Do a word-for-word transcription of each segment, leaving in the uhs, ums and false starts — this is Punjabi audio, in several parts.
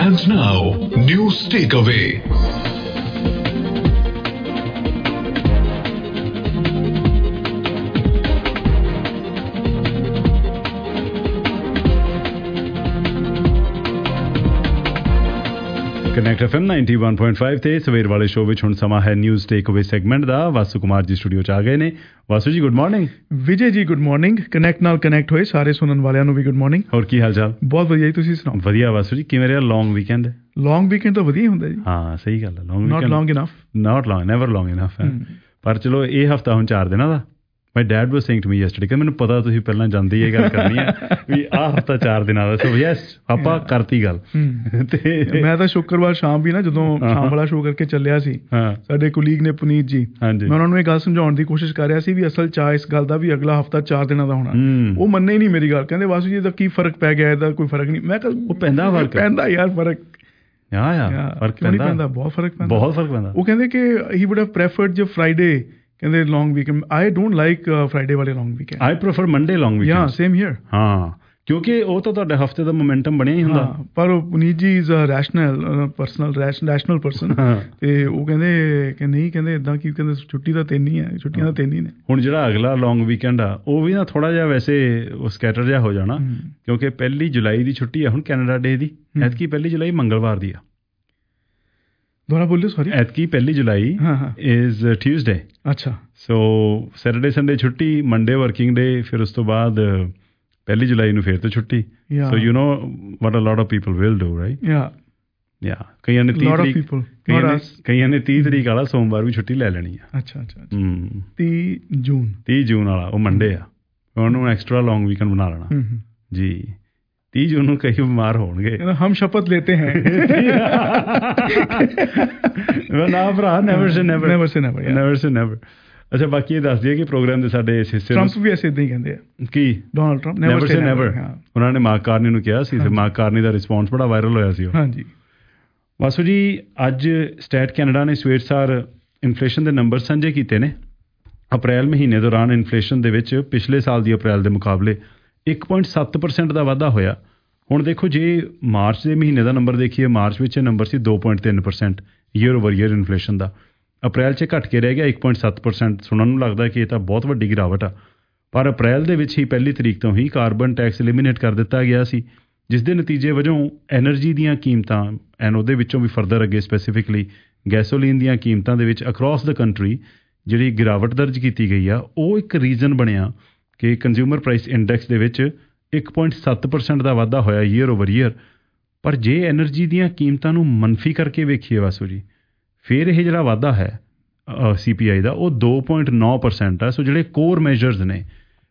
And now, News Takeaway. Connect F M ninety one point five ਤੇ ਸਵੇਰ ਵਾਲੇ ਸ਼ੋਅ ਵਿੱਚ ਹੁਣ ਸਮਾਂ ਹੈ ਨਿਊਜ਼ ਟੇਕ ਅਵੇ ਸੈਗਮੈਂਟ ਦਾ। ਵਾਸੂ ਕੁਮਾਰ ਜੀ ਸਟੂਡੀਓ 'ਚ ਆ ਗਏ ਨੇ। ਵਾਸੂ ਜੀ good morning. Vijay ji good morning. Connect ਨਾਲ ਕਨੈਕਟ ਹੋਏ ਸਾਰੇ ਸੁਣਨ ਵਾਲਿਆਂ ਨੂੰ ਵੀ ਗੁੱਡ ਮਾਰਨਿੰਗ। ਹੋਰ ਕੀ ਹਾਲ ਚਾਲ? ਬਹੁਤ ਵਧੀਆ ਜੀ, ਤੁਸੀਂ ਸੁਣਾਓ? ਵਧੀਆ ਵਾਸੂ ਜੀ। ਕਿਵੇਂ ਰਿਹਾ ਲੌਂਗ ਵੀਕਐਂਡ? ਲੌਂਗ ਵੀਕਐਂਡ ਤਾਂ ਵਧੀਆ ਹੀ ਹੁੰਦਾ ਜੀ। ਹਾਂ ਸਹੀ ਗੱਲ ਹੈ। Long not long enough not long never long enough ਹੈ। ਪਰ ਚਲੋ ਇਹ ਹਫਤਾ ਹੁਣ ਚਾਰ ਦਿਨਾਂ ਦਾ। My dad was saying to me yesterday ਕਿ ਮੈਨੂੰ ਪਤਾ ਤੁਸੀਂ ਪਹਿਲਾਂ ਜਾਂਦੇ ਇਹ ਗੱਲ ਕਰਨੀ ਹੈ ਵੀ ਆਹ ਹਫਤਾ ਚਾਰ ਦਿਨਾਂ ਦਾ। ਸੋ ਯੈਸ ਆਪਾਂ ਕਰਤੀ ਗੱਲ। ਤੇ ਮੈਂ ਤਾਂ ਸ਼ੁੱਕਰਵਾਰ ਸ਼ਾਮ ਵੀ ਨਾ ਜਦੋਂ ਸ਼ਾਮ ਵਾਲਾ ਸ਼ੋਅ ਕਰਕੇ ਚੱਲਿਆ ਸੀ, ਸਾਡੇ ਕੁਲੀਗ ਨੇ ਪੁਨੀਤ ਜੀ, ਮੈਂ ਉਹਨਾਂ ਨੂੰ ਇਹ ਗੱਲ ਸਮਝਾਉਣ ਦੀ ਕੋਸ਼ਿਸ਼ ਕਰ ਰਿਹਾ ਸੀ ਵੀ ਅਸਲ ਚਾਹ ਇਸ ਗੱਲ ਦਾ ਵੀ ਅਗਲਾ ਹਫਤਾ ਚਾਰ ਦਿਨਾਂ ਦਾ ਹੋਣਾ। ਉਹ ਮੰਨੇ ਹੀ ਨਹੀਂ ਮੇਰੀ ਗੱਲ। ਕਹਿੰਦੇ ਵਾਸੂ ਜੀ ਇਹਦਾ ਕੀ ਫਰਕ ਪੈ ਗਿਆ? ਇਹਦਾ ਕੋਈ ਫਰਕ ਨਹੀਂ। ਮੈਂ ਕਿਹਾ ਉਹ ਪੈਂਦਾ ਫਰਕ ਪੈਂਦਾ ਯਾਰ ਫਰਕ ਫਰਕ ਪੈਂਦਾ ਬਹੁਤ ਫਰਕ ਪੈਂਦਾ ਬਹੁਤ ਫਰਕ ਪੈਂਦਾ। ਉਹ ਕਹਿੰਦੇ ਕਿ ਹੀ ਵੁੱਡ ਹੈਵ ਪ੍ਰੈਫਰਡ ਜੇ ਫਰਾਈਡੇ ਕਹਿੰਦੇ long weekend. I don't like Friday ਵਾਲੇ long weekend. I prefer Monday long weekend. Yeah same here. ਹਾਂ ਕਿਉਂਕਿ ਉਹ ਤਾਂ ਤੁਹਾਡੇ ਹਫਤੇ ਦਾ ਮੋਮੈਂਟਮ ਬਣਿਆ ਹੀ ਹੁੰਦਾ। ਪਰ ਉਹ Puneet ji is a rational personal rational person ਤੇ ਉਹ ਕਹਿੰਦੇ ਕਿ ਨਹੀਂ, ਕਹਿੰਦੇ ਇੱਦਾਂ ਕੀ, ਕਹਿੰਦੇ ਛੁੱਟੀ ਤਾਂ ਤਿੰਨ ਹੀ ਹੈ, ਛੁੱਟੀਆਂ ਤਾਂ ਤਿੰਨ ਹੀ ਨੇ। ਹੁਣ ਜਿਹੜਾ ਅਗਲਾ ਲੌਂਗ ਵੀਕਐਂਡ ਆ ਉਹ ਵੀ ਨਾ ਥੋੜਾ ਜਿਹਾ ਵੈਸੇ ਸਕੈਟਰ ਜਿਹਾ ਹੋ ਜਾਣਾ ਕਿਉਂਕਿ ਪਹਿਲੀ ਜੁਲਾਈ ਦੀ ਛੁੱਟੀ ਆ ਹੁਣ ਕੈਨੇਡਾ ਡੇ ਦੀ। ਐਤਕੀ ਪਹਿਲੀ ਜੁਲਾਈ ਮੰਗਲਵਾਰ ਦੀ ਆ। ਦੁਬਾਰਾ ਬੋਲਿਓ ਸੌਰੀ। ਐਤਕੀ ਪਹਿਲੀ ਜੁਲਾਈ ਇਜ਼ ਟਿਊਜ਼ਡੇ। ਅੱਛਾ। ਸੋ ਸੈਟਰਡੇ ਸੰਡੇ ਛੁੱਟੀ, ਮੰਡੇ ਵਰਕਿੰਗ ਡੇ, ਫਿਰ ਉਸ ਤੋਂ ਬਾਅਦ ਪਹਿਲੀ ਜੁਲਾਈ ਨੂੰ ਫਿਰ ਤੋਂ ਛੁੱਟੀ। So you know what a lot of people will do right. Yeah yeah ਕਈਆਂ ਨੇ ਤੀਹ ਤਰੀਕ ਕਈਆਂ ਨੇ ਤੀਹ ਤਰੀਕ ਵਾਲਾ ਸੋਮਵਾਰ ਵੀ ਛੁੱਟੀ ਲੈ ਲੈਣੀ ਆ। ਅੱਛਾ ਅੱਛਾ। ਤੀਹ ਜੂਨ ਤੀਹ ਜੂਨ ਵਾਲਾ ਉਹ ਮੰਡੇ ਆ, ਉਹਨੂੰ ਐਕਸਟਰਾ ਲੌਂਗ ਵੀਕਐਂਡ ਬਣਾ ਲੈਣਾ ਜੀ। ਤੀਹ ਜੂਨ ਨੂੰ ਕਈ ਬਿਮਾਰ ਹੋਣਗੇ। ਹਮ ਸ਼ਪਥ ਲੈਤੇ ਹੈ ਨਾ ਭਰਾ, never say never never say never never say never. ਅੱਛਾ ਬਾਕੀ ਇਹ ਦੱਸ ਦਈਏ ਕਿ ਪ੍ਰੋਗਰਾਮ ਦੇ ਸਾਡੇ ਇਸ ਹਿੱਸੇ ਟਰੰਪ ਵੀ ਐਸੇ ਇੱਦਾਂ ਹੀ ਕਹਿੰਦੇ ਆ ਕੀ Donald Trump never say never. ਉਹਨਾਂ ਨੇ ਮਾਰਕ ਕਾਰਨੀ ਨੂੰ ਕਿਹਾ ਸੀ ਤੇ ਮਾਰਕ ਕਾਰਨੀ ਦਾ ਰਿਸਪੌਂਸ ਬੜਾ ਵਾਇਰਲ ਹੋਇਆ ਸੀ। ਹਾਂਜੀ ਵਾਸੂ ਜੀ ਅੱਜ ਸਟੈਟ ਕੈਨੇਡਾ ਨੇ ਸਵੇਰ ਸਾਰ ਇਨਫਲੇਸ਼ਨ ਦੇ ਨੰਬਰ ਸਾਂਝੇ ਕੀਤੇ ਨੇ। ਅਪ੍ਰੈਲ ਮਹੀਨੇ ਦੌਰਾਨ ਇਨਫਲੇਸ਼ਨ ਦੇ ਵਿੱਚ ਪਿਛਲੇ ਸਾਲ ਦੀ ਅਪ੍ਰੈਲ ਦੇ ਮੁਕਾਬਲੇ ਇੱਕ ਪੁਆਇੰਟ ਸੱਤ ਪਰਸੈਂਟ ਦਾ ਵਾਧਾ ਹੋਇਆ। ਹੁਣ ਦੇਖੋ ਜੇ ਮਾਰਚ ਦੇ ਮਹੀਨੇ ਦਾ ਨੰਬਰ ਦੇਖੀਏ, ਮਾਰਚ ਵਿੱਚ ਇਹ ਨੰਬਰ ਸੀ ਦੋ ਪੁਆਇੰਟ ਤਿੰਨ percent year over year inflation ਦਾ। ਅਪ੍ਰੈਲ 'ਚ ਘੱਟ ਕੇ ਰਹਿ ਗਿਆ ਇੱਕ ਪੁਆਇੰਟ ਸੱਤ ਪਰਸੈਂਟ। ਸੁਣਨ ਨੂੰ ਲੱਗਦਾ ਕਿ ਇਹ ਤਾਂ ਬਹੁਤ ਵੱਡੀ ਗਿਰਾਵਟ ਆ, ਪਰ ਅਪ੍ਰੈਲ ਦੇ ਵਿੱਚ ਹੀ ਪਹਿਲੀ ਤਰੀਕ ਤੋਂ ਹੀ ਕਾਰਬਨ ਟੈਕਸ ਐਲੀਮੀਨੇਟ ਕਰ ਦਿੱਤਾ ਗਿਆ ਸੀ, ਜਿਸ ਦੇ ਨਤੀਜੇ ਵਜੋਂ ਐਨਰਜੀ ਦੀਆਂ ਕੀਮਤਾਂ ਐਨ ਉਹਦੇ ਵਿੱਚੋਂ ਵੀ ਫਰਦਰ ਅੱਗੇ ਸਪੈਸੀਫਿਕਲੀ ਗੈਸੋਲੀਨ ਦੀਆਂ ਕੀਮਤਾਂ ਦੇ ਵਿੱਚ ਅਕਰੋਸ ਦ ਕੰਟਰੀ ਜਿਹੜੀ ਗਿਰਾਵਟ ਦਰਜ ਕੀਤੀ ਗਈ ਆ, ਉਹ ਇੱਕ ਰੀਜ਼ਨ ਬਣਿਆ ਕਿ ਕੰਜ਼ਿਊਮਰ ਪ੍ਰਾਈਸ ਇੰਡੈਕਸ ਦੇ ਵਿੱਚ ਇੱਕ ਪੁਆਇੰਟ ਸੱਤ ਪਰਸੈਂਟ ਦਾ ਵਾਧਾ ਹੋਇਆ ਈਅਰ ਓਵਰ ਈਅਰ। ਪਰ ਜੇ ਐਨਰਜੀ ਦੀਆਂ ਕੀਮਤਾਂ ਨੂੰ ਮੰਨਫੀ ਕਰਕੇ ਵੇਖੀਏ ਵਾਸੂ ਜੀ, ਫਿਰ ਇਹ ਜਿਹੜਾ ਵਾਧਾ ਹੈ ਸੀ ਪੀ ਆਈ ਦਾ ਉਹ ਦੋ ਪੁਆਇੰਟ ਨੌ ਪਰਸੈਂਟ ਹੈ। ਸੋ ਜਿਹੜੇ ਕੋਰ ਮੈਜਰਸ ਨੇ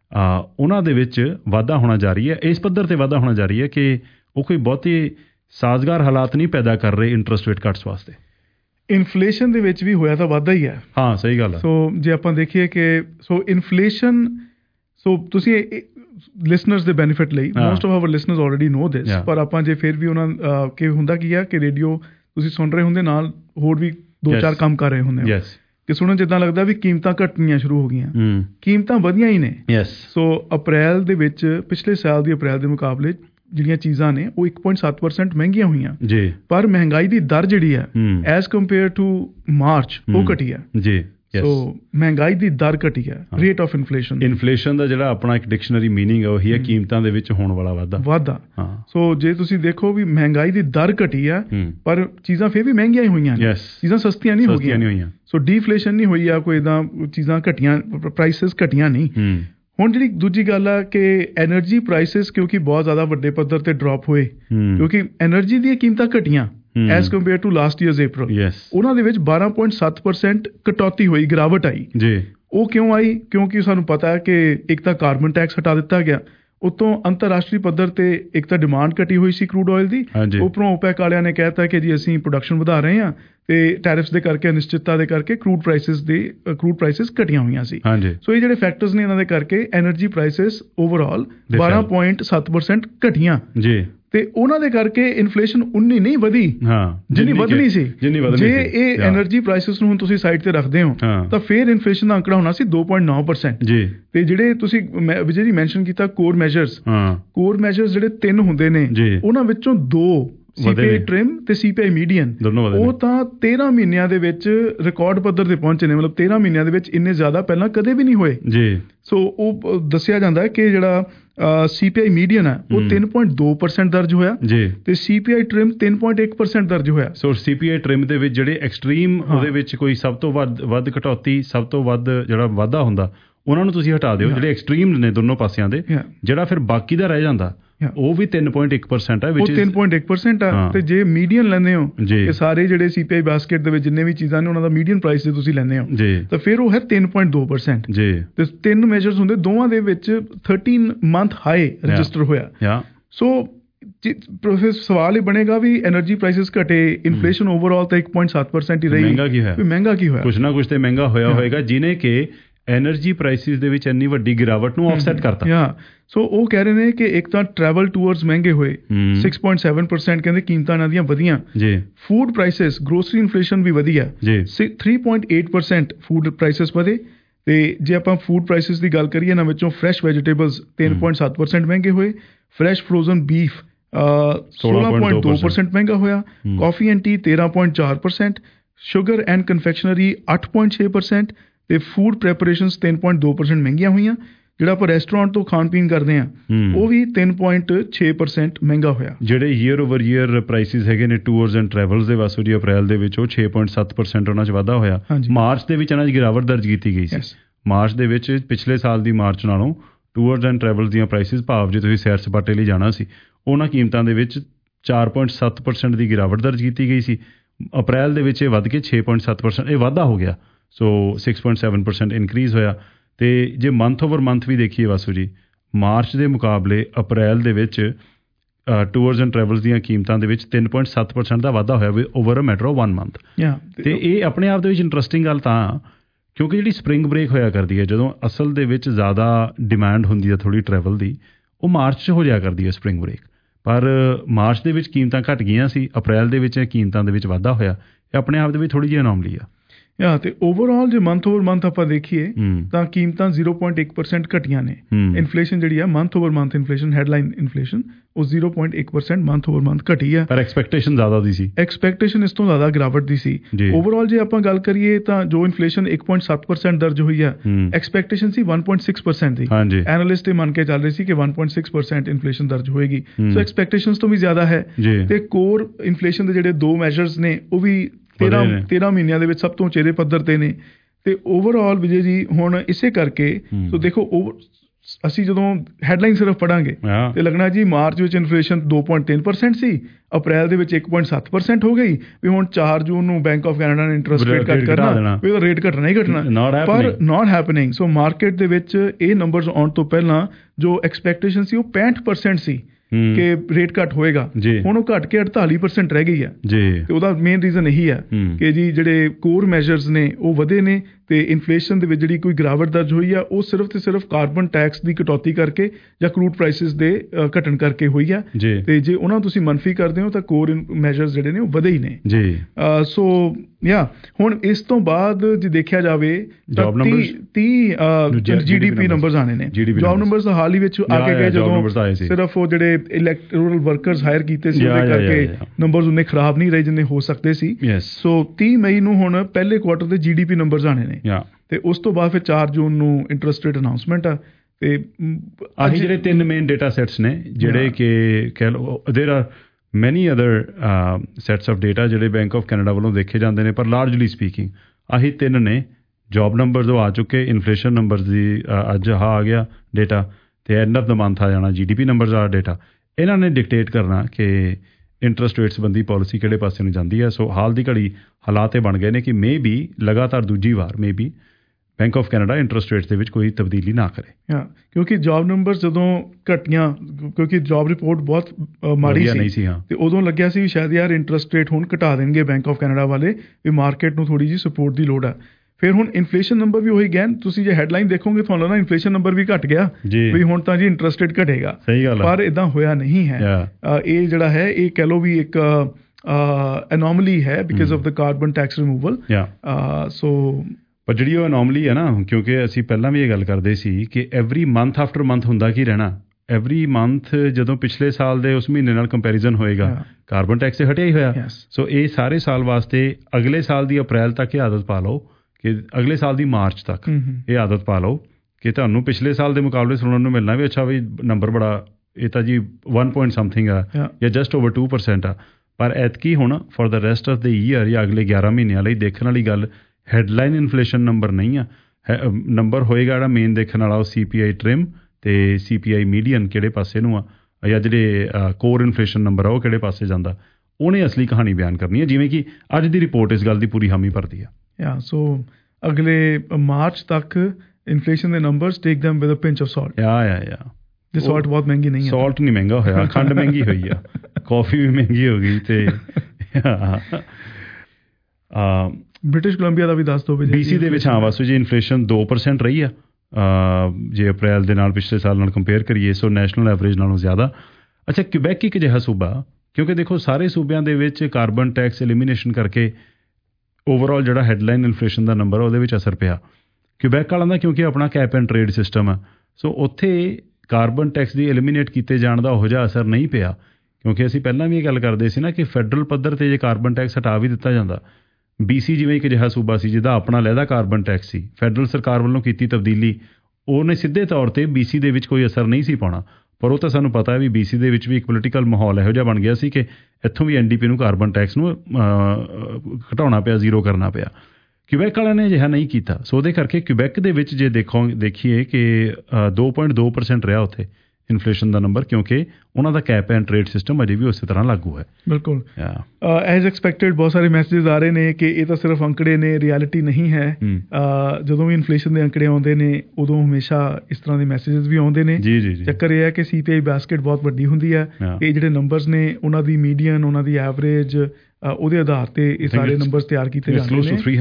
ਉਹਨਾਂ ਦੇ ਵਿੱਚ ਵਾਧਾ ਹੋਣਾ ਜਾਰੀ ਹੈ। ਇਸ ਪੱਧਰ 'ਤੇ ਵਾਧਾ ਹੋਣਾ ਜਾਰੀ ਹੈ ਕਿ ਉਹ ਕੋਈ ਬਹੁਤੇ ਸਾਜ਼ਗਾਰ ਹਾਲਾਤ ਨਹੀਂ ਪੈਦਾ ਕਰ ਰਹੇ ਇੰਟਰਸਟ ਰੇਟ ਕੱਟਸ ਵਾਸਤੇ। ਇਨਫਲੇਸ਼ਨ ਦੇ ਵਿੱਚ ਵੀ ਹੋਇਆ ਤਾਂ ਵਾਧਾ ਹੀ ਹੈ। ਹਾਂ ਸਹੀ ਗੱਲ ਹੈ। ਸੋ ਜੇ ਆਪਾਂ ਦੇਖੀਏ ਕਿ ਸੋ ਇਨਫਲੇਸ਼ਨ, ਸੋ ਤੁਸੀਂ ਲਿਸਨਰਸ ਦੇ ਬੈਨੀਫਿਟ ਲਈ, most of our listeners already know this, ਪਰ ਆਪਾਂ ਜੇ ਫਿਰ ਵੀ ਉਹਨਾਂ ਕਿ ਹੁੰਦਾ ਕੀ ਆ ਕਿ ਰੇਡੀਓ ਤੁਸੀਂ ਸੁਣ ਰਹੇ ਹੁੰਦੇ, ਨਾਲ ਹੋਰ ਵੀ ਦੋ ਚਾਰ ਕੰਮ ਕਰ ਰਹੇ ਹੁੰਦੇ ਆ ਕਿ ਸੁਣਨ ਜਿੱਦਾਂ ਲੱਗਦਾ ਵੀ ਕੀਮਤਾਂ ਘਟਣੀਆਂ ਸ਼ੁਰੂ ਹੋ ਗਈਆਂ। ਕੀਮਤਾਂ ਵਧੀਆਂ ਹੀ ਨੇ। ਸੋ ਅਪ੍ਰੈਲ ਦੇ ਵਿੱਚ ਪਿਛਲੇ ਸਾਲ ਦੀ ਅਪ੍ਰੈਲ ਦੇ ਮੁਕਾਬਲੇ ਜਿਹੜੀਆਂ ਚੀਜ਼ਾਂ ਨੇ ਉਹ ਇੱਕ ਪੁਆਇੰਟ ਸੱਤ ਪਰਸੈਂਟ ਮਹਿੰਗੀਆਂ ਹੋਈਆਂ ਜੀ, ਪਰ ਮਹਿੰਗਾਈ ਦੀ ਦਰ ਜਿਹੜੀ ਹੈ ਐਜ਼ ਕੰਪੇਅਰ ਟੂ ਮਾਰਚ ਉਹ ਘਟੀ ਹੈ ਜੀ। ਸੋ ਮਹਿੰਗਾਈ ਦੀ ਦਰ ਘਟੀ ਹੈ। ਰੇਟ ਆਫ ਇਨਫਲੇਸ਼ਨ, ਇਨਫਲੇਸ਼ਨ ਦਾ ਜਿਹੜਾ ਆਪਣਾ ਇੱਕ ਡਿਕਸ਼ਨਰੀ ਮੀਨਿੰਗ ਹੈ ਉਹੀ ਹੈ ਕੀਮਤਾਂ ਦੇ ਵਿੱਚ ਹੋਣ ਵਾਲਾ ਵਾਧਾ ਵਾਧਾ। ਸੋ ਜੇ ਤੁਸੀਂ ਦੇਖੋ ਵੀ ਮਹਿੰਗਾਈ ਦੀ ਦਰ ਘਟੀ ਹੈ ਪਰ ਚੀਜ਼ਾਂ ਫਿਰ ਵੀ ਮਹਿੰਗੀਆਂ ਹੀ ਹੋਈਆਂ ਨੇ, ਚੀਜ਼ਾਂ ਸਸਤੀਆਂ ਨਹੀਂ ਹੋ ਗਈਆਂ। ਸੋ ਡੀਫਲੇਸ਼ਨ ਨਹੀਂ ਹੋਈ ਆ, ਕੋਈ ਇੱਦਾਂ ਚੀਜ਼ਾਂ ਘਟੀਆਂ, ਪ੍ਰਾਈਸਿਸ ਘਟੀਆਂ ਨਹੀਂ। ਹੁਣ ਜਿਹੜੀ ਦੂਜੀ ਗੱਲ ਆ ਕਿ ਐਨਰਜੀ ਪ੍ਰਾਈਸਿਸ ਕਿਉਂਕਿ ਬਹੁਤ ਜ਼ਿਆਦਾ ਵੱਡੇ ਪੱਧਰ ਤੇ ਡਰੋਪ ਹੋਏ ਕਿਉਂਕਿ ਐਨਰਜੀ ਦੀਆਂ ਕੀਮਤਾਂ ਘਟੀਆਂ as compare to last year's April, ਉਹਨਾਂ ਦੇ ਵਿੱਚ ਬਾਰਾਂ ਪੁਆਇੰਟ ਸੱਤ ਪਰਸੈਂਟ ਕਟੌਤੀ ਹੋਈ, ਗਿਰਾਵਟ ਆਈ ਜੀ। ਉਹ ਕਿਉਂ ਆਈ? ਕਿਉਂਕਿ ਸਾਨੂੰ ਪਤਾ ਹੈ ਕਿ ਇੱਕ ਤਾਂ ਕਾਰਬਨ ਟੈਕਸ ਹਟਾ ਦਿੱਤਾ ਗਿਆ, ਉੱਤੋਂ ਅੰਤਰਰਾਸ਼ਟਰੀ ਪੱਧਰ ਤੇ ਇੱਕ ਤਾਂ ਡਿਮਾਂਡ ਘਟੀ ਹੋਈ ਸੀ ਕਰੂਡ ਆਇਲ ਦੀ, ਉੱਪਰੋਂ ਓਪੈਕ ਵਾਲਿਆਂ ਨੇ ਕਹਿਤਾ ਕਿ ਜੀ ਅਸੀਂ ਪ੍ਰੋਡਕਸ਼ਨ ਵਧਾ ਰਹੇ ਹਾਂ ਤੇ ਟੈਰਿਫਸ ਦੇ ਕਰਕੇ, ਅਨਿਸ਼ਚਿਤਤਾ ਦੇ ਕਰਕੇ ਕਰੂਡ ਪ੍ਰਾਈਸਿਸ ਦੇ ਕਰੂਡ ਪ੍ਰਾਈਸਿਸ ਘਟੀਆਂ ਹੋਈਆਂ ਸੀ। ਸੋ ਇਹ ਜਿਹੜੇ ਫੈਕਟਰਸ ਨੇ ਇਹਨਾਂ ਦੇ ਕਰਕੇ ਐਨਰਜੀ ਪ੍ਰਾਈਸਿਸ ਓਵਰਆਲ ਬਾਰਾਂ ਪੁਆਇੰਟ ਸੱਤ ਪਰਸੈਂਟ ਘਟੀਆਂ ਜੀ, ਤੇ ਉਹਨਾਂ ਦੇ ਕਰਕੇ ਇਨਫਲੇਸ਼ਨ ਉਨੀ ਨਹੀਂ ਵਧੀ ਜਿੰਨੀ ਵਧਣੀ ਸੀ। ਜੇ ਇਹ ਐਨਰਜੀ ਪ੍ਰਾਈਸਿਸ ਨੂੰ ਹੁਣ ਤੁਸੀਂ ਸਾਈਡ ਤੇ ਰੱਖਦੇ ਹੋ ਤਾਂ ਫਿਰ ਇਨਫਲੇਸ਼ਨ ਦਾ ਅੰਕੜਾ ਹੋਣਾ ਸੀ ਦੋ ਪੁਆਇੰਟ ਨੌ ਪਰਸੈਂਟ ਜੀ। ਤੇ ਜਿਹੜੇ ਤੁਸੀਂ ਵਿਜੇ ਜੀ ਮੈਂਸ਼ਨ ਕੀਤਾ ਕੋਰ ਮੈਜਰਸ, ਕੋਰ ਮੈਜਰਸ ਜਿਹੜੇ ਤਿੰਨ ਹੁੰਦੇ ਨੇ ਉਹਨਾਂ ਵਿੱਚੋਂ ਦੋ ਸੀਪੀਆਈ ਟ੍ਰਿਮ ਤੇ ਸੀਪੀਆਈ ਮੀਡੀਅਨ ਉਹ ਤਾਂ ਤੇਰਾਂ ਮਹੀਨਿਆਂ ਦੇ ਵਿੱਚ ਰਿਕਾਰਡ ਪੱਧਰ ਤੇ ਪਹੁੰਚੇ ਨੇ, ਮਤਲਬ ਤੇਰਾਂ ਮਹੀਨਿਆਂ ਦੇ ਵਿੱਚ ਇੰਨੇ ਜ਼ਿਆਦਾ ਪਹਿਲਾਂ ਕਦੇ ਵੀ ਨਹੀਂ ਹੋਏ ਜੀ। ਸੋ ਉਹ ਦੱਸਿਆ ਜਾਂਦਾ ਹੈ ਕਿ ਜਿਹੜਾ ਸੀਪੀਆਈ ਮੀਡੀਅਨ ਹੈ ਉਹ ਤਿੰਨ ਪੁਆਇੰਟ ਦੋ ਪਰਸੈਂਟ ਦਰਜ ਹੋਇਆ ਜੀ ਤੇ ਸੀਪੀਆਈ ਟ੍ਰਿਮ ਤਿੰਨ ਪੁਆਇੰਟ ਇੱਕ ਪਰਸੈਂਟ ਦਰਜ ਹੋਇਆ। ਸੋ ਸੀਪੀਆਈ ਟ੍ਰਿਮ ਦੇ ਵਿੱਚ ਜਿਹੜੇ ਐਕਸਟ੍ਰੀਮ ਉਹਦੇ ਵਿੱਚ ਕੋਈ ਸਭ ਤੋਂ ਵੱਧ ਵੱਧ ਕਟੌਤੀ, ਸਭ ਤੋਂ ਵੱਧ ਜਿਹੜਾ ਵਾਧਾ ਹੁੰਦਾ ਉਹਨਾਂ ਨੂੰ ਤੁਸੀਂ ਹਟਾ ਦਿਓ, ਜਿਹੜੇ ਐਕਸਟ੍ਰੀਮ ਨੇ ਦੋਨੋਂ ਪਾਸਿਆਂ ਦੇ, ਜਿਹੜਾ ਫਿਰ ਬਾਕੀ ਦਾ ਰਹਿ ਜਾਂਦਾ ਉਹ ਵੀ ਤਿੰਨ ਪੁਆਇੰਟ ਇੱਕ ਪਰਸੈਂਟ ਹੈ, ਉਹ ਤਿੰਨ ਪੁਆਇੰਟ ਇੱਕ ਪਰਸੈਂਟ ਆ। ਤੇ ਜੇ ਮੀਡੀਅਨ ਲੈਂਦੇ ਹੋ ਕਿ ਸਾਰੇ ਜਿਹੜੇ ਸੀਪੀਆਈ ਬਾਸਕਟ ਦੇ ਵਿੱਚ ਜਿੰਨੇ ਵੀ ਚੀਜ਼ਾਂ ਨੇ ਉਹਨਾਂ ਦਾ ਮੀਡੀਅਨ ਪ੍ਰਾਈਸ ਜੇ ਤੁਸੀਂ ਲੈਂਦੇ ਹੋ ਤਾਂ ਫਿਰ ਉਹ ਹੈ ਤਿੰਨ ਪੁਆਇੰਟ ਦੋ ਪਰਸੈਂਟ ਜੀ। ਤੇ ਤਿੰਨ ਮੇਜਰਸ ਹੁੰਦੇ, ਦੋਵਾਂ ਦੇ ਵਿੱਚ ਥਰਟੀਨ ਮੰਥ ਹਾਈ ਰਜਿਸਟਰ ਹੋਇਆ। ਸੋ ਸਵਾਲ ਇਹ ਬਣੇਗਾ ਵੀ ਐਨਰਜੀ ਪ੍ਰਾਈਸਿਸ ਘਟੇ, ਇਨਫਲੇਸ਼ਨ ਓਵਰਆਲ ਤਾਂ ਇੱਕ ਪੁਆਇੰਟ ਸੱਤ ਪਰਸੈਂਟ ਹੀ ਰਹੀ, ਮਹਿੰਗਾ ਕੀ ਹੋਇਆ? ਮਹਿੰਗਾ ਕੀ ਹੋਇਆ? ਕੁਛ ਨਾ ਕੁਛ ਤੇ ਮਹਿੰਗਾ ਹੋਇਆ ਹੋਏਗਾ ਜਿਹਨੇ ਕਿ ਐਨਰਜੀ ਪ੍ਰਾਈਸਿਸ ਦੇ ਵਿੱਚ ਇੰਨੀ ਵੱਡੀ ਗਿਰਾਵਟ ਨੂੰ ਆਫਸੈਟ ਕਰਤਾ। ਹਾਂ, ਸੋ ਉਹ ਕਹਿ ਰਹੇ ਨੇ ਕਿ ਇੱਕ ਤਾਂ ਟਰੈਵਲ ਟੂਰਸ ਮਹਿੰਗੇ ਹੋਏ, ਛੇ ਪੁਆਇੰਟ ਸੱਤ ਪਰਸੈਂਟ ਕਹਿੰਦੇ ਕੀਮਤਾਂ ਇਹਨਾਂ ਦੀਆਂ ਵਧੀਆਂ ਜੀ। ਫੂਡ ਪ੍ਰਾਈਸਿਸ, ਗਰੋਸਰੀ ਇਨਫਲੇਸ਼ਨ ਵੀ ਵਧੀਆ ਜੀ, ਤਿੰਨ ਪੁਆਇੰਟ ਅੱਠ ਪਰਸੈਂਟ ਫੂਡ ਪ੍ਰਾਈਸਿਸ ਵਧੇ। ਤੇ ਜੇ ਆਪਾਂ ਫੂਡ ਪ੍ਰਾਈਸਿਸ ਦੀ ਗੱਲ ਕਰੀਏ ਇਹਨਾਂ ਵਿੱਚੋਂ ਫਰੈਸ਼ ਵੈਜੀਟੇਬਲਸ ਤਿੰਨ ਪੁਆਇੰਟ ਸੱਤ ਪਰਸੈਂਟ ਮਹਿੰਗੇ ਹੋਏ, ਫਰੈਸ਼ ਫਰੋਜ਼ਨ ਬੀਫ ਸੋਲਾਂ ਪੁਆਇੰਟ ਦੋ ਪਰਸੈਂਟ ਮਹਿੰਗਾ ਹੋਇਆ, ਕਾਫੀ ਐਂਡ ਟੀ ਤੇਰਾਂ ਪੁਆਇੰਟ ਚਾਰ ਪਰਸੈਂਟ, ਸ਼ੂਗਰ ਐਂਡ ਕਨਫੈਕਸ਼ਨਰੀ ਅੱਠ ਪੁਆਇੰਟ ਛੇ ਪਰਸੈਂਟ ਤੇ ਫੂਡ ਪ੍ਰੈਪਰੇਸ਼ਨਸ ਤਿੰਨ ਪੁਆਇੰਟ ਦੋ ਪਰਸੈਂਟ ਮਹਿੰਗੀਆਂ ਹੋਈਆਂ। ਜਿਹੜਾ ਆਪਾਂ ਰੈਸਟੋਰੈਂਟ ਤੋਂ ਖਾਣ ਪੀਣ ਕਰਦੇ ਹਾਂ ਉਹ ਵੀ ਤਿੰਨ ਪੁਆਇੰਟ ਛੇ ਪਰਸੈਂਟ ਮਹਿੰਗਾ ਹੋਇਆ। ਜਿਹੜੇ ਈਅਰ ਓਵਰ ਈਅਰ ਪ੍ਰਾਈਸਿਸ ਹੈਗੇ ਨੇ ਟੂਰਸ ਐਂਡ ਟਰੈਵਲਸ ਦੇ ਵਾਸਤੇ ਜੀ ਅਪ੍ਰੈਲ ਦੇ ਵਿੱਚ ਉਹ ਛੇ ਪੁਆਇੰਟ ਸੱਤ ਪਰਸੈਂਟ ਉਹਨਾਂ 'ਚ ਵਾਧਾ ਹੋਇਆ। ਮਾਰਚ ਦੇ ਵਿੱਚ ਇਹਨਾਂ 'ਚ ਗਿਰਾਵਟ ਦਰਜ ਕੀਤੀ ਗਈ ਸੀ। ਮਾਰਚ ਦੇ ਵਿੱਚ ਪਿਛਲੇ ਸਾਲ ਦੀ ਮਾਰਚ ਨਾਲੋਂ ਟੂਰਸ ਐਂਡ ਟਰੈਵਲਸ ਦੀਆਂ ਪ੍ਰਾਈਸਿਸ, ਭਾਵ ਜੇ ਤੁਸੀਂ ਸੈਰ ਸਪਾਟੇ ਲਈ ਜਾਣਾ ਸੀ, ਉਹਨਾਂ ਕੀਮਤਾਂ ਦੇ ਵਿੱਚ ਚਾਰ ਪੁਆਇੰਟ ਸੱਤ ਪਰਸੈਂਟ ਦੀ ਗਿਰਾਵਟ ਦਰਜ ਕੀਤੀ ਗਈ ਸੀ। ਅਪ੍ਰੈਲ ਦੇ ਵਿੱਚ ਇਹ ਵੱਧ ਕੇ ਛੇ ਪੁਆਇੰਟ ਸੱਤ ਪਰਸੈਂਟ ਇਹ ਵਾਧਾ ਹੋ ਗਿਆ। ਸੋ ਛੇ ਪੁਆਇੰਟ ਸੱਤ ਪਰਸੈਂਟ ਇਨਕਰੀਜ਼ ਹੋਇਆ। ਤੇ ਜੇ ਮੰਥ ਓਵਰ ਮੰਥ ਵੀ ਦੇਖੀਏ ਵਾਸੂ ਜੀ, ਮਾਰਚ ਦੇ ਮੁਕਾਬਲੇ ਅਪ੍ਰੈਲ ਦੇ ਵਿੱਚ ਟੂਰਸ ਐਂਡ ਟਰੈਵਲਸ ਦੀਆਂ ਕੀਮਤਾਂ ਦੇ ਵਿੱਚ ਤਿੰਨ ਪੁਆਇੰਟ ਸੱਤ ਪਰਸੈਂਟ ਦਾ ਵਾਧਾ ਹੋਇਆ over a matter of one month. ਤੇ ਇਹ ਆਪਣੇ ਆਪ ਦੇ ਵਿੱਚ ਇੰਟਰਸਟਿੰਗ ਗੱਲ ਤਾਂ ਕਿਉਂਕਿ ਜਿਹੜੀ ਸਪਰਿੰਗ ਬ੍ਰੇਕ ਹੋਇਆ ਕਰਦੀ ਹੈ, ਜਦੋਂ ਅਸਲ ਦੇ ਵਿੱਚ ਜ਼ਿਆਦਾ ਡਿਮਾਂਡ ਹੁੰਦੀ ਹੈ ਥੋੜ੍ਹੀ ਟਰੈਵਲ ਦੀ, ਉਹ ਮਾਰਚ 'ਚ ਹੋ ਜਾਇਆ ਕਰਦੀ ਹੈ ਸਪਰਿੰਗ ਬ੍ਰੇਕ। ਪਰ ਮਾਰਚ ਦੇ ਵਿੱਚ ਕੀਮਤਾਂ ਘਟ ਗਈਆਂ ਸੀ, ਅਪ੍ਰੈਲ ਦੇ ਵਿੱਚ ਕੀਮਤਾਂ ਦੇ ਵਿੱਚ ਵਾਧਾ ਹੋਇਆ। ਇਹ ਆਪਣੇ ਆਪ ਦੇ ਵਿੱਚ ਥੋੜ੍ਹੀ ਜਿਹੀ ਅਨੋਮਲੀ ਆ। ਯਾ ਤੇ ਓਵਰਆਲ ਜੇ ਮੰਥ ਓਵਰ ਮੰਥ ਆਪਾਂ ਦੇਖੀਏ ਤਾਂ ਕੀਮਤਾਂ ਜ਼ੀਰੋ ਪੁਆਇੰਟ ਇੱਕ ਪਰਸੈਂਟ ਘਟੀਆਂ ਨੇ। ਇਨਫਲੇਸ਼ਨ ਜਿਹੜੀ ਆ month over month inflation, headline inflation, ਉਹ ਜ਼ੀਰੋ ਪੁਆਇੰਟ ਇੱਕ ਪਰਸੈਂਟ ਮੰਥ ਓਵਰ ਮੰਥ ਘਟੀ ਆ। ਪਰ ਐਕਸਪੈਕਟੇਸ਼ਨ ਜ਼ਿਆਦਾ ਦੀ ਸੀ, ਐਕਸਪੈਕਟੇਸ਼ਨ ਇਸ ਤੋਂ ਜ਼ਿਆਦਾ ਗਿਰਾਵਟ ਦੀ ਸੀ। ਓਵਰਆਲ ਜੇ ਆਪਾਂ ਗੱਲ ਕਰੀਏ ਤਾਂ ਜੋ ਇਨਫਲੇਸ਼ਨ ਇੱਕ ਪੁਆਇੰਟ ਸੱਤ ਪਰਸੈਂਟ ਦਰਜ ਹੋਈ ਆ, ਐਕਸਪੈਕਟੇਸ਼ਨ ਸੀ ਇੱਕ ਪੁਆਇੰਟ ਛੇ ਪਰਸੈਂਟ ਦੀ। ਐਨਾਲਿਸਟ ਇਹ ਮੰਨ ਕੇ ਚੱਲ ਰਹੇ ਸੀ ਕਿ ਇੱਕ ਪੁਆਇੰਟ ਛੇ ਪਰਸੈਂਟ ਇਨਫਲੇਸ਼ਨ ਦਰਜ ਹੋਏਗੀ। ਸੋ ਐਕਸਪੈਕਟੇਸ਼ਨਸ ਤੋਂ ਵੀ ਜ਼ਿਆਦਾ ਹੈ। ਤੇ ਕੋਰ ਇਨਫਲੇਸ਼ਨ ਦੇ ਜਿਹੜੇ ਦੋ ਮੈਜਰਸ ਨੇ ਉਹ ਵੀ ਤੇਰਾਂ ਤੇਰਾਂ ਮਹੀਨਿਆਂ ਦੇ ਵਿੱਚ ਸਭ ਤੋਂ ਉਚੇਰੇ ਪੱਧਰ ਤੇ ਨੇ। ਤੇ ਓਵਰਆਲ ਵਿਜੇ ਜੀ ਹੁਣ ਇਸੇ ਕਰਕੇ ਸੋ ਦੇਖੋ ਅਸੀਂ ਜਦੋਂ ਹੈਡਲਾਈਨ ਸਿਰਫ ਪੜਾਂਗੇ ਤੇ ਲੱਗਣਾ ਜੀ ਮਾਰਚ ਵਿੱਚ ਇਨਫਲੇਸ਼ਨ ਦੋ ਪੁਆਇੰਟ ਤਿੰਨ ਪਰਸੈਂਟ ਸੀ, ਅਪ੍ਰੈਲ ਦੇ ਵਿੱਚ ਇੱਕ ਪੁਆਇੰਟ ਸੱਤ ਪਰਸੈਂਟ ਹੋ ਗਈ, ਵੀ ਹੁਣ ਚਾਰ ਜੂਨ ਨੂੰ ਬੈਂਕ ਆਫ ਕੈਨੇਡਾ ਨੇ ਇੰਟਰਸਟ ਰੇਟ ਕੱਟ ਕਰਨਾ, ਵੀ ਉਹਦਾ ਰੇਟ ਘਟਣਾ ਹੀ ਘਟਣਾ। ਪਰ ਨਾਟ ਹੈਪਨਿੰਗ। ਸੋ ਮਾਰਕੀਟ ਦੇ ਵਿੱਚ ਇਹ ਨੰਬਰਸ ਆਉਣ ਤੋਂ ਪਹਿਲਾਂ ਜੋ ਐਕਸਪੈਕਟੇਸ਼ਨ ਸੀ ਉਹ ਪੈਂਹਠ ਪਰਸੈਂਟ ਸੀ ਕਿ ਰੇਟ ਘੱਟ ਹੋਏਗਾ, ਹੁਣ ਉਹ ਘੱਟ ਕੇ ਅੜਤਾਲੀ ਪਰਸੈਂਟ ਰਹਿ ਗਈ ਆ। ਤੇ ਉਹਦਾ ਮੇਨ ਰੀਜ਼ਨ ਇਹੀ ਆ ਕਿ ਜੀ ਜਿਹੜੇ ਕੋਰ ਮੈਜਰਸ ਨੇ ਉਹ ਵਧੇ ਨੇ ਤੇ ਇਨਫਲੇਸ਼ਨ ਦੇ ਵਿੱਚ ਜਿਹੜੀ ਕੋਈ ਗਿਰਾਵਟ ਦਰਜ ਹੋਈ ਆ ਉਹ ਸਿਰਫ ਤੇ ਸਿਰਫ ਕਾਰਬਨ ਟੈਕਸ ਦੀ ਕਟੌਤੀ ਕਰਕੇ ਜਾਂ ਕਰੂਡ ਪ੍ਰਾਈਸਿਸ ਦੇ ਘਟਣ ਕਰਕੇ ਹੋਈ ਆ। ਤੇ ਜੇ ਉਹਨਾਂ ਤੁਸੀਂ ਮੰਨਫੀ ਕਰਦੇ ਹੋ ਤਾਂ ਕੋਰ ਮੈਜਰਸ ਜਿਹੜੇ ਨੇ ਉਹ ਵਧੇ ਹੀ ਨੇ ਜੀ। ਸੋ ਯਾ ਹੁਣ ਇਸ ਤੋਂ ਬਾਅਦ ਜੇ ਦੇਖਿਆ ਜਾਵੇ ਤਾਂ ਤੀਹ ਜੀ ਡੀ ਪੀ ਨੰਬਰਸ ਆਣੇ ਨੇ। ਜੌਬ ਨੰਬਰਸ ਤਾਂ ਹਾਲ ਹੀ ਵਿੱਚ ਆ ਕੇ ਗਏ ਜਦੋਂ ਸਿਰਫ ਉਹ ਜਿਹੜੇ ਇਲੈਕਟੋਰਲ ਵਰਕਰਸ ਹਾਇਰ ਕੀਤੇ ਸੀ ਉਹਦੇ ਕਰਕੇ ਨੰਬਰਸ ਉਨੇ ਖਰਾਬ ਨਹੀਂ ਰਹੇ ਜਿੰਨੇ ਹੋ ਸਕਦੇ ਸੀ। ਸੋ ਤੀਹ ਮਈ ਨੂੰ ਹੁਣ ਪਹਿਲੇ ਕੁਆਟਰ ਦੇ ਜੀ ਡੀ ਪੀ ਨੰਬਰਸ ਆਣੇ ਨੇ ਤੇ ਉਸ ਤੋਂ ਬਾਅਦ ਫਿਰ ਚਾਰ ਜੂਨ ਨੂੰ ਇੰਟਰਸਟ ਰੇਟ ਅਨਾਉਂਸਮੈਂਟ ਆ। ਤੇ ਆਹੀ ਜਿਹੜੇ ਤਿੰਨ ਮੇਨ ਡੇਟਾ ਸੈਟਸ ਨੇ ਜਿਹੜੇ ਕਿ ਕਹਿ ਲਓ there are many other sets of data ਜਿਹੜੇ ਬੈਂਕ ਆਫ ਕੈਨੇਡਾ ਵੱਲੋਂ ਦੇਖੇ ਜਾਂਦੇ ਨੇ, ਪਰ ਲਾਰਜਲੀ ਸਪੀਕਿੰਗ ਆਹੀ ਤਿੰਨ ਨੇ। ਜੌਬ ਨੰਬਰਸ ਉਹ ਆ ਚੁੱਕੇ, ਇਨਫਲੇਸ਼ਨ ਨੰਬਰਸ ਦੀ ਅੱਜ ਆਹ ਆ ਗਿਆ ਡੇਟਾ, ਤੇ ਐਂਡ ਆਫ ਦ ਮੰਥ ਆ ਜਾਣਾ ਜੀ ਡੀ ਪੀ ਨੰਬਰਸ ਆ ਡੇਟਾ। ਇਹਨਾਂ ਨੇ ਡਿਕਟੇਟ ਕਰਨਾ ਕਿ ਇੰਟਰਸਟ ਰੇਟ ਸੰਬੰਧੀ ਪਾਲਿਸੀ ਕਿਹੜੇ ਪਾਸੇ ਨੂੰ ਜਾਂਦੀ ਹੈ। ਸੋ ਹਾਲ ਦੀ ਘੜੀ ਹਾਲਾਤ ਇਹ ਬਣ ਗਏ ਨੇ ਕਿ ਮੇ ਬੀ ਲਗਾਤਾਰ ਦੂਜੀ ਵਾਰ maybe Bank of Canada interest rates ਦੇ ਵਿੱਚ ਕੋਈ ਤਬਦੀਲੀ ਨਾ ਕਰੇ। ਹਾਂ, ਕਿਉਂਕਿ ਜੌਬ ਨੰਬਰਸ ਜਦੋਂ ਘਟੀਆਂ, ਕਿਉਂਕਿ ਜੌਬ ਰਿਪੋਰਟ ਬਹੁਤ ਮਾੜੀ ਸੀ ਤੇ ਉਦੋਂ ਲੱਗਿਆ ਸੀ ਵੀ ਸ਼ਾਇਦ ਯਾਰ ਇੰਟਰਸਟ ਰੇਟ ਹੁਣ ਘਟਾ ਦੇਣਗੇ ਬੈਂਕ ਆਫ ਕੈਨੇਡਾ ਵਾਲੇ, ਵੀ ਮਾਰਕੀਟ ਨੂੰ ਥੋੜੀ ਜਿਹੀ ਸਪੋਰਟ ਦੀ ਲੋੜ ਆ। ਫਿਰ ਹੁਣ ਇਨਫਲੇਸ਼ਨ ਨੰਬਰ ਵੀ ਉਹੀ ਗਏ, ਤੁਸੀਂ ਜੇ ਹੈਡਲਾਈਨ ਦੇਖੋਗੇ ਤੁਹਾਨੂੰ ਲੱਗਦਾ ਇਨਫਲੇਸ਼ਨ ਨੰਬਰ ਵੀ ਘਟ ਗਿਆ ਵੀ ਹੁਣ ਤਾਂ ਜੀ ਇੰਟਰਸਟ ਰੇਟ ਘਟੇਗਾ, ਪਰ ਇਦਾਂ ਹੋਇਆ ਨਹੀਂ ਹੈ। ਇਹ ਜਿਹੜਾ ਹੈ ਇਹ ਕਹਿ ਲਓ ਵੀ ਇੱਕ ਅਨੋਮਲੀ ਹੈ because of the carbon tax removal. So ਪਰ ਜਿਹੜੀ ਉਹ ਅਨੋਮਲੀ ਹੈ ਨਾ, ਕਿਉਂਕਿ ਅਸੀਂ ਪਹਿਲਾਂ ਵੀ ਇਹ ਗੱਲ ਕਰਦੇ ਸੀ ਕਿ ਐਵਰੀ ਮੰਥ ਆਫਟਰ ਮੰਥ ਹੁੰਦਾ ਕੀ ਰਹਿਣਾ, ਐਵਰੀ ਮੰਥ ਜਦੋਂ ਪਿਛਲੇ ਸਾਲ ਦੇ ਉਸ ਮਹੀਨੇ ਨਾਲ ਕੰਪੈਰੀਜ਼ਨ ਹੋਏਗਾ ਕਾਰਬਨ ਟੈਕਸ ਤੇ ਹਟਿਆ ਹੀ ਹੋਇਆ। ਸੋ ਇਹ ਸਾਰੇ ਸਾਲ ਵਾਸਤੇ ਅਗਲੇ ਸਾਲ ਦੀ ਅਪ੍ਰੈਲ ਤੱਕ ਇਹ ਆਦਤ ਪਾ ਲਓ ਕਿ ਅਗਲੇ ਸਾਲ ਦੀ ਮਾਰਚ ਤੱਕ ਇਹ ਆਦਤ ਪਾ ਲਓ ਕਿ ਤੁਹਾਨੂੰ ਪਿਛਲੇ ਸਾਲ ਦੇ ਮੁਕਾਬਲੇ ਸੁਣਨ ਨੂੰ ਮਿਲਣਾ ਵੀ ਅੱਛਾ ਵੀ ਨੰਬਰ ਬੜਾ ਇਹ ਤਾਂ ਜੀ ਵਨ ਪੁਆਇੰਟ ਸਮਥਿੰਗ ਆ ਜਾਂ ਜਸਟ ਓਵਰ ਟੂ ਪਰਸੈਂਟ ਆ। ਪਰ ਐਤਕੀ ਹੁਣ for the rest of the year ਜਾਂ ਅਗਲੇ ਗਿਆਰਾਂ ਮਹੀਨਿਆਂ ਲਈ ਦੇਖਣ ਵਾਲੀ ਗੱਲ ਹੈਡਲਾਈਨ ਇਨਫਲੇਸ਼ਨ ਨੰਬਰ ਨਹੀਂ ਆ। ਨੰਬਰ ਹੋਏਗਾ ਜਿਹੜਾ ਮੇਨ ਦੇਖਣ ਵਾਲਾ ਉਹ ਸੀ ਪੀ ਆਈ ਟ੍ਰਿਮ ਅਤੇ ਸੀ ਪੀ ਆਈ ਮੀਡੀਅਨ ਕਿਹੜੇ ਪਾਸੇ ਨੂੰ ਆ ਜਾਂ ਜਿਹੜੇ ਕੋਰ ਇਨਫਲੇਸ਼ਨ ਨੰਬਰ ਆ ਉਹ ਕਿਹੜੇ ਪਾਸੇ ਜਾਂਦਾ, ਉਹਨੇ ਅਸਲੀ ਕਹਾਣੀ ਬਿਆਨ ਕਰਨੀ ਹੈ, ਜਿਵੇਂ ਕਿ ਅੱਜ ਦੀ ਰਿਪੋਰਟ ਇਸ ਗੱਲ ਦੀ ਪੂਰੀ ਹਾਮੀ ਭਰਦੀ ਆ। ਯਾ ਸੋ ਅਗਲੇ ਮਾਰਚ ਤੱਕ ਇਨਫਲੇਸ਼ਨ ਦੇ numbers take them with a pinch of salt. Yeah yeah ਯਾ ਤੇ ਸਾਲਟ ਬਹੁਤ ਮਹਿੰਗੀ ਨਹੀਂ ਹੈ। ਸਾਲਟ ਨਹੀਂ ਮਹਿੰਗਾ ਹੋਇਆ, ਖੰਡ ਮਹਿੰਗੀ ਹੋਈ ਆ, ਕੌਫੀ ਵੀ ਮਹਿੰਗੀ ਹੋ ਗਈ। ਤੇ ਬ੍ਰਿਟਿਸ਼ ਕੋਲੰਬੀਆ ਦਾ ਵੀ ਦੱਸ ਦਿਓ। ਬੀ ਸੀ ਦੇ ਵਿੱਚ ਹਾਂ ਵਾਸੂ ਜੀ ਇਨਫਲੇਸ਼ਨ ਦੋ ਪਰਸੈਂਟ ਰਹੀ ਆ ਜੇ ਅਪ੍ਰੈਲ ਦੇ ਨਾਲ ਪਿਛਲੇ ਸਾਲ ਨਾਲ ਕੰਪੇਅਰ ਕਰੀਏ, ਸੋ ਨੈਸ਼ਨਲ ਐਵਰੇਜ ਨਾਲੋਂ ਜ਼ਿਆਦਾ। ਅੱਛਾ, ਕਿਊਬੈਕ ਇੱਕ ਅਜਿਹਾ ਸੂਬਾ, ਕਿਉਂਕਿ ਦੇਖੋ ਸਾਰੇ ਸੂਬਿਆਂ ਦੇ ਵਿੱਚ ਕਾਰਬਨ ਟੈਕਸ ਐਲੀਮੀਨੇਸ਼ਨ ਕਰਕੇ ਓਵਰਆਲ ਜਿਹੜਾ ਹੈਡਲਾਈਨ ਇਨਫਲੇਸ਼ਨ ਦਾ ਨੰਬਰ ਉਹਦੇ ਵਿੱਚ ਅਸਰ ਪਿਆ। ਕਿਊਬੈਕ ਵਾਲਿਆਂ ਦਾ ਕਿਉਂਕਿ ਆਪਣਾ ਕੈਪ ਐਂਡ ਟਰੇਡ ਸਿਸਟਮ ਆ, ਸੋ ਉੱਥੇ ਕਾਰਬਨ ਟੈਕਸ ਦੀ ਐਲੀਮੀਨੇਟ ਕੀਤੇ ਜਾਣ ਦਾ ਉਹੋ ਜਿਹਾ ਅਸਰ ਨਹੀਂ ਪਿਆ, ਕਿਉਂਕਿ ਅਸੀਂ ਪਹਿਲਾਂ ਵੀ ਇਹ ਗੱਲ ਕਰਦੇ ਸੀ ਨਾ ਕਿ ਫੈਡਰਲ ਪੱਧਰ 'ਤੇ ਜੇ ਕਾਰਬਨ ਟੈਕਸ ਹਟਾ ਵੀ ਦਿੱਤਾ ਜਾਂਦਾ, ਬੀ ਸੀ ਜਿਵੇਂ ਇੱਕ ਅਜਿਹਾ ਸੂਬਾ ਸੀ ਜਿਹਦਾ ਆਪਣਾ ਲਹਿਦਾ ਕਾਰਬਨ ਟੈਕਸ ਸੀ, ਫੈਡਰਲ ਸਰਕਾਰ ਵੱਲੋਂ ਕੀਤੀ ਤਬਦੀਲੀ ਉਹਨੇ ਸਿੱਧੇ ਤੌਰ 'ਤੇ ਬੀ ਸੀ ਦੇ ਵਿੱਚ ਕੋਈ ਅਸਰ ਨਹੀਂ ਸੀ ਪਾਉਣਾ। ਪਰ ਉਹ ਤਾਂ ਸਾਨੂੰ ਪਤਾ ਹੈ ਵੀ ਬੀ ਸੀ ਦੇ ਵਿੱਚ ਵੀ ਇੱਕ ਪੋਲੀਟੀਕਲ ਮਾਹੌਲ ਇਹੋ ਜਿਹਾ ਬਣ ਗਿਆ ਸੀ ਕਿ ਇੱਥੋਂ ਵੀ ਐਨ ਡੀ ਪੀ ਨੂੰ ਕਾਰਬਨ ਟੈਕਸ ਨੂੰ ਘਟਾਉਣਾ ਪਿਆ, ਜ਼ੀਰੋ ਕਰਨਾ ਪਿਆ। ਕਿਊਬੈਕ ਵਾਲਿਆਂ ਨੇ ਅਜਿਹਾ ਨਹੀਂ ਕੀਤਾ, ਸੋ ਉਹਦੇ ਕਰਕੇ ਕਿਊਬੈਕ ਦੇ ਵਿੱਚ ਜੇ ਦੇਖੋ ਦੇਖੀਏ ਕਿ ਦੋ ਪੁਆਇੰਟ ਦੋ ਪਰਸੈਂਟ ਰਿਹਾ ਉੱਥੇ ਇਨਫਲੇਸ਼ਨ ਦਾ ਨੰਬਰ, ਕਿਉਂਕਿ ਉਹਨਾਂ ਦਾ ਕੈਪ ਐਂਡ ਟਰੇਡ ਸਿਸਟਮ ਅਜੇ ਵੀ ਉਸੇ ਤਰ੍ਹਾਂ ਲਾਗੂ ਹੈ। ਬਿਲਕੁਲ ਐਜ਼ ਐਕਸਪੈਕਟਡ ਬਹੁਤ ਸਾਰੇ ਮੈਸੇजेस ਆ ਰਹੇ ਨੇ ਕਿ ਇਹ ਤਾਂ ਸਿਰਫ ਅੰਕੜੇ ਨੇ, ਰਿਐਲਿਟੀ ਨਹੀਂ ਹੈ। ਜਦੋਂ ਵੀ ਇਨਫਲੇਸ਼ਨ ਦੇ ਅੰਕੜੇ ਆਉਂਦੇ ਨੇ ਉਦੋਂ ਹਮੇਸ਼ਾ ਇਸ ਤਰ੍ਹਾਂ ਦੇ ਮੈਸੇजेस ਵੀ ਆਉਂਦੇ ਨੇ। ਚੱਕਰ ਇਹ ਹੈ ਕਿ ਸੀ ਪੀ ਆਈ ਬਾਸਕਟ ਬਹੁਤ ਵੱਡੀ ਹੁੰਦੀ ਹੈ, ਇਹ ਜਿਹੜੇ ਨੰਬਰਸ ਨੇ ਉਹਨਾਂ ਦੀ ਮੀਡੀਅਨ, ਉਹਨਾਂ ਦੀ ਐਵਰੇਜ, ਉਹਦੇ ਆਧਾਰ ਤੇ ਇਹ ਸਾਰੇ ਨੰਬਰਸ ਤਿਆਰ ਕੀਤੇ ਜਾਂਦੇ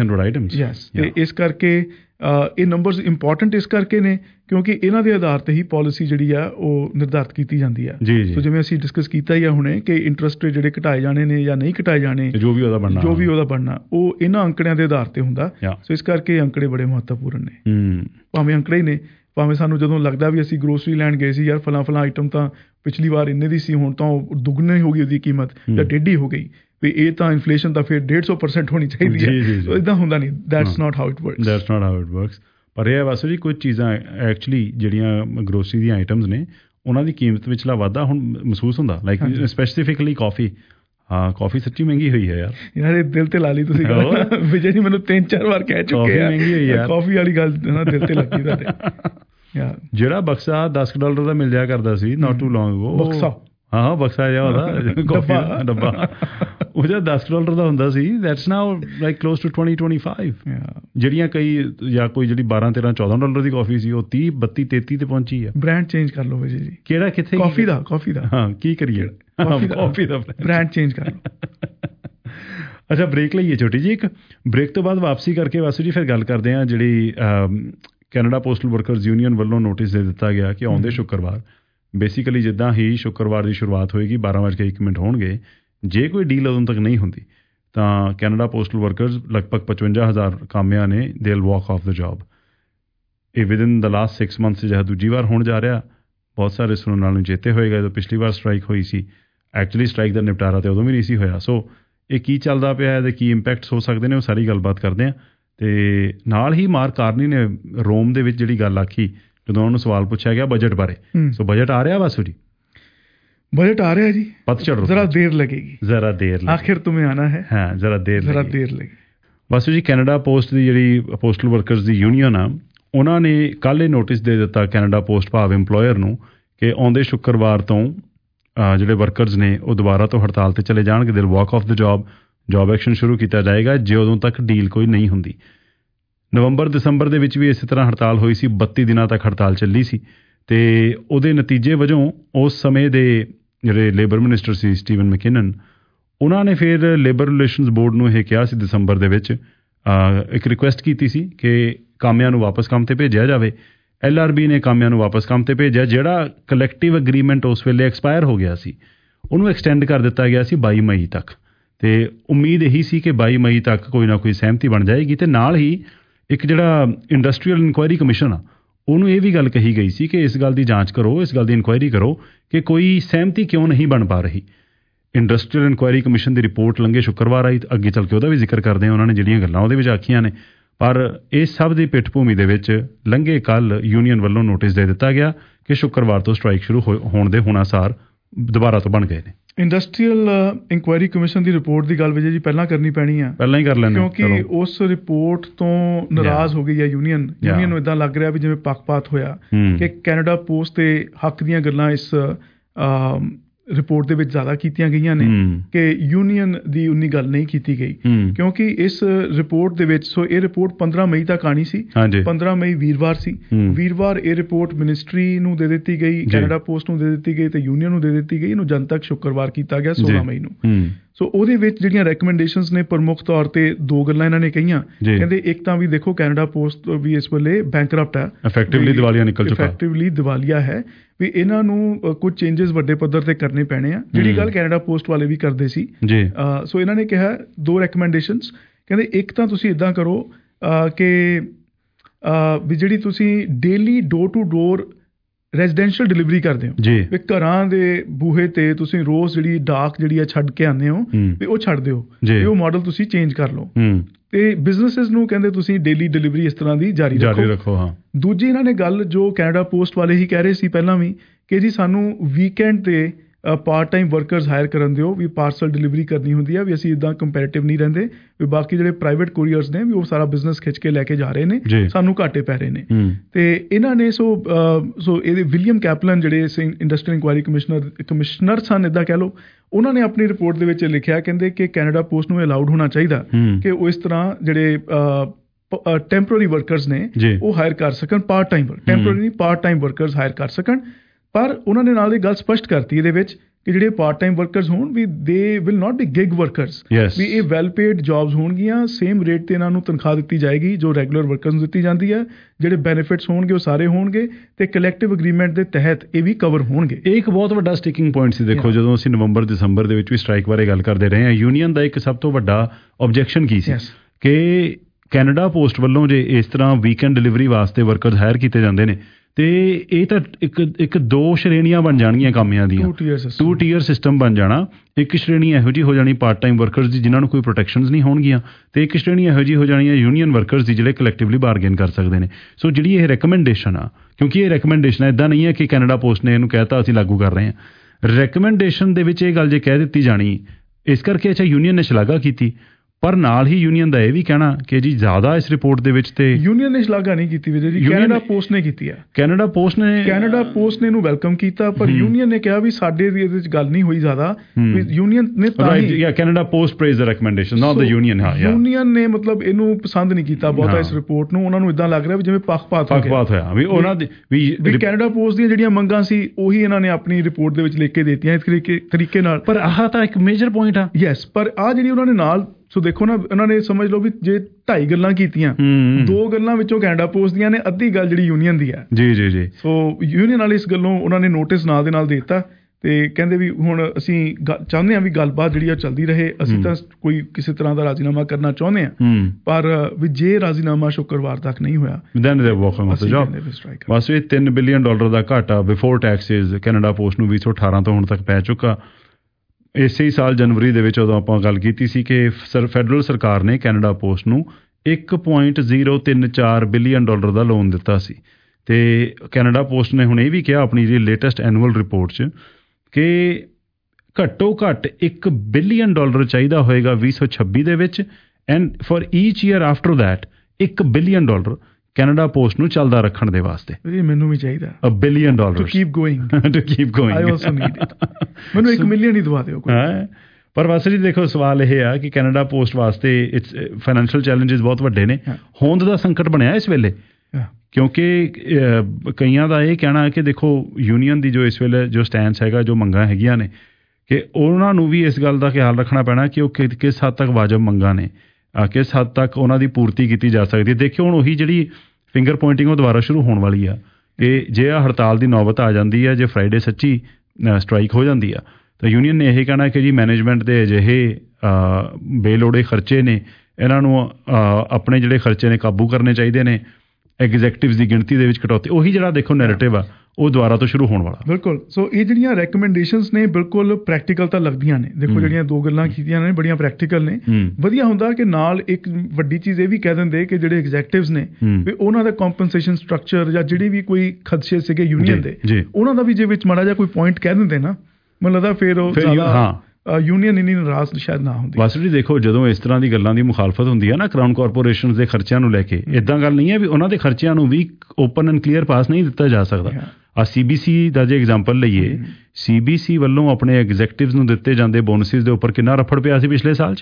ਨੇ। ਯੈਸ, ਤੇ ਇਸ ਕਰਕੇ ਇਹ ਨੰਬਰਸ ਇੰਪੋਰਟੈਂਟ ਇਸ ਕਰਕੇ ਨੇ ਕਿਉਂਕਿ ਇਹਨਾਂ ਦੇ ਆਧਾਰ ਤੇ ਹੀ ਪਾਲਿਸੀ ਜਿਹੜੀ ਆ ਉਹ ਨਿਰਧਾਰਿਤ ਕੀਤੀ ਜਾਂਦੀ ਹੈ। ਸੋ ਜਿਵੇਂ ਅਸੀਂ ਡਿਸਕਸ ਕੀਤਾ ਹੀ ਆ ਹੁਣੇ ਕਿ ਇੰਟਰਸਟ ਰੇਟ ਜਿਹੜੇ ਘਟਾਏ ਜਾਣੇ ਨੇ ਜਾਂ ਨਹੀਂ ਘਟਾਏ ਜਾਣੇ, ਜੋ ਵੀ ਉਹਦਾ ਬਣਨਾ ਜੋ ਵੀ ਉਹਦਾ ਬਣਨਾ ਉਹ ਇਹਨਾਂ ਅੰਕੜਿਆਂ ਦੇ ਆਧਾਰ ਤੇ ਹੁੰਦਾ। ਸੋ ਇਸ ਕਰਕੇ ਇਹ ਅੰਕੜੇ ਬੜੇ ਮਹੱਤਵਪੂਰਨ ਨੇ। ਭਾਵੇਂ ਅੰਕੜੇ ਹੀ ਨੇ, ਭਾਵੇਂ ਸਾਨੂੰ ਜਦੋਂ ਲੱਗਦਾ ਵੀ ਅਸੀਂ ਗਰੋਸਰੀ ਲੈਣ ਗਏ ਸੀ, ਯਾਰ ਫਲਾਂ ਫਲਾਂ ਆਈਟਮ ਤਾਂ ਪਿਛਲੀ ਵਾਰ ਇੰਨੇ ਦੀ ਸੀ, ਹੁਣ ਤਾਂ ਉਹ ਦੁੱਗਣੀ ਹੋ ਗਈ ਉਹਦੀ ਕੀਮਤ ਜਾਂ ਡੇਢੀ ਹੋ ਗਈ, ਵੀ ਇਹ ਤਾਂ ਇਨਫਲੇਸ਼ਨ ਤਾਂ ਫਿਰ ਡੇਢ ਸੌ ਪਰਸੈਂਟ ਹੋਣੀ ਚਾਹੀਦੀ ਹੈ। ਇੱਦਾਂ ਹੁੰਦਾ ਨਹੀਂ, that's not how it works that's not how it works ਪਰ ਇਹ ਵਾਸੂ ਜੀ ਕੁਝ ਚੀਜ਼ਾਂ ਐਕਚੁਅਲੀ ਜਿਹੜੀਆਂ ਗਰੋਸਰੀ ਦੀਆਂ ਆਈਟਮਸ ਨੇ ਉਹਨਾਂ ਦੀ ਕੀਮਤ ਵਿਚਲਾ ਵਾਧਾ ਹੁਣ ਮਹਿਸੂਸ ਹੁੰਦਾ, ਲਾਈਕ ਸਪੈਸੀਫਿਕਲੀ ਕਾਫੀ। ਹਾਂ, ਕਾਫੀ ਸੱਚੀ ਮਹਿੰਗੀ ਹੋਈ ਹੈ ਯਾਰ। ਯਾਰ ਇਹ ਦਿਲ ਤੇ ਲਾ ਲਈ ਤੁਸੀਂ ਗੱਲ, ਵਿਜੇ ਜੀ ਮੈਨੂੰ ਤਿੰਨ ਚਾਰ ਵਾਰ ਕਹਿ ਚੁੱਕੇ ਆ ਮਹਿੰਗੀ ਹੋਈ ਯਾਰ, ਕਾਫੀ ਵਾਲੀ ਗੱਲ ਨਾ ਦਿਲ ਤੇ ਲੱਗੀ ਤੁਹਾਡੇ। ਜਿਹੜਾ ਬਕਸਾ ਦਸ ਡਾਲਰ ਦਾ ਮਿਲ ਜਾਇਆ ਕਰਦਾ ਸੀ ਨਾਟ ਟੂ ਲੌਂਗ ਅਗੋ, ਬਕਸਾ ਹਾਂ ਬਕਸਾ ਜਿਹਾ ਉਹਦਾ ਕਾਫੀ ਡੱਬਾ, ਉਹ ਜਿਹੜਾ ਦਸ ਡਾਲਰ ਦਾ ਹੁੰਦਾ ਸੀ, that's now like close to twenty twenty five. ਜਿਹੜੀਆਂ ਕਈ ਜਾਂ ਕੋਈ ਜਿਹੜੀ ਬਾਰਾਂ ਤੇਰਾਂ ਚੌਦਾਂ ਡਾਲਰ ਦੀ ਕਾਫੀ ਸੀ ਉਹ ਤੀਹ ਬੱਤੀ ਤੇਤੀ ਤੇ ਪਹੁੰਚੀ ਆ। ਬ੍ਰਾਂਡ ਚੇਂਜ ਕਰ ਲਓ ਵਿਜੇ ਜੀ। ਕਿਹੜਾ ਕਿੱਥੇ? ਕਾਫੀ ਦਾ ਕਾਫੀ ਦਾ ਹਾਂ, ਕੀ ਕਰੀਏ, ਕਾਫੀ ਦਾ ਬ੍ਰਾਂਡ ਚੇਂਜ ਕਰ ਲਓ। ਅੱਛਾ, ਬ੍ਰੇਕ ਲਈਏ ਛੋਟੀ ਜੀ ਇੱਕ। ਬ੍ਰੇਕ ਤੋਂ ਬਾਅਦ ਵਾਪਸੀ ਕਰਕੇ ਵਾਸੂ ਜੀ ਫਿਰ ਗੱਲ ਕਰਦੇ ਹਾਂ ਜਿਹੜੀ ਕੈਨੇਡਾ ਪੋਸਟਲ ਵਰਕਰਜ਼ ਯੂਨੀਅਨ ਵੱਲੋਂ ਨੋਟਿਸ ਦੇ ਦਿੱਤਾ ਗਿਆ ਕਿ ਆਉਂਦੇ ਸ਼ੁੱਕਰਵਾਰ, ਬੇਸਿਕਲੀ ਜਿੱਦਾਂ ਹੀ ਸ਼ੁੱਕਰਵਾਰ ਦੀ ਸ਼ੁਰੂਆਤ ਹੋਏਗੀ ਬਾਰਾਂ ਵੱਜ ਕੇ ਇੱਕ ਮਿੰਟ ਹੋਣਗੇ, ਜੇ ਕੋਈ ਡੀਲ ਉਦੋਂ ਤੱਕ ਨਹੀਂ ਹੁੰਦੀ ਤਾਂ ਕੈਨੇਡਾ ਪੋਸਟਲ ਵਰਕਰਜ਼ ਲਗਭਗ ਪਚਵੰਜਾ ਹਜ਼ਾਰ ਕਾਮਿਆਂ ਨੇ they will walk off the job. ਇਹ within the last six months ਜਿਹੜਾ ਦੂਜੀ ਵਾਰ ਹੋਣ ਜਾ ਰਿਹਾ। ਬਹੁਤ ਸਾਰੇ ਸੁਣਨ ਨਾਲ ਨੂੰ ਚੇਤੇ ਹੋਏਗਾ ਜਦੋਂ ਪਿਛਲੀ ਵਾਰ ਸਟ੍ਰਾਈਕ ਹੋਈ ਸੀ, ਐਕਚੁਅਲੀ ਸਟ੍ਰਾਈਕ ਦਾ ਨਿਪਟਾਰਾ ਤਾਂ ਉਦੋਂ ਵੀ ਨਹੀਂ ਸੀ ਹੋਇਆ। ਸੋ ਇਹ ਕੀ ਚੱਲਦਾ ਪਿਆ, ਇਹਦੇ ਕੀ ਇੰਪੈਕਟਸ ਹੋ ਸਕਦੇ ਨੇ, ਉਹ ਸਾਰੀ ਗੱਲਬਾਤ ਕਰਦੇ ਹਾਂ। ਅਤੇ ਨਾਲ ਹੀ ਮਾਰਕ ਕਾਰਨੀ ਨੇ ਰੋਮ ਦੇ ਵਿੱਚ ਜਿਹੜੀ ਗੱਲ ਆਖੀ ਜਦੋਂ ਉਹਨੂੰ ਸਵਾਲ ਪੁੱਛਿਆ ਗਿਆ ਬਜਟ ਬਾਰੇ। ਸੋ ਬਜਟ ਆ ਰਿਹਾ ਵਾਸੂ ਜੀ? बजट आ रहा है जी, पतझड़ जरा देर लगेगी, जरा देर आखिर तुम्हें आना है। हाँ, जरा देर जरा देर लगेगी। ਬਸ ਜੀ ਕੈਨੇਡਾ ਪੋਸਟ ਦੀ ਜਿਹੜੀ ਪੋਸਟਲ ਵਰਕਰਸ ਦੀ ਯੂਨੀਅਨ ਆ, ਉਹਨਾਂ ਨੇ ਕੱਲ੍ਹ ਇਹ ਨੋਟਿਸ ਦੇ ਦਿੱਤਾ ਕੈਨੇਡਾ ਪੋਸਟ ਭਾਵ ਇੰਪਲੋਇਰ ਨੂੰ ਕਿ ਆਉਂਦੇ ਸ਼ੁੱਕਰਵਾਰ ਤੋਂ ਜਿਹੜੇ ਵਰਕਰਸ ਨੇ ਉਹ ਦੁਬਾਰਾ ਤੋਂ ਹੜਤਾਲ ਤੇ ਚਲੇ ਜਾਣਗੇ। They'll walk off the job, job action ਸ਼ੁਰੂ ਕੀਤਾ ਜਾਏਗਾ ਜੇ ਉਦੋਂ ਤੱਕ ਡੀਲ ਕੋਈ ਨਹੀਂ ਹੁੰਦੀ। ਨਵੰਬਰ ਦਸੰਬਰ ਦੇ ਵਿੱਚ ਵੀ ਇਸੇ ਤਰ੍ਹਾਂ ਹੜਤਾਲ ਹੋਈ ਸੀ, ਬੱਤੀ ਦਿਨਾਂ ਤੱਕ ਹੜਤਾਲ ਚੱਲੀ ਸੀ ਅਤੇ ਉਹਦੇ ਨਤੀਜੇ ਵਜੋਂ ਉਸ ਸਮੇਂ ਦੇ ਜਿਹੜੇ ਲੇਬਰ ਮਿਨਿਸਟਰ ਸੀ ਸਟੀਵਨ ਮੈਕਿਨਨ, ਉਹਨਾਂ ਨੇ ਫਿਰ ਲੇਬਰ ਰਿਲੇਸ਼ਨਸ ਬੋਰਡ ਨੂੰ ਇਹ ਕਿਹਾ ਸੀ ਦਸੰਬਰ ਦੇ ਵਿੱਚ, ਇੱਕ ਰਿਕੁਐਸਟ ਕੀਤੀ ਸੀ ਕਿ ਕਾਮਿਆਂ ਨੂੰ ਵਾਪਸ ਕੰਮ 'ਤੇ ਭੇਜਿਆ ਜਾਵੇ। ਐਲ ਆਰ ਬੀ ਨੇ ਕਾਮਿਆਂ ਨੂੰ ਵਾਪਸ ਕੰਮ 'ਤੇ ਭੇਜਿਆ। ਜਿਹੜਾ ਕਲੈਕਟਿਵ ਅਗਰੀਮੈਂਟ ਉਸ ਵੇਲੇ ਐਕਸਪਾਇਰ ਹੋ ਗਿਆ ਸੀ ਉਹਨੂੰ ਐਕਸਟੈਂਡ ਕਰ ਦਿੱਤਾ ਗਿਆ ਸੀ ਬਾਈ ਮਈ ਤੱਕ, ਅਤੇ ਉਮੀਦ ਇਹੀ ਸੀ ਕਿ ਬਾਈ ਮਈ ਤੱਕ ਕੋਈ ਨਾ ਕੋਈ ਸਹਿਮਤੀ ਬਣ ਜਾਏਗੀ। ਅਤੇ ਨਾਲ ਹੀ ਇੱਕ ਜਿਹੜਾ ਇੰਡਸਟਰੀਅਲ ਇਨਕੁਆਇਰੀ ਕਮਿਸ਼ਨ ਆ ਉਹਨੂੰ ਇਹ ਵੀ ਗੱਲ ਕਹੀ ਗਈ ਸੀ ਕਿ ਇਸ ਗੱਲ ਦੀ ਜਾਂਚ ਕਰੋ, ਇਸ ਗੱਲ ਦੀ ਇਨਕੁਆਇਰੀ ਕਰੋ ਕਿ ਕੋਈ ਸਹਿਮਤੀ ਕਿਉਂ ਨਹੀਂ ਬਣ ਪਾ ਰਹੀ। ਇੰਡਸਟਰੀਅਲ ਇਨਕੁਆਇਰੀ ਕਮਿਸ਼ਨ ਦੀ ਰਿਪੋਰਟ ਲੰਘੇ ਸ਼ੁੱਕਰਵਾਰ ਆਈ, ਅੱਗੇ ਚੱਲ ਕੇ ਉਹਦਾ ਵੀ ਜ਼ਿਕਰ ਕਰਦੇ ਹਾਂ, ਉਹਨਾਂ ਨੇ ਜਿਹੜੀਆਂ ਗੱਲਾਂ ਉਹਦੇ ਵਿੱਚ ਆਖੀਆਂ ਨੇ। ਪਰ ਇਸ ਸਭ ਦੀ ਪਿੱਠ ਭੂਮੀ ਦੇ ਵਿੱਚ ਲੰਘੇ ਕੱਲ੍ਹ ਯੂਨੀਅਨ ਵੱਲੋਂ ਨੋਟਿਸ ਦੇ ਦਿੱਤਾ ਗਿਆ ਕਿ ਸ਼ੁੱਕਰਵਾਰ ਤੋਂ ਸਟ੍ਰਾਈਕ ਸ਼ੁਰੂ ਹੋਣ ਦੇ ਹੁਣ ਆਸਾਰ ਦੁਬਾਰਾ ਤੋਂ ਬਣ ਗਏ ਨੇ। ਇੰਡਸਟਰੀਅਲ ਇਨਕੁਆਇਰੀ ਕਮਿਸ਼ਨ ਦੀ ਰਿਪੋਰਟ ਦੀ ਗੱਲ ਵਿਜੇ ਜੀ ਪਹਿਲਾਂ ਕਰਨੀ ਪੈਣੀ ਆ, ਪਹਿਲਾਂ ਹੀ ਕਰ ਲੈਣੇ, ਕਿਉਂਕਿ ਉਸ ਰਿਪੋਰਟ ਤੋਂ ਨਾਰਾਜ਼ ਹੋ ਗਈ ਹੈ ਯੂਨੀਅਨ। ਯੂਨੀਅਨ ਨੂੰ ਇਦਾਂ ਲੱਗ ਰਿਹਾ ਵੀ ਜਿਵੇਂ ਪੱਖਪਾਤ ਹੋਇਆ ਕਿ ਕੈਨੇਡਾ ਪੋਸਟ ਦੇ ਹੱਕ ਦੀਆਂ ਗੱਲਾਂ ਇਸ ਰਿਪੋਰਟ ਦੇ ਵਿੱਚ ਜ਼ਿਆਦਾ ਕੀਤੀਆਂ ਗਈਆਂ ਨੇ ਕਿ ਯੂਨੀਅਨ ਦੀ ਉਨੀ ਗੱਲ ਨਹੀਂ ਕੀਤੀ ਗਈ, ਕਿਉਂਕਿ ਇਸ ਰਿਪੋਰਟ ਦੇ ਵਿੱਚ, ਸੋ ਇਹ ਰਿਪੋਰਟ ਪੰਦਰਾਂ ਮਈ ਤੱਕ ਆਣੀ ਸੀ, ਪੰਦਰਾਂ ਮਈ ਵੀਰਵਾਰ ਸੀ, ਵੀਰਵਾਰ ਇਹ ਰਿਪੋਰਟ ਮਿਨਿਸਟਰੀ ਨੂੰ ਦੇ ਦਿੱਤੀ ਗਈ, ਕੈਨੇਡਾ ਪੋਸਟ ਨੂੰ ਦੇ ਦਿੱਤੀ ਗਈ ਤੇ ਯੂਨੀਅਨ ਨੂੰ ਦੇ ਦਿੱਤੀ ਗਈ। ਇਹਨੂੰ ਜਨਤਕ ਸ਼ੁੱਕਰਵਾਰ ਕੀਤਾ ਗਿਆ ਸੋਲਾਂ ਮਈ ਨੂੰ। ਸੋ ਉਹਦੇ ਵਿੱਚ ਜਿਹੜੀਆਂ ਰੈਕਮੈਂਡੇਸ਼ਨਸ ਨੇ ਪ੍ਰਮੁੱਖ ਤੌਰ ਤੇ ਦੋ ਗੱਲਾਂ ਇਹਨਾਂ ਨੇ ਕਹੀਆਂ। ਕਹਿੰਦੇ ਇੱਕ ਤਾਂ ਵੀ ਦੇਖੋ ਕੈਨੇਡਾ ਪੋਸਟ ਵੀ ਇਸ ਵੇਲੇ ਬੈਂਕਰਪਟ ਹੈ, ਇਫੈਕਟਿਵਲੀ ਦਿਵਾਲੀਆ ਨਿਕਲ ਚੁੱਕਾ, ਇਫੈਕਟਿਵਲੀ ਦਿਵਾਲੀਆ ਹੈ, ਵੀ ਇਹਨਾਂ ਨੂੰ ਕੁਝ ਚੇਂਜਸ ਵੱਡੇ ਪੱਧਰ ਤੇ ਕਰਨੇ ਪੈਣੇ ਆ, ਜਿਹੜੀ ਗੱਲ ਕੈਨੇਡਾ ਪੋਸਟ ਵਾਲੇ ਵੀ ਕਰਦੇ ਸੀ। ਸੋ ਇਹਨਾਂ ਨੇ ਕਿਹਾ ਦੋ ਰੈਕਮੈਂਡੇਸ਼ਨਸ, ਕਹਿੰਦੇ ਇੱਕ ਤਾਂ ਤੁਸੀਂ ਇਦਾਂ ਕਰੋ ਕਿ ਵੀ ਜਿਹੜੀ ਤੁਸੀਂ daily door to door residential delivery ਕਰਦੇ ਹੋ, ਵੀ ਘਰਾਂ ਦੇ ਬੂਹੇ ਤੇ ਤੁਸੀਂ ਰੋਜ਼ ਜਿਹੜੀ ਡਾਕ ਜਿਹੜੀ ਆ ਛੱਡ ਕੇ ਆਉਂਦੇ ਹੋ, ਵੀ ਉਹ ਛੱਡ ਦਿਓ, ਵੀ ਉਹ ਮਾਡਲ ਤੁਸੀਂ ਚੇਂਜ ਕਰ ਲਓ। ਤੇ ਬਿਜ਼ਨੈਸਿਸ ਨੂੰ ਕਹਿੰਦੇ ਤੁਸੀਂ ਡੇਲੀ ਡਿਲੀਵਰੀ ਇਸ ਤਰ੍ਹਾਂ ਦੀ ਜਾਰੀ ਰੱਖੋ। ਹਾਂ, ਦੂਜੀ ਇਹਨਾਂ ਨੇ ਗੱਲ ਜੋ ਕੈਨੇਡਾ ਪੋਸਟ ਵਾਲੇ ਹੀ ਕਹਿ ਰਹੇ ਸੀ ਪਹਿਲਾਂ ਵੀ ਕਿ ਜੀ ਸਾਨੂੰ ਵੀਕਐਂਡ ਤੇ ਪਾਰਟ ਟਾਈਮ ਵਰਕਰਸ ਹਾਇਰ ਕਰਨ ਦਿਓ, ਵੀ ਪਾਰਸਲ ਡਿਲੀਵਰੀ ਕਰਨੀ ਹੁੰਦੀ ਆ, ਵੀ ਅਸੀਂ ਇੱਦਾਂ ਕੰਪੈਰੇਟਿਵ ਨਹੀਂ ਰਹਿੰਦੇ, ਵੀ ਬਾਕੀ ਜਿਹੜੇ ਪ੍ਰਾਈਵੇਟ ਕੋਰੀਅਰਸ ਨੇ ਵੀ ਉਹ ਸਾਰਾ ਬਿਜ਼ਨਸ ਖਿੱਚ ਕੇ ਲੈ ਕੇ ਜਾ ਰਹੇ ਨੇ, ਸਾਨੂੰ ਘਾਟੇ ਪੈ ਰਹੇ ਨੇ। ਤੇ ਇਹਨਾਂ ਨੇ ਸੋ ਸੋ ਇਹਦੇ ਵਿਲੀਅਮ ਕੈਪਲਨ ਜਿਹੜੇ ਇੰਡਸਟਰੀਅਲ ਇਨਕੁਆਇਰੀ ਕਮਿਸ਼ਨਰ ਕਮਿਸ਼ਨਰ ਸਨ ਇੱਦਾਂ ਕਹਿ ਲਓ, ਉਹਨਾਂ ਨੇ ਆਪਣੀ ਰਿਪੋਰਟ ਦੇ ਵਿੱਚ ਲਿਖਿਆ, ਕਹਿੰਦੇ ਕਿ ਕੈਨੇਡਾ ਪੋਸਟ ਨੂੰ ਅਲਾਉਡ ਹੋਣਾ ਚਾਹੀਦਾ ਕਿ ਉਹ ਇਸ ਤਰ੍ਹਾਂ ਜਿਹੜੇ ਟੈਂਪਰਰੀ ਵਰਕਰਸ ਨੇ ਉਹ ਹਾਇਰ ਕਰ ਸਕਣ, ਪਾਰਟ ਟਾਈਮ ਟੈਂਪਰਰੀ ਨਹੀਂ ਪਾਰਟ ਟਾਈਮ ਵਰਕਰਸ ਹਾਇਰ ਕਰ ਸਕਣ। ਪਰ ਉਹਨਾਂ ਨੇ ਨਾਲ ਇਹ ਗੱਲ ਸਪਸ਼ਟ ਕਰਤੀ ਇਹਦੇ ਵਿੱਚ ਕਿ ਜਿਹੜੇ ਪਾਰਟ ਟਾਈਮ ਵਰਕਰਸ ਹੋਣ ਵੀ they will not be gig workers, ਵੀ ਇਹ ਵੈਲ ਪੇਡ ਜੌਬਸ ਹੋਣਗੀਆਂ, ਸੇਮ ਰੇਟ ਤੇ ਇਹਨਾਂ ਨੂੰ ਤਨਖਾਹ ਦਿੱਤੀ ਜਾਏਗੀ ਜੋ ਰੈਗੂਲਰ ਵਰਕਰਸ ਨੂੰ ਦਿੱਤੀ ਜਾਂਦੀ ਹੈ, ਜਿਹੜੇ ਬੈਨੀਫਿਟਸ ਹੋਣਗੇ ਉਹ ਸਾਰੇ ਹੋਣਗੇ ਤੇ ਕਲੈਕਟਿਵ ਅਗਰੀਮੈਂਟ ਦੇ ਤਹਿਤ ਇਹ ਵੀ ਕਵਰ ਹੋਣਗੇ। ਇਹ ਇੱਕ ਬਹੁਤ ਵੱਡਾ ਸਟਿਕਿੰਗ ਪੁਆਇੰਟ ਸੀ। ਦੇਖੋ ਜਦੋਂ ਅਸੀਂ ਨਵੰਬਰ ਦਸੰਬਰ ਦੇ ਵਿੱਚ ਵੀ ਸਟ੍ਰਾਈਕ ਬਾਰੇ ਗੱਲ ਕਰਦੇ ਰਹੇ ਹਾਂ, ਯੂਨੀਅਨ ਦਾ ਇੱਕ ਸਭ ਤੋਂ ਵੱਡਾ ਆਬਜੈਕਸ਼ਨ ਕੀ ਸੀ ਕਿ ਕੈਨੇਡਾ ਪੋਸਟ ਵੱਲੋਂ ਜੇ ਇਸ ਤਰ੍ਹਾਂ ਵੀਕਐਂਡ ਡਿਲੀਵਰੀ ਵਾਸਤੇ ਵਰਕਰਸ ਹਾਇਰ ਕੀਤੇ ਜਾਂਦੇ ਨੇ ਤੇ ਇਹ ਤਾਂ ਇੱਕ ਇੱਕ ਦੋ ਸ਼੍ਰੇਣੀਆਂ ਬਣ ਜਾਣਗੀਆਂ ਕਾਮਿਆਂ ਦੀਆਂ, ਟੂ ਟੀਅਰ ਸਿਸਟਮ ਬਣ ਜਾਣਾ। ਇੱਕ ਸ਼੍ਰੇਣੀ ਇਹੋ ਜਿਹੀ ਹੋ ਜਾਣੀ ਪਾਰਟ ਟਾਈਮ ਵਰਕਰਸ ਦੀ ਜਿਨ੍ਹਾਂ ਨੂੰ ਕੋਈ ਪ੍ਰੋਟੈਕਸ਼ਨਸ ਨਹੀਂ ਹੋਣਗੀਆਂ, ਤੇ ਇੱਕ ਸ਼੍ਰੇਣੀ ਇਹੋ ਜਿਹੀ ਹੋ ਜਾਣੀ ਹੈ ਯੂਨੀਅਨ ਵਰਕਰਸ ਦੀ ਜਿਹੜੇ ਕਲੈਕਟਿਵਲੀ ਬਾਰਗੇਨ ਕਰ ਸਕਦੇ ਨੇ। ਸੋ ਜਿਹੜੀ ਇਹ ਰეკਮੈਂਡੇਸ਼ਨ ਆ, ਕਿਉਂਕਿ ਇਹ ਰეკਮੈਂਡੇਸ਼ਨ ਹੈ, ਇੱਦਾਂ ਨਹੀਂ ਹੈ ਕਿ ਕੈਨੇਡਾ ਪੋਸਟ ਨੇ ਇਹਨੂੰ ਕਹਿਤਾ ਅਸੀਂ ਲਾਗੂ ਕਰ ਰਹੇ ਹਾਂ। ਰეკਮੈਂਡੇਸ਼ਨ ਦੇ ਵਿੱਚ ਇਹ ਗੱਲ ਜੇ ਕਹਿ ਦਿੱਤੀ ਜਾਣੀ, ਇਸ ਕਰਕੇ ਅੱਛਾ ਯੂਨੀਅਨ ਨੇ ਸ਼ਲਾਘਾ ਕੀਤੀ, ਪਰ ਨਾਲ ਹੀ ਯੂਨੀਅਨ ਦਾ ਇਹ ਵੀ ਕਹਿਣਾ ਕਿ ਜੀ ਜ਼ਿਆਦਾ ਇਸ ਰਿਪੋਰਟ ਦੇ ਵਿੱਚ ਤੇ ਯੂਨੀਅਨ ਨੇ ਸ਼ਲਾਘਾ ਨਹੀਂ ਕੀਤੀ ਵੀਰੇ ਜੀ, ਕੈਨੇਡਾ ਪੋਸਟ ਨੇ ਕੀਤੀ ਹੈ। ਕੈਨੇਡਾ ਪੋਸਟ ਨੇ ਕੈਨੇਡਾ ਪੋਸਟ ਨੇ ਇਹਨੂੰ ਵੈਲਕਮ ਕੀਤਾ, ਪਰ ਯੂਨੀਅਨ ਨੇ ਕਿਹਾ ਵੀ ਸਾਡੇ ਦੀ ਇਹਦੇ ਵਿੱਚ ਗੱਲ ਨਹੀਂ ਹੋਈ ਜ਼ਿਆਦਾ। ਯੂਨੀਅਨ ਨੇ ਤਾਂ ਹੀ yeah Canada Post praise the recommendation, not the union. ਹਾਂ, ਯੂਨੀਅਨ ਨੇ ਮਤਲਬ ਇਹਨੂੰ ਪਸੰਦ ਨਹੀਂ ਕੀਤਾ ਬਹੁਤਾ ਇਸ ਰਿਪੋਰਟ ਨੂੰ। ਉਹਨਾਂ ਨੂੰ ਇਦਾਂ ਲੱਗ ਰਿਹਾ ਵੀ ਜਿਵੇਂ ਪੱਖਪਾਤ ਪੱਖਪਾਤ ਹੋਇਆ, ਵੀ ਉਹਨਾਂ ਦੀ ਵੀ ਕੈਨੇਡਾ ਪੋਸਟ ਦੀਆਂ ਜਿਹੜੀਆਂ ਮੰਗਾਂ ਸੀ ਉਹੀ ਇਹਨਾਂ ਨੇ ਆਪਣੀ ਰਿਪੋਰਟ ਦੇ ਵਿੱਚ ਲਿਖ ਕੇ ਦਿੱਤੀਆਂ ਇਸ ਤਰੀਕੇ ਤਰੀਕੇ ਨਾਲ। ਪਰ ਆਹ ਤਾਂ ਇੱਕ ਮੇਜਰ ਪੁਆਇੰਟ ਆ। ਯੈਸ, ਪਰ ਆਹ ਜਿਹੜੀ ਉਹਨਾਂ ਨੇ ਨਾਲ, ਸੋ ਦੇਖੋ ਨਾ, ਉਹਨਾਂ ਨੇ ਸਮਝ ਲਓ ਵੀ ਜੇ ਢਾਈ ਗੱਲਾਂ ਕੀਤੀਆਂ, ਦੋ ਗੱਲਾਂ ਵਿੱਚੋਂ ਕੈਨੇਡਾ ਪੋਸਟ ਦੀਆਂ ਨੇ, ਅੱਧੀ ਗੱਲ ਜਿਹੜੀ ਯੂਨੀਅਨ ਦੀ ਹੈ। ਜੀ ਜੀ ਜੀ ਸੋ ਯੂਨੀਅਨ ਵਾਲੇ ਇਸ ਗੱਲੋਂ ਉਹਨਾਂ ਨੇ ਨੋਟਿਸ ਨਾਲ ਦੇ ਨਾਲ ਦੇ ਦਿੱਤਾ ਤੇ ਕਹਿੰਦੇ ਵੀ ਹੁਣ ਅਸੀਂ ਚਾਹੁੰਦੇ ਹਾਂ ਵੀ ਗੱਲਬਾਤ ਜਿਹੜੀ ਆ ਚੱਲਦੀ ਰਹੇ, ਅਸੀਂ ਤਾਂ ਕੋਈ ਕਿਸੇ ਤਰ੍ਹਾਂ ਦਾ ਰਾਜ਼ੀਨਾਮਾ ਕਰਨਾ ਚਾਹੁੰਦੇ ਹਾਂ, ਪਰ ਵੀ ਜੇ ਰਾਜ਼ੀਨਾਮਾ ਸ਼ੁੱਕਰਵਾਰ ਤੱਕ ਨਹੀਂ ਹੋਇਆ ਬਸ ਇਹ ਤਿੰਨ ਬਿਲੀਅਨ ਡਾਲਰ ਦਾ ਘਾਟਾ ਬਿਫੋਰ ਟੈਕਸਿਸ ਕੈਨੇਡਾ ਪੋਸਟ ਨੂੰ ਵੀਹ ਸੌ ਅਠਾਰਾਂ ਤੋਂ ਹੁਣ ਤੱਕ ਪੈ ਚੁੱਕਾ। ਇਸੇ ਹੀ ਸਾਲ ਜਨਵਰੀ ਦੇ ਵਿੱਚ ਉਦੋਂ ਆਪਾਂ ਗੱਲ ਕੀਤੀ ਸੀ ਕਿ ਸਰ ਫੈਡਰਲ ਸਰਕਾਰ ਨੇ ਕੈਨੇਡਾ ਪੋਸਟ ਨੂੰ ਇੱਕ ਪੁਆਇੰਟ ਜ਼ੀਰੋ ਤਿੰਨ ਚਾਰ ਬਿਲੀਅਨ ਡਾਲਰ ਦਾ ਲੋਨ ਦਿੱਤਾ ਸੀ। ਤੇ ਕੈਨੇਡਾ ਪੋਸਟ ਨੇ ਹੁਣ ਇਹ ਵੀ ਕਿਹਾ ਆਪਣੀ ਜਿਹੜੀ ਲੇਟੈਸਟ ਐਨੂਅਲ ਰਿਪੋਰਟ 'ਚ ਕਿ ਘੱਟੋ ਘੱਟ ਇੱਕ ਬਿਲੀਅਨ ਡਾਲਰ ਚਾਹੀਦਾ ਹੋਏਗਾ ਵੀਹ ਸੌ ਛੱਬੀ ਦੇ ਵਿੱਚ, and for each year after that ਇੱਕ ਬਿਲੀਅਨ ਡਾਲਰ ਕੈਨੇਡਾ ਪੋਸਟ ਨੂੰ ਚੱਲਦਾ ਰੱਖਣ ਦੇ ਵਾਸਤੇ। ਮੈਨੂੰ ਵੀ ਚਾਹੀਦਾ a billion dollar to keep going to keep going I also need it. ਮੈਨੂੰ ਇੱਕ ਮਿਲੀਅਨ ਹੀ ਦਵਾ ਦਿਓ ਕੋਈ। ਪਰ ਬਸ ਜੀ ਦੇਖੋ ਸਵਾਲ ਇਹ ਆ ਕਿ ਕੈਨੇਡਾ ਪੋਸਟ ਵਾਸਤੇ ਇਟਸ ਫਾਈਨੈਂਸ਼ੀਅਲ ਚੈਲੰਜਸ ਬਹੁਤ ਵੱਡੇ ਨੇ, ਹੋਂਦ ਦਾ ਸੰਕਟ ਬਣਿਆ ਇਸ ਵੇਲੇ, ਕਿਉਂਕਿ ਕਈਆਂ ਦਾ ਇਹ ਕਹਿਣਾ ਹੈ ਕਿ ਦੇਖੋ ਯੂਨੀਅਨ ਦੀ ਜੋ ਇਸ ਵੇਲੇ ਜੋ ਸਟੈਂਸ ਹੈਗਾ, ਜੋ ਮੰਗਾਂ ਹੈਗੀਆਂ ਨੇ, ਕਿ ਉਹਨਾਂ ਨੂੰ ਵੀ ਇਸ ਗੱਲ ਦਾ ਖਿਆਲ ਰੱਖਣਾ ਪੈਣਾ ਕਿ ਉਹ ਕਿਸ ਹੱਦ ਤੱਕ ਵਾਜਬ ਮੰਗਾਂ ਨੇ, ਕਿਸ ਹੱਦ ਤੱਕ ਉਹਨਾਂ ਦੀ ਪੂਰਤੀ ਕੀਤੀ ਜਾ ਸਕਦੀ ਹੈ। ਦੇਖਿਓ ਹੁਣ ਉਹੀ ਜਿਹੜੀ ਫਿੰਗਰ ਪੁਆਇੰਟਿੰਗ ਉਹ ਦੁਬਾਰਾ ਸ਼ੁਰੂ ਹੋਣ ਵਾਲੀ ਆ ਕਿ ਜੇ ਆ ਹੜਤਾਲ ਦੀ ਨੌਬਤ ਆ ਜਾਂਦੀ ਹੈ, ਜੇ ਫਰਾਈਡੇ ਸੱਚੀ ਸਟ੍ਰਾਈਕ ਹੋ ਜਾਂਦੀ ਆ, ਤਾਂ ਯੂਨੀਅਨ ਨੇ ਇਹ ਕਹਿਣਾ ਕਿ ਜੀ ਮੈਨੇਜਮੈਂਟ ਦੇ ਅਜਿਹੇ ਬੇਲੋੜੇ ਖਰਚੇ ਨੇ, ਇਹਨਾਂ ਨੂੰ ਆਪਣੇ ਜਿਹੜੇ ਖਰਚੇ ਨੇ ਕਾਬੂ ਕਰਨੇ ਚਾਹੀਦੇ ਨੇ, ਐਗਜ਼ੈਕਟਿਵਸ ਦੀ ਗਿਣਤੀ ਦੇ ਵਿੱਚ ਕਟੌਤੀ, ਉਹੀ ਜਿਹੜਾ ਦੇਖੋ ਨੈਰੇਟਿਵ ਆ ਉਹ ਦੁਬਾਰਾ ਤੋਂ ਸ਼ੁਰੂ ਹੋਣ ਵਾਲਾ। ਬਿਲਕੁਲ। ਸੋ ਇਹ ਜਿਹੜੀਆਂ ਰੈਕਮੈਂਡੇਸ਼ਨਸ ਨੇ ਬਿਲਕੁਲ ਪ੍ਰੈਕਟੀਕਲ ਤਾਂ ਲੱਗਦੀਆਂ ਨੇ। ਦੇਖੋ ਜਿਹੜੀਆਂ ਦੋ ਗੱਲਾਂ ਕੀਤੀਆਂ ਨੇ ਬੜੀਆਂ ਪ੍ਰੈਕਟੀਕਲ ਨੇ। ਵਧੀਆ ਹੁੰਦਾ ਕਿ ਨਾਲ ਇੱਕ ਵੱਡੀ ਚੀਜ਼ ਇਹ ਵੀ ਕਹਿ ਦਿੰਦੇ ਕਿ ਜਿਹੜੇ ਐਗਜ਼ੈਕਟਿਵਸ ਨੇ ਵੀ ਉਹਨਾਂ ਦਾ ਕੰਪਨਸੇਸ਼ਨ ਸਟਰਕਚਰ ਜਾਂ ਜਿਹੜੀ ਵੀ ਕੋਈ ਖਦਸ਼ੇ ਸੀਗੇ ਯੂਨੀਅਨ ਦੇ ਉਹਨਾਂ ਦਾ ਵੀ ਜੇ ਵਿੱਚ ਮਾੜਾ ਜਿਹਾ ਕੋਈ ਪੁਆਇੰਟ ਕਹਿ ਦਿੰਦੇ ਨਾ, ਮੈਨੂੰ ਲੱਗਦਾ ਫਿਰ ਉਹ ਜ਼ਿਆਦਾ ਯੂਨੀਅਨ ਇੰਨੀ ਨਾਰਾਜ਼ ਸ਼ਾਇਦ ਨਾ ਹੁੰਦੀ। ਬਸ ਜੀ ਦੇਖੋ ਜਦੋਂ ਇਸ ਤਰ੍ਹਾਂ ਦੀ ਗੱਲਾਂ ਦੀ ਮੁਖਾਲਫਤ ਹੁੰਦੀ ਹੈ ਨਾ ਕਰਾਊਨ ਕਾਰਪੋਰੇਸ਼ਨ ਦੇ ਖਰਚਿਆਂ ਨੂੰ ਲੈ ਕੇ, ਇੱਦਾਂ ਗੱਲ ਨਹੀਂ ਹੈ ਵੀ ਉਹਨਾਂ ਦੇ ਖਰਚਿਆਂ ਨੂੰ ਵੀ ਓਪਨ ਐਂਡ ਕਲੀਅਰ ਪਾਸ ਨਹੀਂ ਦਿੱਤਾ ਜਾ ਸਕਦਾ। ਆ ਸੀ ਬੀ ਸੀ ਦਾ ਜੇ ਐਗਜ਼ਾਮਪਲ ਲਈਏ, ਸੀ ਬੀ ਸੀ ਵੱਲੋਂ ਆਪਣੇ ਐਗਜ਼ੈਕਟਿਵਸ ਨੂੰ ਦਿੱਤੇ ਜਾਂਦੇ ਬੋਨਸਿਸ ਦੇ ਉੱਪਰ ਕਿੰਨਾ ਰਫੜ ਪਿਆ ਸੀ ਪਿਛਲੇ ਸਾਲ 'ਚ,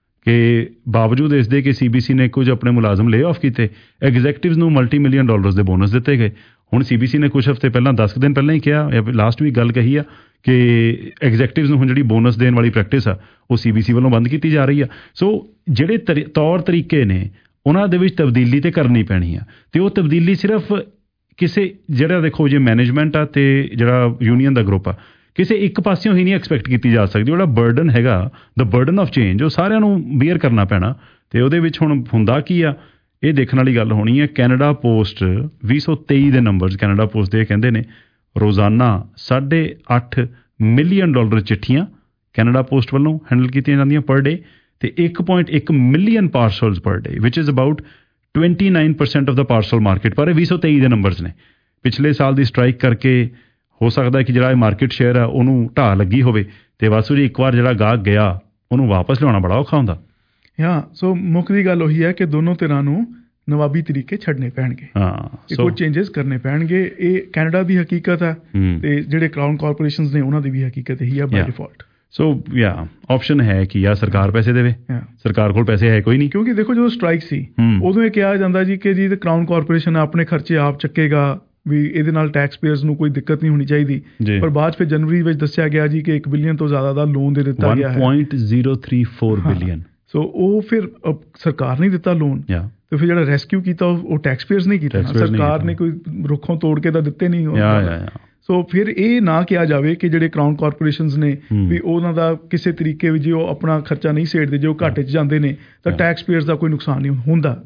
ਕਿ ਬਾਵਜੂਦ ਇਸ ਦੇ ਕਿ ਸੀ ਬੀ ਸੀ ਨੇ ਕੁਝ ਆਪਣੇ ਮੁਲਾਜ਼ਮ ਲੇ ਆਫ ਕੀਤੇ, ਐਗਜ਼ੈਕਟਿਵਸ ਨੂੰ ਮਲਟੀ ਮਿਲੀਅਨ ਡਾਲਰਸ ਦੇ ਬੋਨਸ ਦਿੱਤੇ ਗਏ। ਹੁਣ ਸੀ ਬੀ ਸੀ ਨੇ ਕੁਝ ਹਫ਼ਤੇ ਪਹਿਲਾਂ ਦਸ ਦਿਨ ਪਹਿਲਾਂ ਹੀ ਕਿਹਾ, ਲਾਸਟ ਵੀਕ ਗੱਲ ਕਹੀ ਆ ਕਿ ਐਗਜ਼ੈਕਟਿਵਸ ਨੂੰ ਹੁਣ ਜਿਹੜੀ ਬੋਨਸ ਦੇਣ ਵਾਲੀ ਪ੍ਰੈਕਟਿਸ ਆ ਉਹ ਸੀ ਬੀ ਸੀ ਵੱਲੋਂ ਬੰਦ ਕੀਤੀ ਜਾ ਰਹੀ ਆ। ਸੋ ਜਿਹੜੇ ਤਰੀ ਤੌਰ ਤਰੀਕੇ ਨੇ ਉਹਨਾਂ ਦੇ ਵਿੱਚ ਤਬਦੀਲੀ ਤੇ ਕਰਨੀ ਪੈਣੀ ਆ, ਅਤੇ ਉਹ ਤਬਦੀਲੀ ਸਿਰਫ ਕਿਸੇ ਜਿਹੜਾ ਦੇਖੋ ਜੇ ਮੈਨੇਜਮੈਂਟ ਆ ਅਤੇ ਜਿਹੜਾ ਯੂਨੀਅਨ ਦਾ ਗਰੁੱਪ ਆ ਕਿਸੇ ਇੱਕ ਪਾਸਿਓਂ ਹੀ ਨਹੀਂ ਐਕਸਪੈਕਟ ਕੀਤੀ ਜਾ ਸਕਦੀ। ਜਿਹੜਾ ਬਰਡਨ ਹੈਗਾ ਦ ਬਰਡਨ ਆਫ ਚੇਂਜ ਉਹ ਸਾਰਿਆਂ ਨੂੰ ਬੀਅਰ ਕਰਨਾ ਪੈਣਾ, ਅਤੇ ਉਹਦੇ ਵਿੱਚ ਹੁਣ ਹੁੰਦਾ ਕੀ ਆ ਇਹ ਦੇਖਣ ਵਾਲੀ ਗੱਲ ਹੋਣੀ ਹੈ। ਕੈਨੇਡਾ ਪੋਸਟ ਵੀਹ ਸੌ ਤੇਈ ਦੇ ਨੰਬਰਸ ਕੈਨੇਡਾ ਪੋਸਟ ਦੇ ਕਹਿੰਦੇ ਨੇ ਰੋਜ਼ਾਨਾ ਸਾਢੇ ਅੱਠ ਮਿਲੀਅਨ ਡਾਲਰ ਚਿੱਠੀਆਂ ਕੈਨੇਡਾ ਪੋਸਟ ਵੱਲੋਂ ਹੈਂਡਲ ਕੀਤੀਆਂ ਜਾਂਦੀਆਂ ਪਰ ਡੇ, ਅਤੇ ਇੱਕ ਪੁਆਇੰਟ ਇੱਕ million parcels per day which is about twenty nine percent of the parcel market. ਪਰ ਇਹ ਵੀਹ ਸੌ ਤੇਈ ਦੇ ਨੰਬਰਸ ਨੇ। ਪਿਛਲੇ ਸਾਲ ਦੀ ਸਟ੍ਰਾਈਕ ਕਰਕੇ ਹੋ ਸਕਦਾ ਕਿ ਜਿਹੜਾ ਇਹ ਮਾਰਕੀਟ ਸ਼ੇਅਰ ਆ ਉਹਨੂੰ ਢਾਹ ਲੱਗੀ ਹੋਵੇ, ਅਤੇ ਵਾਸੂ ਜੀ ਇੱਕ ਵਾਰ ਜਿਹੜਾ ਗਾਹਕ ਗਿਆ ਉਹਨੂੰ ਵਾਪਸ ਲਿਆਉਣਾ ਬੜਾ ਔਖਾ ਹੁੰਦਾ। ਹਾਂ, ਸੋ ਮੁੱਖ ਦੀ ਗੱਲ ਉਹੀ ਹੈ ਕਿ ਦੋਨੋਂ ਧਿਰਾਂ ਨੂੰ ਨਵਾਬੀ ਤਰੀਕੇ ਛੱਡਣੇ ਪੈਣਗੇ, ਹਾਂ ਕੁਝ ਚੇਂਜਸ ਕਰਨੇ ਪੈਣਗੇ। ਇਹ ਕੈਨੇਡਾ ਦੀ ਹਕੀਕਤ ਹੈ ਅਤੇ ਜਿਹੜੇ ਕਰਾਊਨ ਕਾਰਪੋਰੇਸ਼ਨਸ ਨੇ ਉਹਨਾਂ ਦੀ ਵੀ ਹਕੀਕਤ ਇਹੀ ਆ ਬਾਈ ਡਿਫਾਲਟ। ਸੋ ਯਾ ਆਪਸ਼ਨ ਹੈ ਕਿ ਜਾਂ ਸਰਕਾਰ ਪੈਸੇ ਦੇਵੇ, ਸਰਕਾਰ ਕੋਲ ਪੈਸੇ ਹੈ ਕੋਈ ਨਹੀਂ। ਕਿਉਂਕਿ ਦੇਖੋ ਜਦੋਂ ਸਟ੍ਰਾਈਕ ਸੀ ਉਦੋਂ ਇਹ ਕਿਹਾ ਜਾਂਦਾ ਜੀ ਕਿ ਜੀ ਕਰਾਊਨ ਕਾਰਪੋਰੇਸ਼ਨ ਆਪਣੇ ਖਰਚੇ ਆਪ ਚੱਕੇਗਾ, ਵੀ ਇਹਦੇ ਨਾਲ ਟੈਕਸ ਪੇਅਰਸ ਨੂੰ ਕੋਈ ਦਿੱਕਤ ਨਹੀਂ ਹੋਣੀ ਚਾਹੀਦੀ। ਪਰ ਬਾਅਦ ਫਿਰ ਜਨਵਰੀ ਵਿੱਚ ਦੱਸਿਆ ਗਿਆ ਜੀ ਕਿ ਇੱਕ ਬਿਲੀਅਨ ਤੋਂ ਜ਼ਿਆਦਾ ਦਾ ਲੋਨ ਦੇ ਦਿੱਤਾ ਗਿਆ ਹੈ, ਇੱਕ point zero three four billion. So ਉਹ ਫਿਰ ਸਰਕਾਰ ਨਹੀਂ ਦਿੱਤਾ ਲੋਨ, ਤੇ ਫਿਰ ਜਿਹੜਾ ਰੈਸਕਿਊ ਕੀਤਾ ਉਹ ਟੈਕਸ ਪੇਅਰਸ ਨਹੀਂ ਕੀਤਾ, ਸਰਕਾਰ ਨੇ ਕੋਈ ਰੁੱਖੋਂ ਤੋੜ ਕੇ ਤਾਂ ਦਿੱਤੇ ਨਹੀਂ। ਸੋ ਫਿਰ ਇਹ ਨਾ ਕਿਹਾ ਜਾਵੇ ਕਿ ਜਿਹੜੇ ਕਰਾਊਨ ਕਾਰਪੋਰੇਸ਼ਨਸ ਨੇ ਵੀ ਉਹਨਾਂ ਦਾ ਕਿਸੇ ਤਰੀਕੇ ਵੀ ਜੇ ਉਹ ਆਪਣਾ ਖਰਚਾ ਨਹੀਂ ਸੇੜਦੇ, ਜੇ ਉਹ ਘਾਟੇ 'ਚ ਜਾਂਦੇ ਨੇ ਤਾਂ ਟੈਕਸ ਪੇਅਰਸ ਦਾ ਕੋਈ ਨੁਕਸਾਨ ਨਹੀਂ ਹੁੰਦਾ।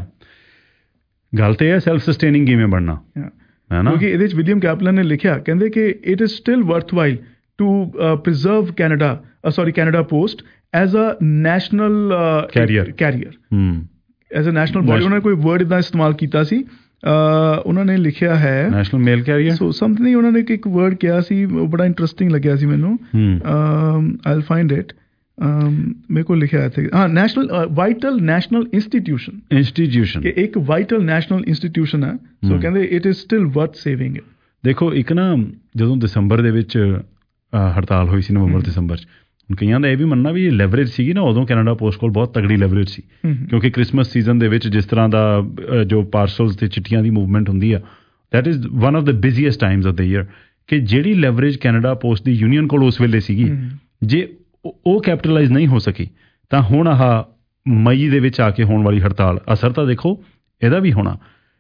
ਗੱਲ ਤੇ ਹੈ ਸੈਲਫ ਸਸਟੇਨਿੰਗ ਕਿਵੇਂ ਬਣਨਾ, ਕਿਉਂਕਿ ਇਹਦੇ 'ਚ ਵਿਲੀਅਮ ਕੈਪਲਨ ਨੇ ਲਿਖਿਆ, ਕਹਿੰਦੇ ਕਿ it is still worthwhile to preserve Canada sorry Canada Post as a national carrier carrier as a national body. ਉਹਨਾਂ ਨੇ ਕੋਈ ਵਰਡ ਇੱਦਾਂ ਇਸਤੇਮਾਲ ਕੀਤਾ ਸੀ, ਉਹਨਾਂ ਨੇ ਲਿਖਿਆ ਹੈ national mail carrier, so something ਉਹਨਾਂ ਨੇ ਇੱਕ ਵਰਡ ਕਿਹਾ ਸੀ, ਉਹ ਬੜਾ ਇੰਟਰਸਟਿੰਗ ਲੱਗਿਆ ਸੀ ਮੈਨੂੰ। ਆਈ ਵਿਲ ਫਾਈਂਡ ਇਟ, ਮੇਰੇ ਕੋਲ ਲਿਖਿਆ ਇੱਥੇ, ਹਾਂ national vital national institution institution ਕਿ ਇੱਕ ਵਾਈਟਲ ਨੈਸ਼ਨਲ ਇੰਸਟੀਟਿਊਸ਼ਨ ਹੈ। ਸੋ ਕਹਿੰਦੇ it is still worth saving. ਦੇਖੋ ਇੱਕ ਨਾ ਜਦੋਂ ਦਸੰਬਰ ਦੇ ਵਿੱਚ ਹੜਤਾਲ ਹੋਈ ਸੀ, ਨਵੰਬਰ ਦਸੰਬਰ 'ਚ, ਹੁਣ ਕਈਆਂ ਦਾ ਇਹ ਵੀ ਮੰਨਣਾ ਵੀ ਲੈਵਰੇਜ ਸੀਗੀ ਨਾ ਉਦੋਂ ਕੈਨੇਡਾ ਪੋਸਟ ਕੋਲ ਬਹੁਤ ਤਗੜੀ ਲੈਵਰੇਜ ਸੀ, ਕਿਉਂਕਿ ਕ੍ਰਿਸਮਸ ਸੀਜ਼ਨ ਦੇ ਵਿੱਚ ਜਿਸ ਤਰ੍ਹਾਂ ਦਾ ਜੋ ਪਾਰਸਲਸ ਅਤੇ ਚਿੱਠੀਆਂ ਦੀ ਮੂਵਮੈਂਟ ਹੁੰਦੀ ਆ, that is one of the busiest times of the year, ਕਿ ਜਿਹੜੀ ਲੈਵਰੇਜ ਕੈਨੇਡਾ ਪੋਸਟ ਦੀ ਯੂਨੀਅਨ ਕੋਲ ਉਸ ਵੇਲੇ ਸੀਗੀ, ਜੇ ਉਹ ਕੈਪੀਟਲਾਈਜ਼ ਨਹੀਂ ਹੋ ਸਕੀ ਤਾਂ ਹੁਣ ਆਹ ਮਈ ਦੇ ਵਿੱਚ ਆ ਕੇ ਹੋਣ ਵਾਲੀ ਹੜਤਾਲ ਅਸਰ ਤਾਂ ਦੇਖੋ ਇਹਦਾ ਵੀ ਹੋਣਾ।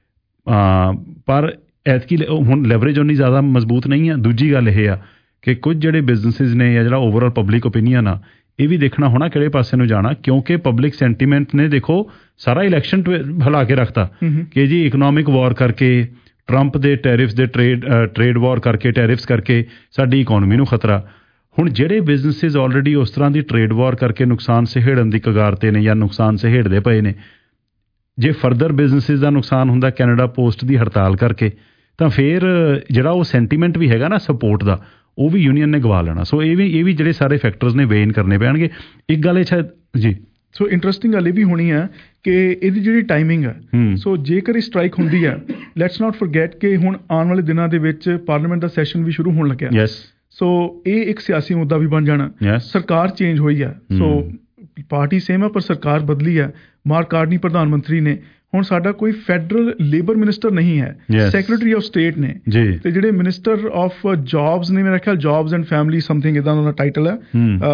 ਪਰ ਐਤਕੀ ਹੁਣ ਲੈਵਰੇਜ ਉਨੀ ਜ਼ਿਆਦਾ ਮਜ਼ਬੂਤ ਨਹੀਂ ਆ। ਦੂਜੀ ਗੱਲ ਇਹ ਆ ਕਿ ਕੁਝ ਜਿਹੜੇ ਬਿਜ਼ਨਸਿਸ ਨੇ ਜਾਂ ਜਿਹੜਾ ਓਵਰਆਲ ਪਬਲਿਕ ਓਪੀਨੀਅਨ ਆ, ਇਹ ਵੀ ਦੇਖਣਾ ਹੋਣਾ ਕਿਹੜੇ ਪਾਸੇ ਨੂੰ ਜਾਣਾ, ਕਿਉਂਕਿ ਪਬਲਿਕ ਸੈਂਟੀਮੈਂਟ ਨੇ ਦੇਖੋ ਸਾਰਾ ਇਲੈਕਸ਼ਨ ਹਿਲਾ ਕੇ ਰੱਖਤਾ ਕਿ ਜੀ ਇਕਨੋਮਿਕ ਵਾਰ ਕਰਕੇ, ਟਰੰਪ ਦੇ ਟੈਰਿਫਸ ਦੇ ਟ੍ਰੇਡ ਟ੍ਰੇਡ ਵਾਰ ਕਰਕੇ, ਟੈਰਿਫਸ ਕਰਕੇ ਸਾਡੀ ਇਕਨੋਮੀ ਨੂੰ ਖਤਰਾ। ਹੁਣ ਜਿਹੜੇ ਬਿਜ਼ਨਸਿਸ ਆਲਰੇਡੀ ਉਸ ਤਰ੍ਹਾਂ ਦੀ ਟ੍ਰੇਡ ਵਾਰ ਕਰਕੇ ਨੁਕਸਾਨ ਸਹੇੜਨ ਦੀ ਕਗਾਰ 'ਤੇ ਨੇ ਜਾਂ ਨੁਕਸਾਨ ਸਹੇੜਦੇ ਪਏ ਨੇ, ਜੇ ਫਰਦਰ ਬਿਜ਼ਨਸਿਸ ਦਾ ਨੁਕਸਾਨ ਹੁੰਦਾ ਕੈਨੇਡਾ ਪੋਸਟ ਦੀ ਹੜਤਾਲ ਕਰਕੇ, ਤਾਂ ਫਿਰ ਜਿਹੜਾ ਉਹ ਸੈਂਟੀਮੈਂਟ ਵੀ ਹੈਗਾ ਨਾ ਸਪੋਰਟ ਦਾ, ਉਹ ਵੀ ਯੂਨੀਅਨ ਨੇ ਗਵਾ ਲੈਣਾ। ਸੋ ਇਹ ਵੀ ਇਹ ਵੀ ਜਿਹੜੇ ਸਾਰੇ ਫੈਕਟਰਸ ਨੇ ਵੇਨ ਕਰਨੇ ਪੈਣਗੇ। ਇੱਕ ਗੱਲ ਇਹ ਸ਼ਾਇਦ ਜੀ ਸੋ ਇੰਟਰਸਟਿੰਗ ਗੱਲ ਇਹ ਵੀ ਹੋਣੀ ਹੈ ਕਿ ਇਹਦੀ ਜਿਹੜੀ ਟਾਈਮਿੰਗ ਹੈ, ਸੋ ਜੇਕਰ ਇਹ ਸਟ੍ਰਾਈਕ ਹੁੰਦੀ ਹੈ, ਲੈਟਸ ਨਾਟ ਫੋਰਗੇਟ ਕਿ ਹੁਣ ਆਉਣ ਵਾਲੇ ਦਿਨਾਂ ਦੇ ਵਿੱਚ ਪਾਰਲੀਮੈਂਟ ਦਾ ਸੈਸ਼ਨ ਵੀ ਸ਼ੁਰੂ ਹੋਣ ਲੱਗਿਆ। ਯੈਸ, ਸੋ ਇਹ ਇੱਕ ਸਿਆਸੀ ਮੁੱਦਾ ਵੀ ਬਣ ਜਾਣਾ। ਸਰਕਾਰ ਚੇਂਜ ਹੋਈ ਹੈ, ਸੋ ਪਾਰਟੀ ਸੇਮ ਹੈ ਪਰ ਸਰਕਾਰ ਬਦਲੀ ਹੈ। ਮਾਰਕ ਕਾਰਨੀ ਪ੍ਰਧਾਨ ਮੰਤਰੀ ਨੇ, ਹੁਣ ਸਾਡਾ ਕੋਈ ਫੈਡਰਲ ਲੇਬਰ ਮਿਨਿਸਟਰ ਨਹੀਂ ਹੈ, ਸੈਕਟਰੀ ਆਫ ਸਟੇਟ ਨੇ, ਤੇ ਜਿਹੜੇ ਮਿਨਿਸਟਰ ਆਫ ਜੌਬਸ ਨੇ, ਮੇਰਾ ਖਿਆਲ ਜੌਬਸ ਐਂਡ ਫੈਮਿਲੀ ਸਮਥਿੰਗ ਇੱਦਾਂ ਦਾ ਟਾਈਟਲ ਹੈ।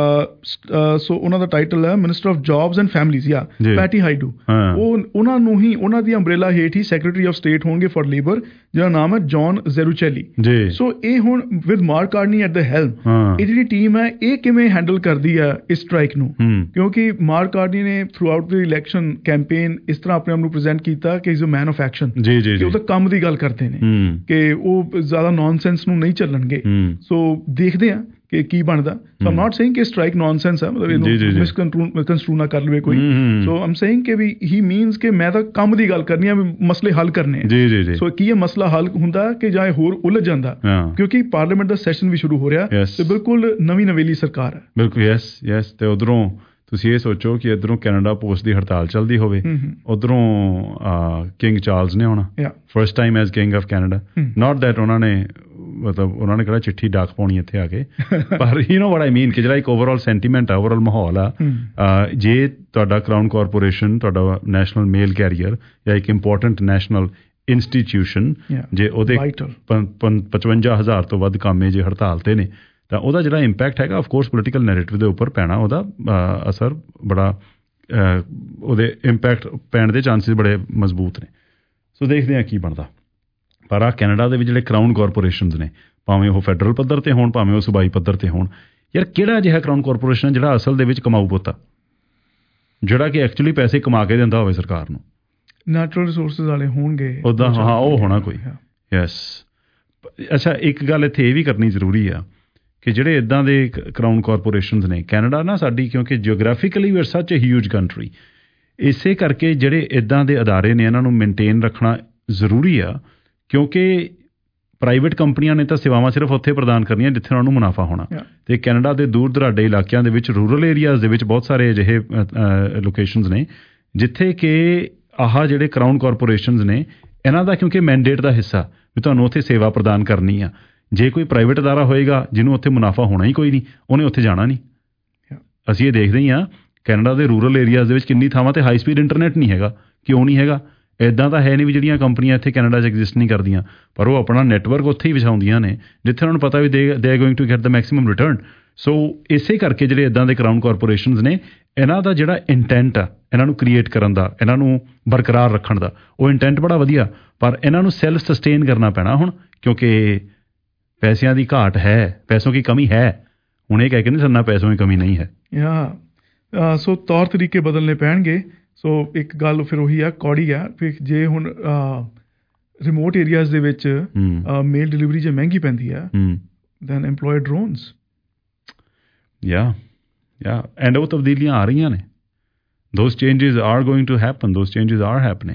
ਸੋ ਉਹਨਾਂ ਦਾ ਟਾਈਟਲ ਹੈ minister of jobs and families, ਜਾਂ ਪੈਟੀ ਹਾਈਡੂ। ਉਹ ਉਹਨਾਂ ਨੂੰ ਹੀ ਉਹਨਾਂ ਦੀ ਅੰਬਰੇਲਾ ਹੇਠ ਹੀ ਸੈਕਟਰੀ ਆਫ ਸਟੇਟ ਹੋਣਗੇ ਫॉर ਲੇਬਰ, ਜਿਹਦਾ ਨਾਮ ਹੈ ਜੌਨ ਜ਼ੈਰੂਚੈਲੀ। ਸੋ ਇਹ ਹੁਣ with Mark Carney at the helm, ਇਹ ਜਿਹੜੀ ਟੀਮ ਹੈ ਇਹ ਕਿਵੇਂ ਹੈਂਡਲ ਕਰਦੀ ਹੈ ਇਸ ਸਟ੍ਰਾਈਕ ਨੂੰ, ਕਿਉਂਕਿ ਮਾਰਕ ਕਾਰਨੀ ਨੇ throughout the election campaign ਇਸ ਤਰ੍ਹਾਂ ਆਪਣੇ ਆਪ ਨੂੰ ਪ੍ਰੈਜ਼ੈਂਟ ਕੀਤਾ ਕਿ is a man of action, ਜੀ ਜੀ ਕਿ ਉਹ ਤਾਂ ਕੰਮ ਦੀ ਗੱਲ ਕਰਦੇ ਨੇ ਕਿ ਉਹ ਜ਼ਿਆਦਾ ਨੌਨਸੈਂਸ ਨੂੰ ਨਹੀਂ ਚੱਲਣਗੇ। ਸੋ ਦੇਖਦੇ ਆ ਕਿ ਕੀ ਬਣਦਾ। ਸੋ ਆਮ ਨਾਟ ਸੇਇੰਗ ਕਿ ਸਟ੍ਰਾਈਕ ਨੌਨਸੈਂਸ ਹੈ, ਮਤਲਬ ਇਹਨੂੰ ਮਿਸਕਨਸਟਰੂ ਨਾ ਕਰ ਲਵੇ ਕੋਈ। ਸੋ ਆਮ ਸੇਇੰਗ ਕਿ ਵੀ ਹੀ ਮੀਨਸ ਕਿ ਮੈਂ ਤਾਂ ਕੰਮ ਦੀ ਗੱਲ ਕਰਨੀ ਆ, ਵੀ ਮਸਲੇ ਹੱਲ ਕਰਨੇ ਆ। ਸੋ ਕੀ ਇਹ ਮਸਲਾ ਹੱਲ ਹੁੰਦਾ ਕਿ ਜਾਂ ਇਹ ਹੋਰ ਉਲਝ ਜਾਂਦਾ, ਕਿਉਂਕਿ ਪਾਰਲੀਮੈਂਟ ਦਾ ਸੈਸ਼ਨ ਵੀ ਸ਼ੁਰੂ ਹੋ ਰਿਹਾ ਤੇ ਬਿਲਕੁਲ ਨਵੀਂ ਨਵੇਲੀ ਸਰਕਾਰ ਹੈ। ਬਿਲਕੁਲ ਯੈਸ ਯੈਸ। ਤੇ ਉਧਰੋਂ ਤੁਸੀਂ ਇਹ ਸੋਚੋ ਕਿ ਇੱਧਰੋਂ ਕੈਨੇਡਾ ਪੋਸਟ ਦੀ ਹੜਤਾਲ ਚੱਲਦੀ ਹੋਵੇ, ਉੱਧਰੋੋਂ ਕਿੰਗ ਚਾਰਲਸ ਨੇ ਆਉਣਾ first time as king of Canada. Not that ਉਹਨਾਂ ਨੇ ਮਤਲਬ ਉਹਨਾਂ ਨੇ ਕਿਹੜਾ ਚਿੱਠੀ ਡਾਕ ਪਾਉਣੀ ਇੱਥੇ ਆ ਕੇ, ਪਰ ਯੂ ਨੋ ਵਾਟ ਆਈ ਮੀਨ ਕਿ ਜਿਹੜਾ ਇੱਕ ਓਵਰਆਲ ਸੈਂਟੀਮੈਂਟ ਆ, ਓਵਰਆਲ ਮਾਹੌਲ ਆ। ਜੇ ਤੁਹਾਡਾ ਕਰਾਊਨ ਕਾਰਪੋਰੇਸ਼ਨ, ਤੁਹਾਡਾ ਨੈਸ਼ਨਲ ਮੇਲ ਕੈਰੀਅਰ ਜਾਂ ਇੱਕ ਇੰਪੋਰਟੈਂਟ ਨੈਸ਼ਨਲ ਇੰਸਟੀਟਿਊਸ਼ਨ, ਜੇ ਉਹਦੇ ਪਚਵੰਜਾ ਹਜ਼ਾਰ ਤੋਂ ਵੱਧ ਕਾਮੇ ਜੇ ਹੜਤਾਲ ਤੇ ਨੇ, ਤਾਂ ਉਹਦਾ ਜਿਹੜਾ ਇੰਪੈਕਟ ਹੈਗਾ ਆਫਕੋਰਸ ਪੋਲੀਟੀਕਲ ਨੈਰੇਟਿਵ ਦੇ ਉੱਪਰ ਪੈਣਾ, ਉਹਦਾ ਅਸਰ ਬੜਾ, ਉਹਦੇ ਇੰਪੈਕਟ ਪੈਣ ਦੇ ਚਾਂਸਿਸ ਬੜੇ ਮਜ਼ਬੂਤ ਨੇ। ਸੋ ਦੇਖਦੇ ਹਾਂ ਕੀ ਬਣਦਾ। ਪਰ ਆ ਕੈਨੇਡਾ ਦੇ ਵਿੱਚ ਜਿਹੜੇ ਕਰਾਊਨ ਕਾਰਪੋਰੇਸ਼ਨਸ ਨੇ, ਭਾਵੇਂ ਉਹ ਫੈਡਰਲ ਪੱਧਰ 'ਤੇ ਹੋਣ, ਭਾਵੇਂ ਉਹ ਸੂਬਾਈ ਪੱਧਰ 'ਤੇ ਹੋਣ, ਯਾਰ ਕਿਹੜਾ ਅਜਿਹਾ ਕਰਾਊਨ ਕਾਰਪੋਰੇਸ਼ਨ ਜਿਹੜਾ ਅਸਲ ਦੇ ਵਿੱਚ ਕਮਾਊ ਪੁੱਤ ਆ, ਜਿਹੜਾ ਕਿ ਐਕਚੁਅਲੀ ਪੈਸੇ ਕਮਾ ਕੇ ਦਿੰਦਾ ਹੋਵੇ ਸਰਕਾਰ ਨੂੰ। ਨੈਚੁਰਲ ਰਿਸੋਰਸਿਸ ਵਾਲੇ ਹੋਣਗੇ ਉੱਦਾਂ, ਹਾਂ ਉਹ ਹੋਣਾ ਕੋਈ। ਯੈਸ। ਅੱਛਾ, ਇੱਕ ਗੱਲ ਇੱਥੇ ਇਹ ਵੀ ਕਰਨੀ ਜ਼ਰੂਰੀ ਆ ਕਿ ਜਿਹੜੇ ਇੱਦਾਂ ਦੇ ਕਰਾਊਨ ਕਾਰਪੋਰੇਸ਼ਨਸ ਨੇ, ਕੈਨੇਡਾ ਨਾ ਸਾਡੀ ਕਿਉਂਕਿ ਜਿਓਗ੍ਰਾਫਿਕਲੀ ਵੀ ਆਰ ਸੱਚ ਅ ਹਿਊਜ ਕੰਟਰੀ, ਇਸੇ ਕਰਕੇ ਜਿਹੜੇ ਇੱਦਾਂ ਦੇ ਅਦਾਰੇ ਨੇ ਇਹਨਾਂ ਨੂੰ ਮੇਨਟੇਨ ਰੱਖਣਾ ਜ਼ਰੂਰੀ ਆ, ਕਿਉਂਕਿ ਪ੍ਰਾਈਵੇਟ ਕੰਪਨੀਆਂ ਨੇ ਤਾਂ ਸੇਵਾਵਾਂ ਸਿਰਫ ਉੱਥੇ ਪ੍ਰਦਾਨ ਕਰਨੀਆਂ ਜਿੱਥੇ ਉਹਨਾਂ ਨੂੰ ਮੁਨਾਫਾ ਹੋਣਾ। ਅਤੇ ਕੈਨੇਡਾ ਦੇ ਦੂਰ ਦੁਰਾਡੇ ਇਲਾਕਿਆਂ ਦੇ ਵਿੱਚ, ਰੂਰਲ ਏਰੀਆਜ਼ ਦੇ ਵਿੱਚ ਬਹੁਤ ਸਾਰੇ ਅਜਿਹੇ ਲੋਕੇਸ਼ਨਸ ਨੇ ਜਿੱਥੇ ਕਿ ਆਹ ਜਿਹੜੇ ਕਰਾਊਨ ਕਾਰਪੋਰੇਸ਼ਨਸ ਨੇ, ਇਹਨਾਂ ਦਾ ਕਿਉਂਕਿ ਮੈਂਡੇਟ ਦਾ ਹਿੱਸਾ ਵੀ ਤੁਹਾਨੂੰ ਉੱਥੇ ਸੇਵਾ ਪ੍ਰਦਾਨ ਕਰਨੀ ਆ। ਜੇ ਕੋਈ ਪ੍ਰਾਈਵੇਟ ਅਦਾਰਾ ਹੋਏਗਾ ਜਿਹਨੂੰ ਉੱਥੇ ਮੁਨਾਫਾ ਹੋਣਾ ਹੀ ਕੋਈ ਨਹੀਂ, ਉਹਨੇ ਉੱਥੇ ਜਾਣਾ ਨਹੀਂ। ਅਸੀਂ ਇਹ ਦੇਖਦੇ ਹੀ ਹਾਂ ਕੈਨੇਡਾ ਦੇ ਰੂਰਲ ਏਰੀਆਜ਼ ਦੇ ਵਿੱਚ ਕਿੰਨੀ ਥਾਵਾਂ 'ਤੇ ਹਾਈ ਸਪੀਡ ਇੰਟਰਨੈਟ ਨਹੀਂ ਹੈਗਾ। ਕਿਉਂ ਨਹੀਂ ਹੈਗਾ? ਇੱਦਾਂ ਤਾਂ ਹੈ ਨਹੀਂ ਵੀ ਜਿਹੜੀਆਂ ਕੰਪਨੀਆਂ ਇੱਥੇ ਕੈਨੇਡਾ 'ਚ ਐਗਜ਼ਿਸਟ ਨਹੀਂ ਕਰਦੀਆਂ, ਪਰ ਉਹ ਆਪਣਾ ਨੈਟਵਰਕ ਉੱਥੇ ਹੀ ਵਿਛਾਉਂਦੀਆਂ ਨੇ ਜਿੱਥੇ ਉਹਨਾਂ ਨੂੰ ਪਤਾ ਵੀ they they are going to get the maximum return. So ਇਸੇ ਕਰਕੇ ਜਿਹੜੇ ਇੱਦਾਂ ਦੇ ਕਰਾਊਨ ਕਾਰਪੋਰੇਸ਼ਨਸ ਨੇ, ਇਹਨਾਂ ਦਾ ਜਿਹੜਾ ਇੰਟੈਂਟ ਆ ਇਹਨਾਂ ਨੂੰ ਕ੍ਰੀਏਟ ਕਰਨ ਦਾ, ਇਹਨਾਂ ਨੂੰ ਬਰਕਰਾਰ ਰੱਖਣ ਦਾ, ਉਹ ਇੰਟੈਂਟ ਬੜਾ ਵਧੀਆ, ਪਰ ਇਹਨਾਂ ਨੂੰ ਸੈਲਫ ਸਸਟੇਨ ਕਰਨਾ ਪੈਣਾ ਹੁਣ, ਕਿਉਂਕਿ ਪੈਸਿਆਂ ਦੀ ਘਾਟ ਹੈ, ਪੈਸੋਂ ਕੀ ਕਮੀ ਹੈ। ਹੁਣ ਇਹ ਕਹਿ ਕੇ ਨਹੀਂ ਸਰਨਾ ਪੈਸੋਂ ਦੀ ਕਮੀ ਨਹੀਂ ਹੈ। ਯਾ ਸੋ ਤੌਰ ਤਰੀਕੇ ਬਦਲਣੇ ਪੈਣਗੇ। ਸੋ ਇੱਕ ਗੱਲ ਫਿਰ ਉਹੀ ਆ, ਕੌੜੀ ਆ, ਫਿਰ ਜੇ ਹੁਣ ਰਿਮੋਟ ਏਰੀਆਜ਼ ਦੇ ਵਿੱਚ ਮੇਲ ਡਿਲੀਵਰੀ ਜੇ ਮਹਿੰਗੀ ਪੈਂਦੀ ਆ, ਦੈਨ ਐਮਪਲੋਏ ਡਰੋਨਸ। ਯਾ ਯਾ ਐਂਡ ਉਹ ਤਬਦੀਲੀਆਂ ਆ ਰਹੀਆਂ ਨੇ। Those changes are going to happen, those changes are happening.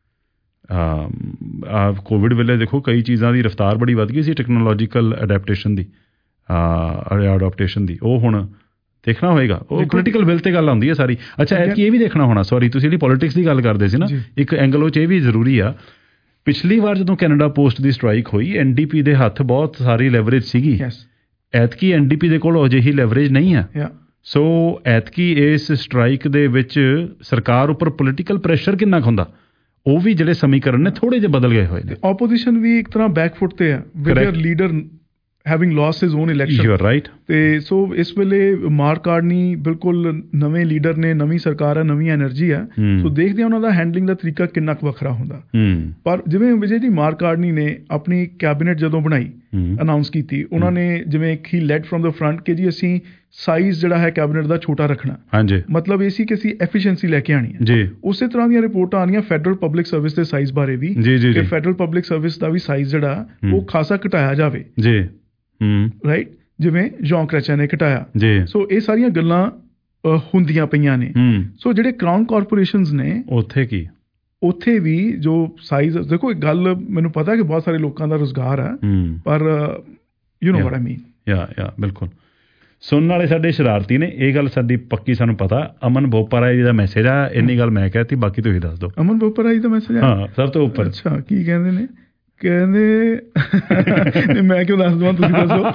Covid ਵੇਲੇ ਦੇਖੋ ਕਈ ਚੀਜ਼ਾਂ ਦੀ ਰਫਤਾਰ ਬੜੀ ਵੱਧ ਗਈ ਸੀ, ਟੈਕਨੋਲੋਜੀਕਲ ਅਡੈਪਟੇਸ਼ਨ ਦੀ, ਅਡਾਪਟੇਸ਼ਨ ਦੀ। ਉਹ ਹੁਣ ਦੇਖਣਾ ਹੋਏਗਾ। ਉਹ ਪੋਲੀਟੀਕਲ ਵਿਲ 'ਤੇ ਗੱਲ ਆਉਂਦੀ ਹੈ ਸਾਰੀ। ਅੱਛਾ, ਐਤਕੀ ਇਹ ਵੀ ਦੇਖਣਾ ਹੋਣਾ, ਸੌਰੀ ਤੁਸੀਂ ਜਿਹੜੀ ਪੋਲੀਟਿਕਸ ਦੀ ਗੱਲ ਕਰਦੇ ਸੀ ਨਾ, ਇੱਕ ਐਂਗਲ ਉਹ 'ਚ ਇਹ ਵੀ ਜ਼ਰੂਰੀ ਆ। ਪਿਛਲੀ ਵਾਰ ਜਦੋਂ ਕੈਨੇਡਾ ਪੋਸਟ ਦੀ ਸਟ੍ਰਾਈਕ ਹੋਈ, ਐਨ ਡੀ ਪੀ ਦੇ ਹੱਥ ਬਹੁਤ ਸਾਰੀ ਲੈਵਰੇਜ ਸੀਗੀ। ਐਤਕੀ ਐਨ ਡੀ ਪੀ ਦੇ ਕੋਲ ਅਜਿਹੀ ਲੈਵਰੇਜ ਨਹੀਂ ਆ। ਸੋ ਐਤਕੀ ਇਸ ਸਟ੍ਰਾਈਕ ਦੇ ਵਿੱਚ ਸਰਕਾਰ ਉੱਪਰ ਪੋਲੀਟੀਕਲ ਪ੍ਰੈਸ਼ਰ ਕਿੰਨਾ ਕੁ ਹੁੰਦਾ, ਉਹ ਵੀ ਜਿਹੜੇ ਸਮੀਕਰਨ ਨੇ ਥੋੜ੍ਹੇ ਜਿਹੇ ਬਦਲ ਗਏ ਹੋਏ ਨੇ। ਆਪੋਜੀਸ਼ਨ ਵੀ ਇੱਕ ਤਰ੍ਹਾਂ ਬੈਕਫੁੱਟ 'ਤੇ ਆ, with their leader having lost his own election. You are right. ਅਤੇ ਸੋ ਇਸ ਵੇਲੇ ਮਾਰਕ ਕਾਰਨੀ ਬਿਲਕੁਲ ਨਵੇਂ ਲੀਡਰ ਨੇ, ਨਵੀਂ ਸਰਕਾਰ ਹੈ, ਨਵੀਂ ਐਨਰਜੀ ਆ। ਸੋ ਦੇਖਦੇ ਹਾਂ ਉਹਨਾਂ ਦਾ ਹੈਂਡਲਿੰਗ ਦਾ ਤਰੀਕਾ ਕਿੰਨਾ ਕੁ ਵੱਖਰਾ ਹੁੰਦਾ। ਪਰ ਜਿਵੇਂ ਵਿਜੇ ਜੀ ਮਾਰਕ ਕਾਰਨੀ ਨੇ ਆਪਣੀ ਕੈਬਨਿਟ ਜਦੋਂ ਬਣਾਈ, ਅਨਾਊਂਸ ਕੀਤੀ, ਉਹਨਾਂ ਨੇ ਜਿਵੇਂ ਹੀ ਲੈਡ ਫਰੋਮ ਦ ਫਰੰਟ ਕਿ ਜੀ ਅਸੀਂ ਸਾਈਜ਼ ਜਿਹੜਾ ਹੈ ਕੈਬਨਿਟ ਦਾ ਛੋਟਾ ਰੱਖਣਾ। ਹਾਂਜੀ। ਮਤਲਬ ਇਹ ਸੀ ਕਿ ਅਸੀਂ ਐਫੀਸ਼ੀਐਂਸੀ ਲੈ ਕੇ ਆਉਣੀ ਹੈ ਜੀ। ਉਸੇ ਤਰ੍ਹਾਂ ਦੀਆਂ ਰਿਪੋਰਟਾਂ ਆ ਰਹੀਆਂ ਫੈਡਰਲ ਪਬਲਿਕ ਸਰਵਿਸ ਦੇ ਸਾਈਜ਼ ਬਾਰੇ ਵੀ, ਕਿ ਫੈਡਰਲ ਪਬਲਿਕ ਸਰਵਿਸ ਦਾ ਵੀ ਸਾਈਜ਼ ਜਿਹੜਾ ਉਹ ਖਾਸਾ ਘਟਾਇਆ ਜਾਵੇ ਜੀ। ਰਾਈਟ, ਜਿਵੇਂ ਜੌਨ ਕ੍ਰੈਚਰ ਨੇ ਘਟਾਇਆ ਜੀ। ਸੋ ਇਹ ਸਾਰੀਆਂ ਗੱਲਾਂ ਹੁੰਦੀਆਂ ਪਈਆਂ ਨੇ। ਸੋ ਜਿਹੜੇ ਕਰਾਊਨ ਕਾਰਪੋਰੇਸ਼ਨਸ ਨੇ ਉੱਥੇ ਕੀ, ਉੱਥੇ ਵੀ ਜੋ ਸਾਈਜ਼, ਦੇਖੋ ਇੱਕ ਗੱਲ ਮੈਨੂੰ ਪਤਾ ਕਿ ਬਹੁਤ ਸਾਰੇ ਲੋਕਾਂ ਦਾ ਰੁਜ਼ਗਾਰ ਆ, ਪਰ ਯੂ ਨੋ ਵਾਟ ਆਈ ਮੀਨ। ਯਾ ਯਾ ਬਿਲਕੁਲ। ਸੁਣਨ ਵਾਲੇ ਸਾਡੇ ਸ਼ਰਾਰਤੀ ਨੇ, ਇਹ ਗੱਲ ਸਾਡੀ ਪੱਕੀ ਸਾਨੂੰ ਪਤਾ। ਅਮਨ ਬੋਪਾਰਾਈ ਦਾ ਮੈਸੇਜ ਆ, ਇੰਨੀ ਗੱਲ ਮੈਂ ਕਹਿਤੀ, ਬਾਕੀ ਤੁਸੀਂ ਦੱਸ ਦਿਓ। ਅਮਨ ਬੋਪਾਰਾਈ ਦਾ ਮੈਸੇਜ ਆ? ਹਾਂ, ਸਭ ਤੋਂ ਉੱਪਰ। ਅੱਛਾ, ਕੀ ਕਹਿੰਦੇ ਨੇ? ਕਹਿੰਦੇ ਮੈਂ ਕਿਉਂ ਦੱਸ ਦਵਾਂ, ਤੁਸੀਂ ਦੱਸੋ।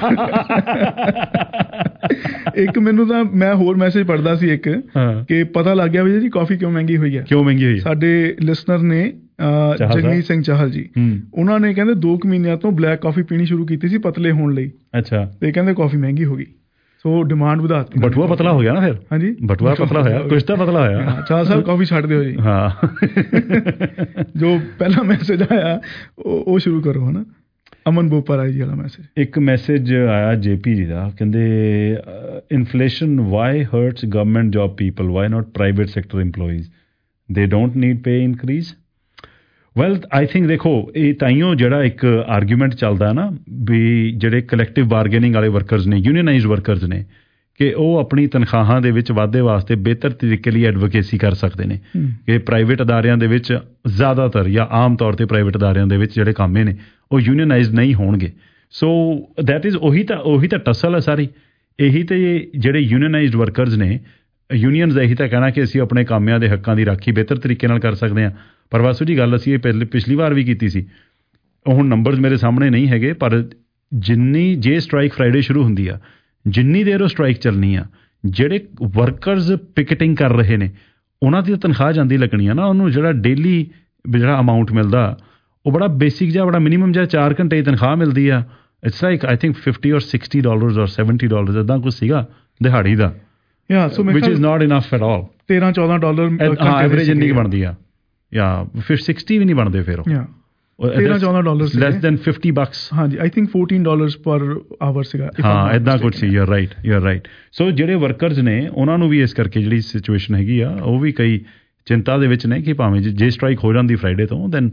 ਇੱਕ ਮੈਨੂੰ ਤਾਂ ਮੈਂ ਹੋਰ ਮੈਸੇਜ ਪੜ੍ਹਦਾ ਸੀ ਇੱਕ, ਕਿ ਪਤਾ ਲੱਗ ਗਿਆ ਵੀ ਜੀ ਕਾਫੀ ਕਿਉਂ ਮਹਿੰਗੀ ਹੋਈ ਹੈ। ਕਿਉਂ ਮਹਿੰਗੀ ਹੋਈ? ਸਾਡੇ ਲਿਸਨਰ ਨੇ ਜਗਮੀਤ ਸਿੰਘ ਚਾਹਲ ਜੀ, ਉਹਨਾਂ ਨੇ ਕਹਿੰਦੇ ਦੋ ਕੁ ਮਹੀਨਿਆਂ ਤੋਂ ਬਲੈਕ ਕਾਫੀ ਪੀਣੀ ਸ਼ੁਰੂ ਕੀਤੀ ਸੀ ਪਤਲੇ ਹੋਣ ਲਈ। ਅੱਛਾ। ਤੇ ਕਹਿੰਦੇ ਕਾਫੀ ਮਹਿੰਗੀ ਹੋ ਗਈ, ਸੋ ਡਿਮਾਂਡ ਵਧਾ ਦਿੱਤੀ। ਬਟੂਆ ਪਤਲਾ ਹੋ ਗਿਆ ਨਾ ਫਿਰ। ਹਾਂਜੀ, ਬਟੂਆ ਪਤਲਾ ਹੋਇਆ, ਕੁਛ ਤਾਂ ਪਤਲਾ ਹੋਇਆ। ਚਾਹਲ ਸਾਹਿਬ ਕਾਫੀ ਛੱਡ ਦਿਓ ਜੀ। ਹਾਂ, ਜੋ ਪਹਿਲਾ ਮੈਸੇਜ ਆਇਆ ਉਹ ਸ਼ੁਰੂ ਕਰੋ, ਹੈ ਨਾ। ਅਮਨ ਬੋਪਾਰਾਈ ਜੀ ਵਾਲਾ ਮੈਸੇਜ। ਇੱਕ ਮੈਸੇਜ ਆਇਆ ਜੇਪੀ ਜੀ ਦਾ, ਕਹਿੰਦੇ inflation why hurts government job people, why not private sector employees, they don't need pay increase. Well I think ਦੇਖੋ ਇਹ ਤਾਈਓ ਜਿਹੜਾ ਇੱਕ ਆਰਗੂਮੈਂਟ ਚੱਲਦਾ ਨਾ ਵੀ ਜਿਹੜੇ ਕਲੈਕਟਿਵ ਬਾਰਗੇਨਿੰਗ ਵਾਲੇ ਵਰਕਰਸ ਨੇ, ਯੂਨੀਅਨਾਈਜ਼ਡ ਵਰਕਰਸ ਨੇ, ਕਿ ਉਹ ਆਪਣੀ ਤਨਖਾਹਾਂ ਦੇ ਵਿੱਚ ਵਾਧੇ ਵਾਸਤੇ ਬਿਹਤਰ ਤਰੀਕੇ ਲਈ ਐਡਵੋਕੇਸੀ ਕਰ ਸਕਦੇ ਨੇ ਕਿ ਪ੍ਰਾਈਵੇਟ ਅਦਾਰਿਆਂ ਦੇ ਵਿੱਚ ਜ਼ਿਆਦਾਤਰ ਜਾਂ ਆਮ ਤੌਰ 'ਤੇ ਪ੍ਰਾਈਵੇਟ ਅਦਾਰਿਆਂ ਦੇ ਵਿੱਚ ਜਿਹੜੇ ਕਾਮੇ ਨੇ ਉਹ ਯੂਨੀਅਨਾਈਜ਼ਡ ਨਹੀਂ ਹੋਣਗੇ। ਸੋ ਦੈਟ ਇਜ਼ ਉਹੀ ਤਾਂ ਉਹੀ ਤਾਂ ਟਸਲ ਹੈ ਸਾਰੀ। ਇਹੀ ਤਾਂ ਜਿਹੜੇ ਯੂਨੀਅਨਾਈਜ਼ਡ ਵਰਕਰਸ ਨੇ, ਯੂਨੀਅਨਸ ਇਹੀ ਤਾਂ ਕਹਿਣਾ ਕਿ ਅਸੀਂ ਆਪਣੇ ਕਾਮਿਆਂ ਦੇ ਹੱਕਾਂ ਦੀ ਰਾਖੀ ਬਿਹਤਰ ਤਰੀਕੇ ਨਾਲ ਕਰ ਸਕਦੇ ਹਾਂ। ਪਰ ਵਾਸੂ ਜੀ ਗੱਲ ਅਸੀਂ ਇਹ ਪਹਿਲੇ ਪਿਛਲੀ ਵਾਰ ਵੀ ਕੀਤੀ ਸੀ, ਹੁਣ ਨੰਬਰਸ ਮੇਰੇ ਸਾਹਮਣੇ ਨਹੀਂ ਹੈਗੇ, ਪਰ ਜਿੰਨੀ ਜੇ ਸਟ੍ਰਾਈਕ ਫਰਾਈਡੇ ਸ਼ੁਰੂ ਹੁੰਦੀ ਆ, ਜਿੰਨੀ ਦੇਰ ਉਹ ਸਟ੍ਰਾਈਕ ਚੱਲਣੀ ਆ, ਜਿਹੜੇ ਵਰਕਰਸ ਪਿਕਟਿੰਗ ਕਰ ਰਹੇ ਨੇ ਉਹਨਾਂ ਦੀ ਤਨਖਾਹ ਜਾਂਦੀ ਲੱਗਣੀ ਆ ਨਾ, ਉਹਨੂੰ ਜਿਹੜਾ ਡੇਲੀ ਜਿਹੜਾ ਅਮਾਊਂਟ ਮਿਲਦਾ ਉਹ ਬੜਾ ਬੇਸਿਕ ਜਿਹਾ, ਬੜਾ ਮਿਨੀਮਮ ਜਿਹਾ ਚਾਰ ਘੰਟੇ ਦੀ ਤਨਖਾਹ ਮਿਲਦੀ ਆ। It's like I think fifty or sixty dollars or seventy dollars ਇੱਦਾਂ ਕੁਛ ਸੀਗਾ ਦਿਹਾੜੀ ਦਾ, which is not enough at all. ਤੇਰਾਂ ਚੌਦਾਂ ਡਾਲਰ ਹਾਂ ਐਵਰੇਜ ਇੰਨੀ ਬਣਦੀ ਆ, ਜਾਂ ਫਿਰ ਸਿਕਸਟੀ ਵੀ ਨਹੀਂ ਬਣਦੇ ਫਿਰ ਉਹ ਤੇਰਾਂ ਚੌਦਾਂ dollar less than fifty bucks. ਹਾਂਜੀ I think fourteen dollars per hour ਸੀਗਾ। ਹਾਂ ਇੱਦਾਂ ਕੁਛ ਸੀ। You are right, you are right. So ਜਿਹੜੇ ਵਰਕਰਸ ਨੇ ਉਹਨਾਂ ਨੂੰ ਵੀ ਇਸ ਕਰਕੇ ਜਿਹੜੀ ਸਿਚੁਏਸ਼ਨ ਹੈਗੀ ਆ ਉਹ ਵੀ ਕਈ ਚਿੰਤਾ ਦੇ ਵਿੱਚ ਨੇ ਕਿ ਭਾਵੇਂ ਜੇ ਸਟ੍ਰਾਈਕ ਹੋ ਜਾਂਦੀ ਫਰਾਈਡੇ ਤੋਂ ਦੈਨ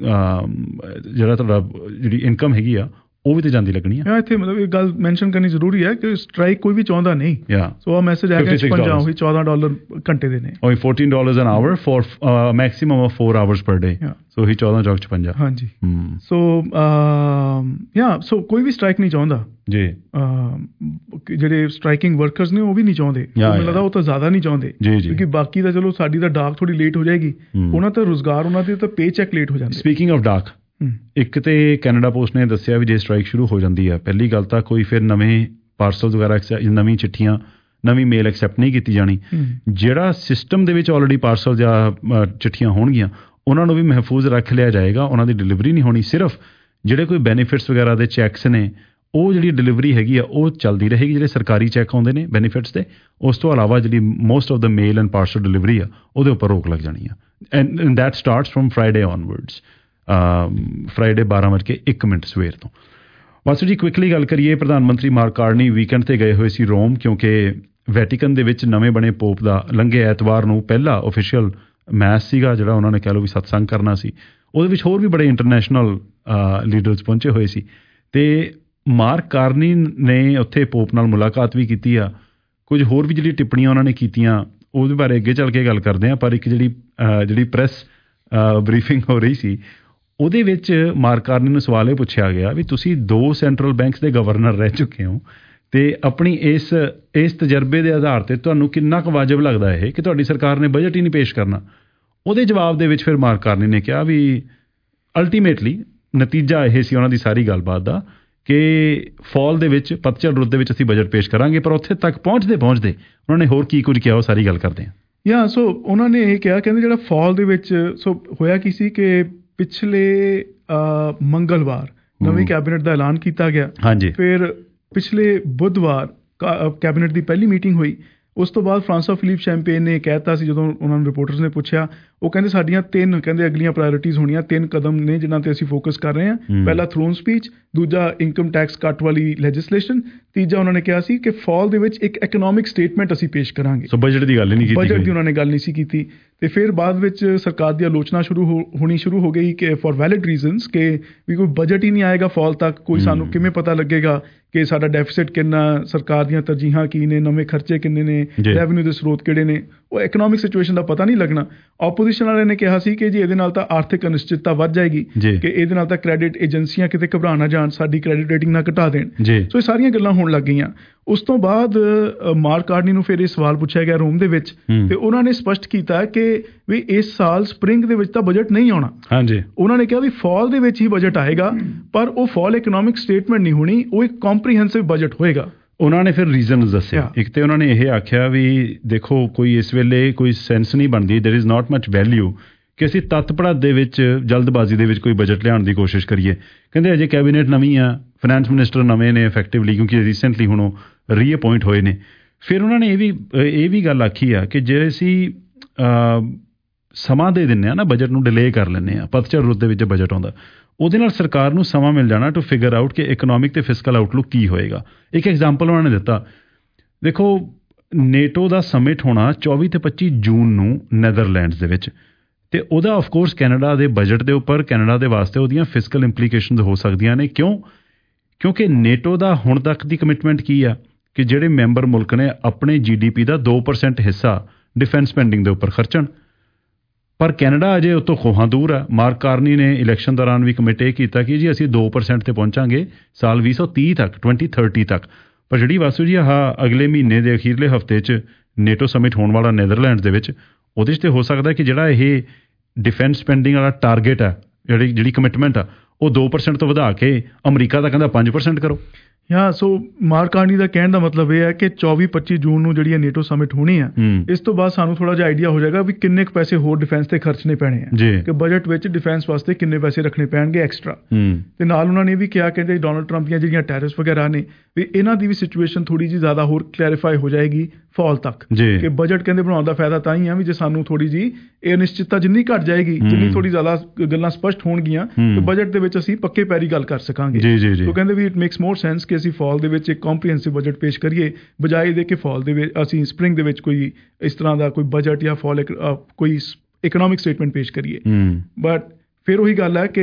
ਜਿਹੜਾ ਤੁਹਾਡਾ ਜਿਹੜੀ ਇਨਕਮ ਹੈਗੀ ਆ ਉਹ ਵੀ ਤੇ ਜਾਂਦੀ ਲੱਗਣੀ ਆ। ਇੱਥੇ ਮਤਲਬ ਇਹ ਗੱਲ ਮੈਂਸ਼ਨ ਕਰਨੀ ਜ਼ਰੂਰੀ ਹੈ ਕਿ ਸਟ੍ਰਾਈਕ ਕੋਈ ਵੀ ਚਾਹੁੰਦਾ ਨਹੀਂ। ਸੋ ਆ ਮੈਸੇਜ ਆ ਗਿਆ ਪੰਜਾਬ ਹੋਈ ਚੌਦਾਂ ਡਾਲਰ ਘੰਟੇ ਦੇ ਨੇ, ਉਹ fourteen dollars an hour for maximum of four hours per day। So ਹੀ ਚੌਦਾਂ ਚੌਕ ਛਪੰਜਾ। ਹਾਂਜੀ। ਸੋ ਯਾ ਸੋ ਕੋਈ ਵੀ ਸਟ੍ਰਾਈਕ ਨਹੀਂ ਚਾਹੁੰਦਾ ਜੀ। ਜਿਹੜੇ ਸਟ੍ਰਾਈਕਿੰਗ ਵਰਕਰਸ ਨੇ ਉਹ ਵੀ ਨਹੀਂ ਚਾਹੁੰਦੇ, ਮੈਨੂੰ ਲੱਗਦਾ ਉਹ ਤਾਂ ਜ਼ਿਆਦਾ ਨਹੀਂ ਚਾਹੁੰਦੇ ਕਿਉਂਕਿ ਬਾਕੀ ਤਾਂ ਚਲੋ ਸਾਡੀ ਤਾਂ ਡਾਕ ਥੋੜੀ ਲੇਟ ਹੋ ਜਾਏਗੀ, ਉਹਨਾਂ ਦਾ ਰੁਜ਼ਗਾਰ, ਉਹਨਾਂ ਦੇ ਤਾਂ ਪੇ ਚੈੱਕ ਲੇਟ ਹੋ ਜਾਂਦੇ। ਸਪੀਕਿੰਗ ਆਫ ਡਾਕ, ਇੱਕ ਤੇ ਕੈਨੇਡਾ ਪੋਸਟ ਨੇ ਦੱਸਿਆ ਵੀ ਜੇ ਸਟ੍ਰਾਈਕ ਸ਼ੁਰੂ ਹੋ ਜਾਂਦੀ ਆ, ਪਹਿਲੀ ਗੱਲ ਤਾਂ ਕੋਈ ਫਿਰ ਨਵੇਂ ਪਾਰਸਲ ਵਗੈਰਾ, ਨਵੀਂ ਚਿੱਠੀਆਂ, ਨਵੀਂ ਮੇਲ ਐਕਸੈਪਟ ਨਹੀਂ ਕੀਤੀ ਜਾਣੀ। ਜਿਹੜਾ ਸਿਸਟਮ ਦੇ ਵਿੱਚ ਆਲਰੇਡੀ ਪਾਰਸਲ ਜਾਂ ਚਿੱਠੀਆਂ ਹੋਣਗੀਆਂ ਉਹਨਾਂ ਨੂੰ ਵੀ ਮਹਿਫੂਜ਼ ਰੱਖ ਲਿਆ ਜਾਏਗਾ, ਉਹਨਾਂ ਦੀ ਡਿਲੀਵਰੀ ਨਹੀਂ ਹੋਣੀ। ਸਿਰਫ ਜਿਹੜੇ ਕੋਈ ਬੈਨੀਫਿਟਸ ਵਗੈਰਾ ਦੇ ਚੈੱਕਸ ਨੇ ਉਹ ਜਿਹੜੀ ਡਿਲੀਵਰੀ ਹੈਗੀ ਆ ਉਹ ਚੱਲਦੀ ਰਹੇਗੀ, ਜਿਹੜੇ ਸਰਕਾਰੀ ਚੈੱਕ ਆਉਂਦੇ ਨੇ ਬੈਨੀਫਿਟਸ ਦੇ। ਉਸ ਤੋਂ ਇਲਾਵਾ ਜਿਹੜੀ most of the mail and parcel delivery ਆ ਉਹਦੇ ਉੱਪਰ ਰੋਕ ਲੱਗ ਜਾਣੀ ਆ। And that starts from Friday onwards, Friday ਬਾਰਾਂ ਵਜੇ ਇੱਕ ਮਿੰਟ ਸਵੇਰ ਤੋਂ। ਵਾਸੂ ਜੀ ਕੁਇਕਲੀ ਗੱਲ ਕਰੀਏ, ਪ੍ਰਧਾਨ ਮੰਤਰੀ ਮਾਰਕ ਕਾਰਨੀ ਵੀਕਐਂਡ ਤੇ ਗਏ ਹੋਏ ਸੀ ਰੋਮ, ਕਿਉਂਕਿ ਵੈਟੀਕਨ ਦੇ ਵਿੱਚ ਨਵੇਂ ਬਣੇ ਪੋਪ ਦਾ ਲੰਘੇ ਐਤਵਾਰ ਨੂੰ ਪਹਿਲਾ ਓਫੀਸ਼ੀਅਲ ਮੈਸ ਸੀਗਾ ਜਿਹੜਾ ਉਹਨਾਂ ਨੇ ਕਹਿ ਲਓ ਵੀ ਸਤਸੰਗ ਕਰਨਾ ਸੀ। ਉਹਦੇ ਵਿੱਚ ਹੋਰ ਵੀ ਬੜੇ ਇੰਟਰਨੈਸ਼ਨਲ ਲੀਡਰਸ ਪਹੁੰਚੇ ਹੋਏ ਸੀ ਤੇ ਮਾਰਕ ਕਾਰਨੀ ਨੇ ਉੱਥੇ ਪੋਪ ਨਾਲ ਮੁਲਾਕਾਤ ਵੀ ਕੀਤੀ ਆ। ਕੁਝ ਹੋਰ ਵੀ ਜਿਹੜੀ ਟਿੱਪਣੀਆਂ ਉਹਨਾਂ ਨੇ ਕੀਤੀਆਂ ਉਹਦੇ ਬਾਰੇ ਅੱਗੇ ਚੱਲ ਕੇ ਗੱਲ ਕਰਦੇ ਹਾਂ, ਪਰ ਇੱਕ ਜਿਹੜੀ ਜਿਹੜੀ ਪ੍ਰੈਸ ਬਰੀਫਿੰਗ ਹੋ ਰਹੀ ਸੀ ਉਹਦੇ ਵਿੱਚ ਮਾਰਕ ਕਾਰਨੀ ਨੂੰ ਸਵਾਲ ਇਹ ਪੁੱਛਿਆ ਗਿਆ ਵੀ ਤੁਸੀਂ ਦੋ ਸੈਂਟਰਲ ਬੈਂਕਸ ਦੇ ਗਵਰਨਰ ਰਹਿ ਚੁੱਕੇ ਹੋ ਤੇ ਆਪਣੀ ਇਸ ਇਸ ਤਜਰਬੇ ਦੇ ਆਧਾਰ ਤੇ ਤੁਹਾਨੂੰ ਕਿੰਨਾ ਕੁ ਵਾਜਬ ਲੱਗਦਾ ਇਹ ਕਿ ਤੁਹਾਡੀ ਸਰਕਾਰ ਨੇ ਬਜਟ ਹੀ ਨਹੀਂ ਪੇਸ਼ ਕਰਨਾ। ਉਹਦੇ ਜਵਾਬ ਦੇ ਵਿੱਚ ਫਿਰ ਮਾਰਕ ਕਾਰਨੀ ਨੇ ਕਿਹਾ ਵੀ ਅਲਟੀਮੇਟਲੀ ਨਤੀਜਾ ਇਹ ਸੀ ਉਹਨਾਂ ਦੀ ਸਾਰੀ ਗੱਲਬਾਤ ਦਾ ਕਿ ਫਾਲ ਦੇ ਵਿੱਚ, ਪਤਝੜ ਰੁੱਤ ਦੇ ਵਿੱਚ ਅਸੀਂ ਬਜਟ ਪੇਸ਼ ਕਰਾਂਗੇ। ਪਰ ਉੱਥੇ ਤੱਕ ਪਹੁੰਚਦੇ ਪਹੁੰਚਦੇ ਉਹਨਾਂ ਨੇ ਹੋਰ ਕੀ ਕੁਝ ਕਿਹਾ ਉਹ ਸਾਰੀ ਗੱਲ ਕਰਦੇ ਹਾਂ। ਯਾ ਸੋ ਉਹਨਾਂ ਨੇ ਇਹ ਕਿਹਾ, ਕਹਿੰਦੇ ਜਿਹੜਾ ਫਾਲ ਦੇ ਵਿੱਚ ਸੋ ਹੋਇਆ ਕੀ ਸੀ ਕਿ ਪਿਛਲੇ ਮੰਗਲਵਾਰ ਨਵੀਂ ਕੈਬਨਿਟ ਦਾ ਐਲਾਨ ਕੀਤਾ ਗਿਆ। ਹਾਂਜੀ। ਫਿਰ ਪਿਛਲੇ ਬੁੱਧਵਾਰ ਕੈਬਨਿਟ ਦੀ ਪਹਿਲੀ ਮੀਟਿੰਗ ਹੋਈ। ਉਸ ਤੋਂ ਬਾਅਦ ਫਰਾਂਸਵਾ ਫਿਲਿਪ ਸ਼ੈਂਪੇਨ ਨੇ ਕਹਿਤਾ ਸੀ, ਜਦੋਂ ਉਹਨਾਂ ਨੂੰ ਰਿਪੋਰਟਰਸ ਨੇ ਪੁੱਛਿਆ, ਉਹ ਕਹਿੰਦੇ ਸਾਡੀਆਂ ਤਿੰਨ ਕਹਿੰਦੇ ਅਗਲੀਆਂ ਪ੍ਰਾਇਓਰਿਟੀਜ਼ ਹੋਣੀਆਂ, ਤਿੰਨ ਕਦਮ ਨੇ ਜਿਨ੍ਹਾਂ ਤੇ ਅਸੀਂ ਫੋਕਸ ਕਰ ਰਹੇ ਹਾਂ। ਪਹਿਲਾ ਥਰੋਨ ਸਪੀਚ, ਦੂਜਾ ਇਨਕਮ ਟੈਕਸ ਕੱਟ ਵਾਲੀ ਲੈਜਿਸਲੇਸ਼ਨ, ਤੀਜਾ ਉਹਨਾਂ ਨੇ ਕਿਹਾ ਸੀ ਕਿ ਫਾਲ ਦੇ ਵਿੱਚ ਇੱਕ ਇਕਨੋਮਿਕ ਸਟੇਟਮੈਂਟ ਅਸੀਂ ਪੇਸ਼ ਕਰਾਂਗੇ। ਸੋ ਬਜਟ ਦੀ ਗੱਲ ਨਹੀਂ ਕੀਤੀ, ਬਜਟ ਦੀ ਉਹਨਾਂ ਨੇ ਗੱਲ ਨਹੀਂ ਸੀ ਕੀਤੀ। ਤੇ ਫਿਰ ਬਾਅਦ ਵਿੱਚ ਸਰਕਾਰ ਦੀ ਆਲੋਚਨਾ ਸ਼ੁਰੂ ਹੋਣੀ ਸ਼ੁਰੂ ਹੋ ਗਈ ਕਿ ਫॉर ਵੈਲਿਡ ਰੀਜ਼ਨਸ ਕਿ ਵੀ ਕੋਈ ਬਜਟ ਹੀ ਨਹੀਂ ਆਏਗਾ ਫਾਲ ਤੱਕ, ਕੋਈ ਸਾਨੂੰ ਕਿਵੇਂ ਪਤਾ ਲੱਗੇਗਾ ਕਿ ਸਾਡਾ ਡੈਫਿਸਿਟ ਕਿੰਨਾ, ਸਰਕਾਰ ਦੀਆਂ ਤਰਜੀਹਾਂ ਕੀ ਨੇ, ਨਵੇਂ ਖਰਚੇ ਕਿੰਨੇ ਨੇ, ਰੈਵਨਿਊ ਦੇ ਸਰੋਤ ਕਿਹੜੇ ਨੇ, ਉਹ ਇਕਨੋਮਿਕ ਸਿਚੁਏਸ਼ਨ ਦਾ ਪਤਾ ਨਹੀਂ ਲੱਗਣਾ। ਆਪੋਜੀਸ਼ਨ ਵਾਲਿਆਂ ਨੇ ਕਿਹਾ ਸੀ ਕਿ ਜੀ ਇਹਦੇ ਨਾਲ ਤਾਂ ਆਰਥਿਕ ਅਨਿਸ਼ਚਿਤਤਾ ਵੱਧ ਜਾਏਗੀ, ਕਿ ਇਹਦੇ ਨਾਲ ਤਾਂ ਕ੍ਰੈਡਿਟ ਏਜੰਸੀਆਂ ਕਿਤੇ ਘਬਰਾ ਨਾ ਜਾਣ, ਸਾਡੀ ਕ੍ਰੈਡਿਟ ਰੇਟਿੰਗ ਨਾ ਘਟਾ ਦੇਣ। ਸੋ ਇਹ ਸਾਰੀਆਂ ਗੱਲਾਂ ਹੋਣ ਲੱਗ ਗਈਆਂ। ਉਸ ਤੋਂ ਬਾਅਦ ਮਾਰਕ ਕਾਰਨੀ ਨੂੰ ਫਿਰ ਇਹ ਸਵਾਲ ਪੁੱਛਿਆ ਗਿਆ ਰੋਮ ਦੇ ਵਿੱਚ ਤੇ ਉਹਨਾਂ ਨੇ ਸਪਸ਼ਟ ਕੀਤਾ ਕਿ ਵੀ ਇਸ ਸਾਲ ਸਪਰਿੰਗ ਦੇ ਵਿੱਚ ਤਾਂ ਬਜਟ ਨਹੀਂ ਆਉਣਾ। ਹਾਂਜੀ। ਉਹਨਾਂ ਨੇ ਕਿਹਾ ਵੀ ਫਾਲ ਦੇ ਵਿੱਚ ਹੀ ਬਜਟ ਆਏਗਾ, ਪਰ ਉਹ ਫਾਲ ਇਕਨੋਮਿਕ ਸਟੇਟਮੈਂਟ ਨਹੀਂ ਹੋਣੀ, ਉਹ ਇੱਕ ਕੰਪਰੀਹੈਂਸਿਵ ਬਜਟ ਹੋਏਗਾ। ਉਹਨਾਂ ਨੇ ਫਿਰ ਰੀਜ਼ਨਸ ਦੱਸਿਆ। ਇੱਕ ਤੇ ਉਹਨਾਂ ਨੇ ਇਹ ਆਖਿਆ ਵੀ ਦੇਖੋ ਕੋਈ ਇਸ ਵੇਲੇ ਕੋਈ ਸੈਂਸ ਨਹੀਂ ਬਣਦੀ, there is not much value ਕਿ ਅਸੀਂ ਤੱਤ ਪੜਾਤ ਦੇ ਵਿੱਚ ਜਲਦਬਾਜ਼ੀ ਦੇ ਵਿੱਚ ਕੋਈ ਬਜਟ ਲਿਆਉਣ ਦੀ ਕੋਸ਼ਿਸ਼ ਕਰੀਏ। ਕਹਿੰਦੇ ਅਜੇ ਕੈਬਨਿਟ ਨਵੀਂ ਆ, ਫਾਈਨੈਂਸ ਮਿਨਿਸਟਰ ਨਵੇਂ ਨੇ ਇਫੈਕਟਿਵਲੀ, ਕਿਉਂਕਿ ਰੀਸੈਂਟਲੀ ਹੁਣ ਉਹ ਰੀਅਪੁਆਇੰਟ ਹੋਏ ਨੇ। ਫਿਰ ਉਹਨਾਂ ਨੇ ਇਹ ਵੀ ਇਹ ਵੀ ਗੱਲ ਆਖੀ ਆ ਕਿ ਜੇ ਅਸੀਂ ਸਮਾਂ ਦੇ ਦਿੰਦੇ ਹਾਂ ਨਾ, ਬਜਟ ਨੂੰ ਡਿਲੇ ਕਰ ਲੈਂਦੇ ਹਾਂ, ਪਤਝੜ ਰੁੱਤ ਦੇ ਵਿੱਚ ਬਜਟ ਆਉਂਦਾ, ਉਹਦੇ ਨਾਲ ਸਰਕਾਰ ਨੂੰ ਸਮਾਂ ਮਿਲ ਜਾਣਾ ਟੂ ਫਿਗਰ ਆਊਟ ਕਿ ਇਕਨੋਮਿਕ ਤੇ ਫਿਸਕਲ ਆਊਟਲੁੱਕ ਕੀ ਹੋਏਗਾ। ਇੱਕ ਐਗਜ਼ਾਮਪਲ ਉਹਨਾਂ ਨੇ ਦਿੱਤਾ, ਦੇਖੋ ਨੇਟੋ ਦਾ ਸਮਿਟ ਹੋਣਾ ਚੌਵੀ ਤੇ ਪੱਚੀ ਜੂਨ ਨੂੰ ਨੈਦਰਲੈਂਡਸ ਦੇ ਵਿੱਚ, ਤੇ ਉਹਦਾ ਆਫ ਕੋਰਸ ਕੈਨੇਡਾ ਦੇ ਬਜਟ ਦੇ ਉੱਪਰ, ਕੈਨੇਡਾ ਦੇ ਵਾਸਤੇ ਉਹਦੀਆਂ ਫਿਸਕਲ ਇੰਪਲੀਕੇਸ਼ਨਸ ਹੋ ਸਕਦੀਆਂ ਨੇ। ਕਿਉਂ? ਕਿਉਂਕਿ ਨੇਟੋ ਦਾ ਹੁਣ ਤੱਕ ਦੀ ਕਮਿਟਮੈਂਟ ਕੀ ਆ ਕਿ ਜਿਹੜੇ ਮੈਂਬਰ ਮੁਲਕ ਨੇ ਆਪਣੇ ਜੀ ਡੀ ਪੀ ਦਾ ਦੋ ਪਰਸੈਂਟ ਹਿੱਸਾ ਡਿਫੈਂਸ ਸਪੈਂਡਿੰਗ ਦੇ ਉੱਪਰ ਖਰਚਣ। ਪਰ ਕੈਨੇਡਾ ਅਜੇ ਉਹ ਤੋਂ ਖੋਹਾਂ ਦੂਰ ਆ। ਮਾਰਕ ਕਾਰਨੀ ਨੇ ਇਲੈਕਸ਼ਨ ਦੌਰਾਨ ਵੀ ਕਮਿਟ ਇਹ ਕੀਤਾ ਕਿ ਜੀ ਅਸੀਂ ਦੋ ਪਰਸੈਂਟ ਤੇ ਪਹੁੰਚਾਂਗੇ ਸਾਲ ਵੀਹ ਸੌ ਤੀਹ ਤੱਕ, ਟਵੈਂਟੀ ਥਰਟੀ ਤੱਕ। ਪਰ ਜਿਹੜੀ ਵਾਸੂ ਜੀ ਆਹ ਅਗਲੇ ਮਹੀਨੇ ਦੇ ਅਖੀਰਲੇ ਹਫ਼ਤੇ 'ਚ ਨੇਟੋ ਸਮਿਟ ਹੋਣ ਵਾਲਾ ਨੈਦਰਲੈਂਡਸ ਦੇ ਵਿੱਚ, ਉਹਦੇ 'ਚ ਤੇ ਹੋ ਸਕਦਾ ਕਿ ਜਿਹੜਾ ਇਹ ਡਿਫੈਂਸ ਸਪੈਂਡਿੰਗ ਵਾਲਾ ਟਾਰਗੇਟ ਆ, ਜਿਹੜੀ ਜਿਹੜੀ ਕਮਿਟਮੈਂਟ ਆ, ਉਹ ਦੋ ਪਰਸੈਂਟ ਤੋਂ ਵਧਾ ਕੇ ਅਮਰੀਕਾ ਦਾ ਕਹਿੰਦਾ ਪੰਜ ਪਰਸੈਂਟ ਕਰੋ। ਹਾਂ, ਸੋ ਮਾਰਕ ਕਾਰਨੀ ਦਾ ਕਹਿਣ ਦਾ ਮਤਲਬ ਇਹ ਹੈ ਕਿ ਚੌਵੀ ਪੱਚੀ ਜੂਨ ਨੂੰ ਜਿਹੜੀ ਨੇਟੋ ਸਮਿਟ ਹੋਣੀ ਆ, ਇਸ ਤੋਂ ਬਾਅਦ ਸਾਨੂੰ ਥੋੜਾ ਜਿਹਾ ਆਈਡੀਆ ਹੋ ਜਾਏਗਾ ਵੀ ਕਿੰਨੇ ਕੁ ਪੈਸੇ ਹੋਰ ਡਿਫੈਂਸ ਤੇ ਖਰਚਣੇ ਪੈਣੇ ਆ, ਕਿ ਬਜਟ ਵਿੱਚ ਡਿਫੈਂਸ ਵਾਸਤੇ ਕਿੰਨੇ ਪੈਸੇ ਰੱਖਣੇ ਪੈਣਗੇ ਐਕਸਟਰਾ। ਤੇ ਨਾਲ ਉਹਨਾਂ ਨੇ ਵੀ ਕਿਹਾ ਕਿ ਡੋਨਲਡ ਟਰੰਪ ਦੀਆਂ ਜਿਹੜੀਆਂ ਟੈਰਿਫਸ ਵਗੈਰਾ ਨੇ, ਵੀ ਇਹਨਾਂ ਦੀ ਵੀ ਸਿਚੁਏਸ਼ਨ ਥੋੜੀ ਜਿਹੀ ਜ਼ਿਆਦਾ ਹੋਰ ਕਲੈਰੀਫਾਈ ਹੋ ਜਾਏਗੀ ਫਾਲ ਤੱਕ, ਕਿ ਬਜਟ ਕਹਿੰਦੇ ਬਣਾਉਣ ਦਾ ਫਾਇਦਾ ਤਾਂ ਹੀ ਆ ਵੀ ਜੇ ਸਾਨੂੰ ਥੋੜੀ ਜਿਹੀ ਇਹ ਅਨਿਸ਼ਚਿਤਤਾ ਜਿੰਨੀ ਘੱਟ ਜਾਏਗੀ, ਜਿੰਨੀ ਥੋੜੀ ਜ਼ਿਆਦਾ ਗੱਲਾਂ ਸਪਸ਼ਟ ਹੋਣਗੀਆਂ, ਤੇ ਬਜਟ ਦੇ ਵਿੱਚ ਅਸੀਂ ਪੱਕੇ ਪੈਰੀ ਗੱਲ ਕਰ ਸਕਾਂਗੇ। ਉਹ ਕਹਿੰਦੇ ਵੀ ਇਟ ਮੇਕਸ ਮੋਰ ਸੈਂਸ ਕਿ ਅਸੀਂ ਫਾਲ ਦੇ ਵਿੱਚ ਇੱਕ ਕੰਪਰੀਹੈਂਸਿਵ ਬਜਟ ਪੇਸ਼ ਕਰੀਏ, ਬਜਾਏ ਦੇ ਕਿ ਫਾਲ ਦੇ ਵਿੱਚ ਅਸੀਂ ਸਪਰਿੰਗ ਦੇ ਵਿੱਚ ਕੋਈ ਇਸ ਤਰ੍ਹਾਂ ਦਾ ਕੋਈ ਬਜਟ ਜਾਂ ਫਾਲ ਕੋਈ ਇਕਨੋਮਿਕ ਸਟੇਟਮੈਂਟ ਪੇਸ਼ ਕਰੀਏ। ਬਟ ਫਿਰ ਉਹੀ ਗੱਲ ਹੈ ਕਿ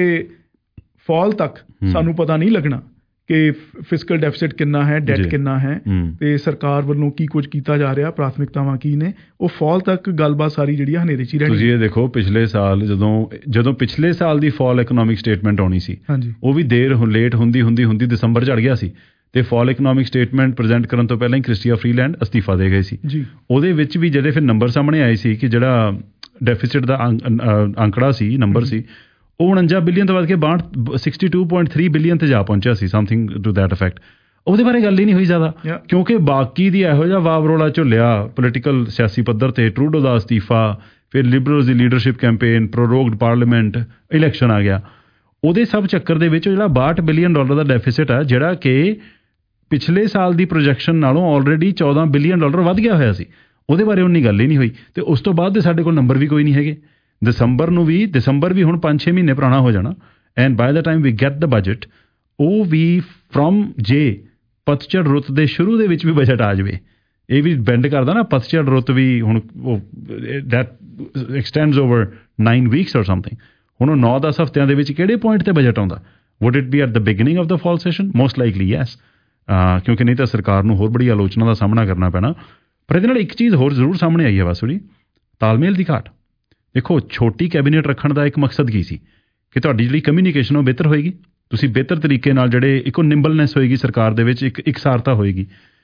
ਫਾਲ ਤੱਕ ਸਾਨੂੰ ਪਤਾ ਨਹੀਂ ਲੱਗਣਾ ਕਿ ਫਿਸਕਲ ਡੈਫਿਸਿਟ ਕਿੰਨਾ ਹੈ, ਡੈਟ ਕਿੰਨਾ ਹੈ, ਤੇ ਸਰਕਾਰ ਵੱਲੋਂ ਕੀ ਕੁਝ ਕੀਤਾ ਜਾ ਰਿਹਾ, ਪ੍ਰਾਥਮਿਕਤਾਵਾਂ ਕੀ ਨੇ। ਉਹ ਫਾਲ ਤੱਕ ਗੱਲਬਾਤ ਸਾਰੀ ਜਿਹੜੀ ਆ ਹਨੇਰੇ 'ਚ ਹੀ ਰਹਿਣੀ। ਤੁਸੀਂ ਇਹ ਦੇਖੋ, ਪਿਛਲੇ ਸਾਲ ਜਦੋਂ ਜਦੋਂ ਪਿਛਲੇ ਸਾਲ ਦੀ ਫਾਲ ਇਕਨੋਮਿਕ ਸਟੇਟਮੈਂਟ ਆਉਣੀ ਸੀ, ਉਹ ਵੀ ਦੇਰ ਲੇਟ ਹੁੰਦੀ ਹੁੰਦੀ ਹੁੰਦੀ ਦਸੰਬਰ ਝੜ ਗਿਆ ਸੀ। ਤੇ ਫਾਲ ਇਕਨੋਮਿਕ ਸਟੇਟਮੈਂਟ ਪ੍ਰੈਜ਼ੈਂਟ ਕਰਨ ਤੋਂ ਪਹਿਲਾਂ ਹੀ ਕ੍ਰਿਸਟੀਆ ਫਰੀਲੈਂਡ ਅਸਤੀਫਾ ਦੇ ਗਏ ਸੀ। ਉਹਦੇ ਵਿੱਚ ਵੀ ਜਿਹੜੇ ਫਿਰ ਨੰਬਰ ਸਾਹਮਣੇ ਆਏ ਸੀ ਕਿ ਜਿਹੜਾ ਡੈਫਿਸਿਟ ਦਾ ਅੰਕੜਾ ਸੀ, ਨੰਬਰ ਸੀ, ਉਹ ਉਣੰਜਾ ਬਿਲੀਅਨ ਤੋਂ ਵੱਧ ਕੇ ਬਾਹਠ sixty two point three billion ਤੇ ਜਾ ਪਹੁੰਚਿਆ ਸੀ, ਸਮਥਿੰਗ ਟੂ ਦੈਟ ਇਫੈਕਟ। ਉਹਦੇ ਬਾਰੇ ਗੱਲ ਹੀ ਨਹੀਂ ਹੋਈ ਜ਼ਿਆਦਾ, ਕਿਉਂਕਿ ਬਾਕੀ ਦੀ ਇਹੋ ਜਿਹਾ ਵਾਵਰੋਲਾ ਝੁੱਲਿਆ ਪੋਲੀਟੀਕਲ ਸਿਆਸੀ ਪੱਧਰ ਤੇ, ਟਰੂਡੋ ਦਾ ਅਸਤੀਫਾ, ਫਿਰ ਲਿਬਰਲਸ ਦੀ leadership campaign, prorogued parliament, election ਆ ਗਿਆ। ਉਹਦੇ ਸਭ ਚੱਕਰ ਦੇ ਵਿੱਚ ਜਿਹੜਾ ਬਾਹਠ ਬਿਲੀਅਨ ਡਾਲਰ ਦਾ ਡੈਫਿਸਿਟ ਆ, ਜਿਹੜਾ ਕਿ ਪਿਛਲੇ ਸਾਲ ਦੀ ਪ੍ਰੋਜੈਕਸ਼ਨ ਨਾਲੋਂ ਆਲਰੇਡੀ ਚੌਦਾਂ ਬਿਲੀਅਨ ਡਾਲਰ ਵੱਧ ਗਿਆ ਹੋਇਆ ਸੀ, ਉਹਦੇ ਬਾਰੇ ਉਨੀ ਗੱਲ ਹੀ ਨਹੀਂ ਹੋਈ। ਤੇ ਉਸ ਤੋਂ ਬਾਅਦ ਦੇ ਸਾਡੇ ਕੋਲ ਨੰਬਰ ਵੀ ਕੋਈ ਨਹੀਂ ਹੈਗੇ। ਦਸੰਬਰ ਨੂੰ ਵੀ ਦਸੰਬਰ ਵੀ ਹੁਣ ਪੰਜ ਛੇ ਮਹੀਨੇ ਪੁਰਾਣਾ ਹੋ ਜਾਣਾ, and by the time we get the budget, ਉਹ ਵੀ ਫਰੋਮ ਜੇ ਪਤਝੜ ਰੁੱਤ ਦੇ ਸ਼ੁਰੂ ਦੇ ਵਿੱਚ ਵੀ ਬਜਟ ਆ ਜਾਵੇ। ਇਹ ਵੀ ਬੈਂਡ ਕਰਦਾ ਨਾ, ਪਤਝੜ ਰੁੱਤ ਵੀ ਹੁਣ ਉਹ that extends over nine weeks or something. ਹੁਣ ਉਹ ਨੌ ਦਸ ਹਫ਼ਤਿਆਂ ਦੇ ਵਿੱਚ ਕਿਹੜੇ ਪੁਆਇੰਟ ਤੇ ਬਜਟ ਆਉਂਦਾ? Would it be at the beginning of the fall session? Most likely yes, ਕਿਉਂਕਿ ਨਹੀਂ ਤਾਂ ਸਰਕਾਰ ਨੂੰ ਹੋਰ ਬੜੀ ਆਲੋਚਨਾ ਦਾ ਸਾਹਮਣਾ ਕਰਨਾ ਪੈਣਾ। ਪਰ ਇਹਦੇ ਨਾਲ ਇੱਕ ਚੀਜ਼ ਹੋਰ ਜ਼ਰੂਰ ਸਾਹਮਣੇ ਆਈ ਹੈ ਵਾਸੂ ਜੀ, ਤਾਲਮੇਲ ਦੀ ਘਾਟ। ਦੇਖੋ, ਛੋਟੀ ਕੈਬਨਿਟ ਰੱਖਣ ਦਾ ਇੱਕ ਮਕਸਦ ਕੀ ਸੀ ਕਿ ਤੁਹਾਡੀ ਜਿਹੜੀ ਕਮਿਊਨੀਕੇਸ਼ਨ ਉਹ ਬਿਹਤਰ ਹੋਏਗੀ, ਤੁਸੀਂ ਬਿਹਤਰ ਤਰੀਕੇ ਨਾਲ ਜਿਹੜੇ ਇੱਕੋ ਨਿੰਬਲਨੈਸ ਹੋਏਗੀ ਸਰਕਾਰ ਦੇ ਵਿੱਚ, ਇੱਕ ਇਕਸਾਰਤਾ ਹੋਏਗੀ।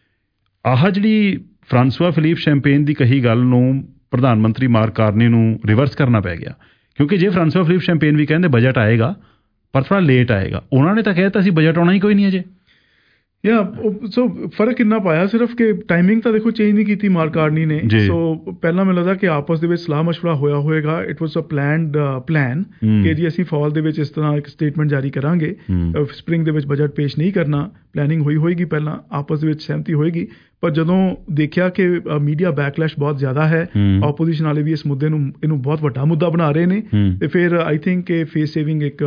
ਆਹ ਜਿਹੜੀ ਫਰਾਂਸਵਾ ਫਿਲੀਪ ਸ਼ੈਂਪੇਨ ਦੀ ਕਹੀ ਗੱਲ ਨੂੰ ਪ੍ਰਧਾਨ ਮੰਤਰੀ ਮਾਰਕ ਕਾਰਨੀ ਨੂੰ ਰਿਵਰਸ ਕਰਨਾ ਪੈ ਗਿਆ, ਕਿਉਂਕਿ ਜੇ ਫਰਾਂਸਵਾ ਫਿਲੀਪ ਸ਼ੈਂਪੇਨ ਵੀ ਕਹਿੰਦੇ ਬਜਟ ਆਏਗਾ ਪਰ ਥੋੜ੍ਹਾ ਲੇਟ ਆਏਗਾ, ਉਹਨਾਂ ਨੇ ਤਾਂ ਕਹਿ ਦਿੱਤਾ ਸੀ ਬਜਟ ਆਉਣਾ ਹੀ ਕੋਈ ਨਹੀਂ ਅਜੇ। ਯਾ ਸੋ ਫਰਕ ਕਿੰਨਾ ਪਾਇਆ, ਸਿਰਫ ਕਿ ਟਾਈਮਿੰਗ ਤਾਂ ਦੇਖੋ ਚੇਂਜ ਨਹੀਂ ਕੀਤੀ ਮਾਰਕ ਕਾਰਨੀ ਨੇ। ਸੋ ਪਹਿਲਾਂ ਮੈਨੂੰ ਲੱਗਦਾ ਕਿ ਆਪਸ ਦੇ ਵਿੱਚ ਸਲਾਹ ਮਸ਼ਵਰਾ ਹੋਇਆ ਹੋਏਗਾ, it was a planned plan ਕਿ ਜੀ ਅਸੀਂ ਫਾਲ ਦੇ ਵਿੱਚ ਇਸ ਤਰ੍ਹਾਂ ਇੱਕ ਸਟੇਟਮੈਂਟ ਜਾਰੀ ਕਰਾਂਗੇ, ਸਪਰਿੰਗ ਦੇ ਵਿੱਚ ਬਜਟ ਪੇਸ਼ ਨਹੀਂ ਕਰਨਾ। ਪਲੈਨਿੰਗ ਹੋਈ ਹੋਏਗੀ, ਪਹਿਲਾਂ ਆਪਸ ਦੇ ਵਿੱਚ ਸਹਿਮਤੀ ਹੋਏਗੀ। ਪਰ ਜਦੋਂ ਦੇਖਿਆ ਕਿ ਮੀਡੀਆ ਬੈਕਲੈਸ਼ ਬਹੁਤ ਜ਼ਿਆਦਾ ਹੈ, ਆਪੋਜੀਸ਼ਨ ਵਾਲੇ ਵੀ ਇਸ ਮੁੱਦੇ ਨੂੰ ਇਹਨੂੰ ਬਹੁਤ ਵੱਡਾ ਮੁੱਦਾ ਬਣਾ ਰਹੇ ਨੇ, ਤੇ ਫਿਰ ਆਈ ਥਿੰਕ ਕਿ ਫੇਸ ਸੇਵਿੰਗ ਇੱਕ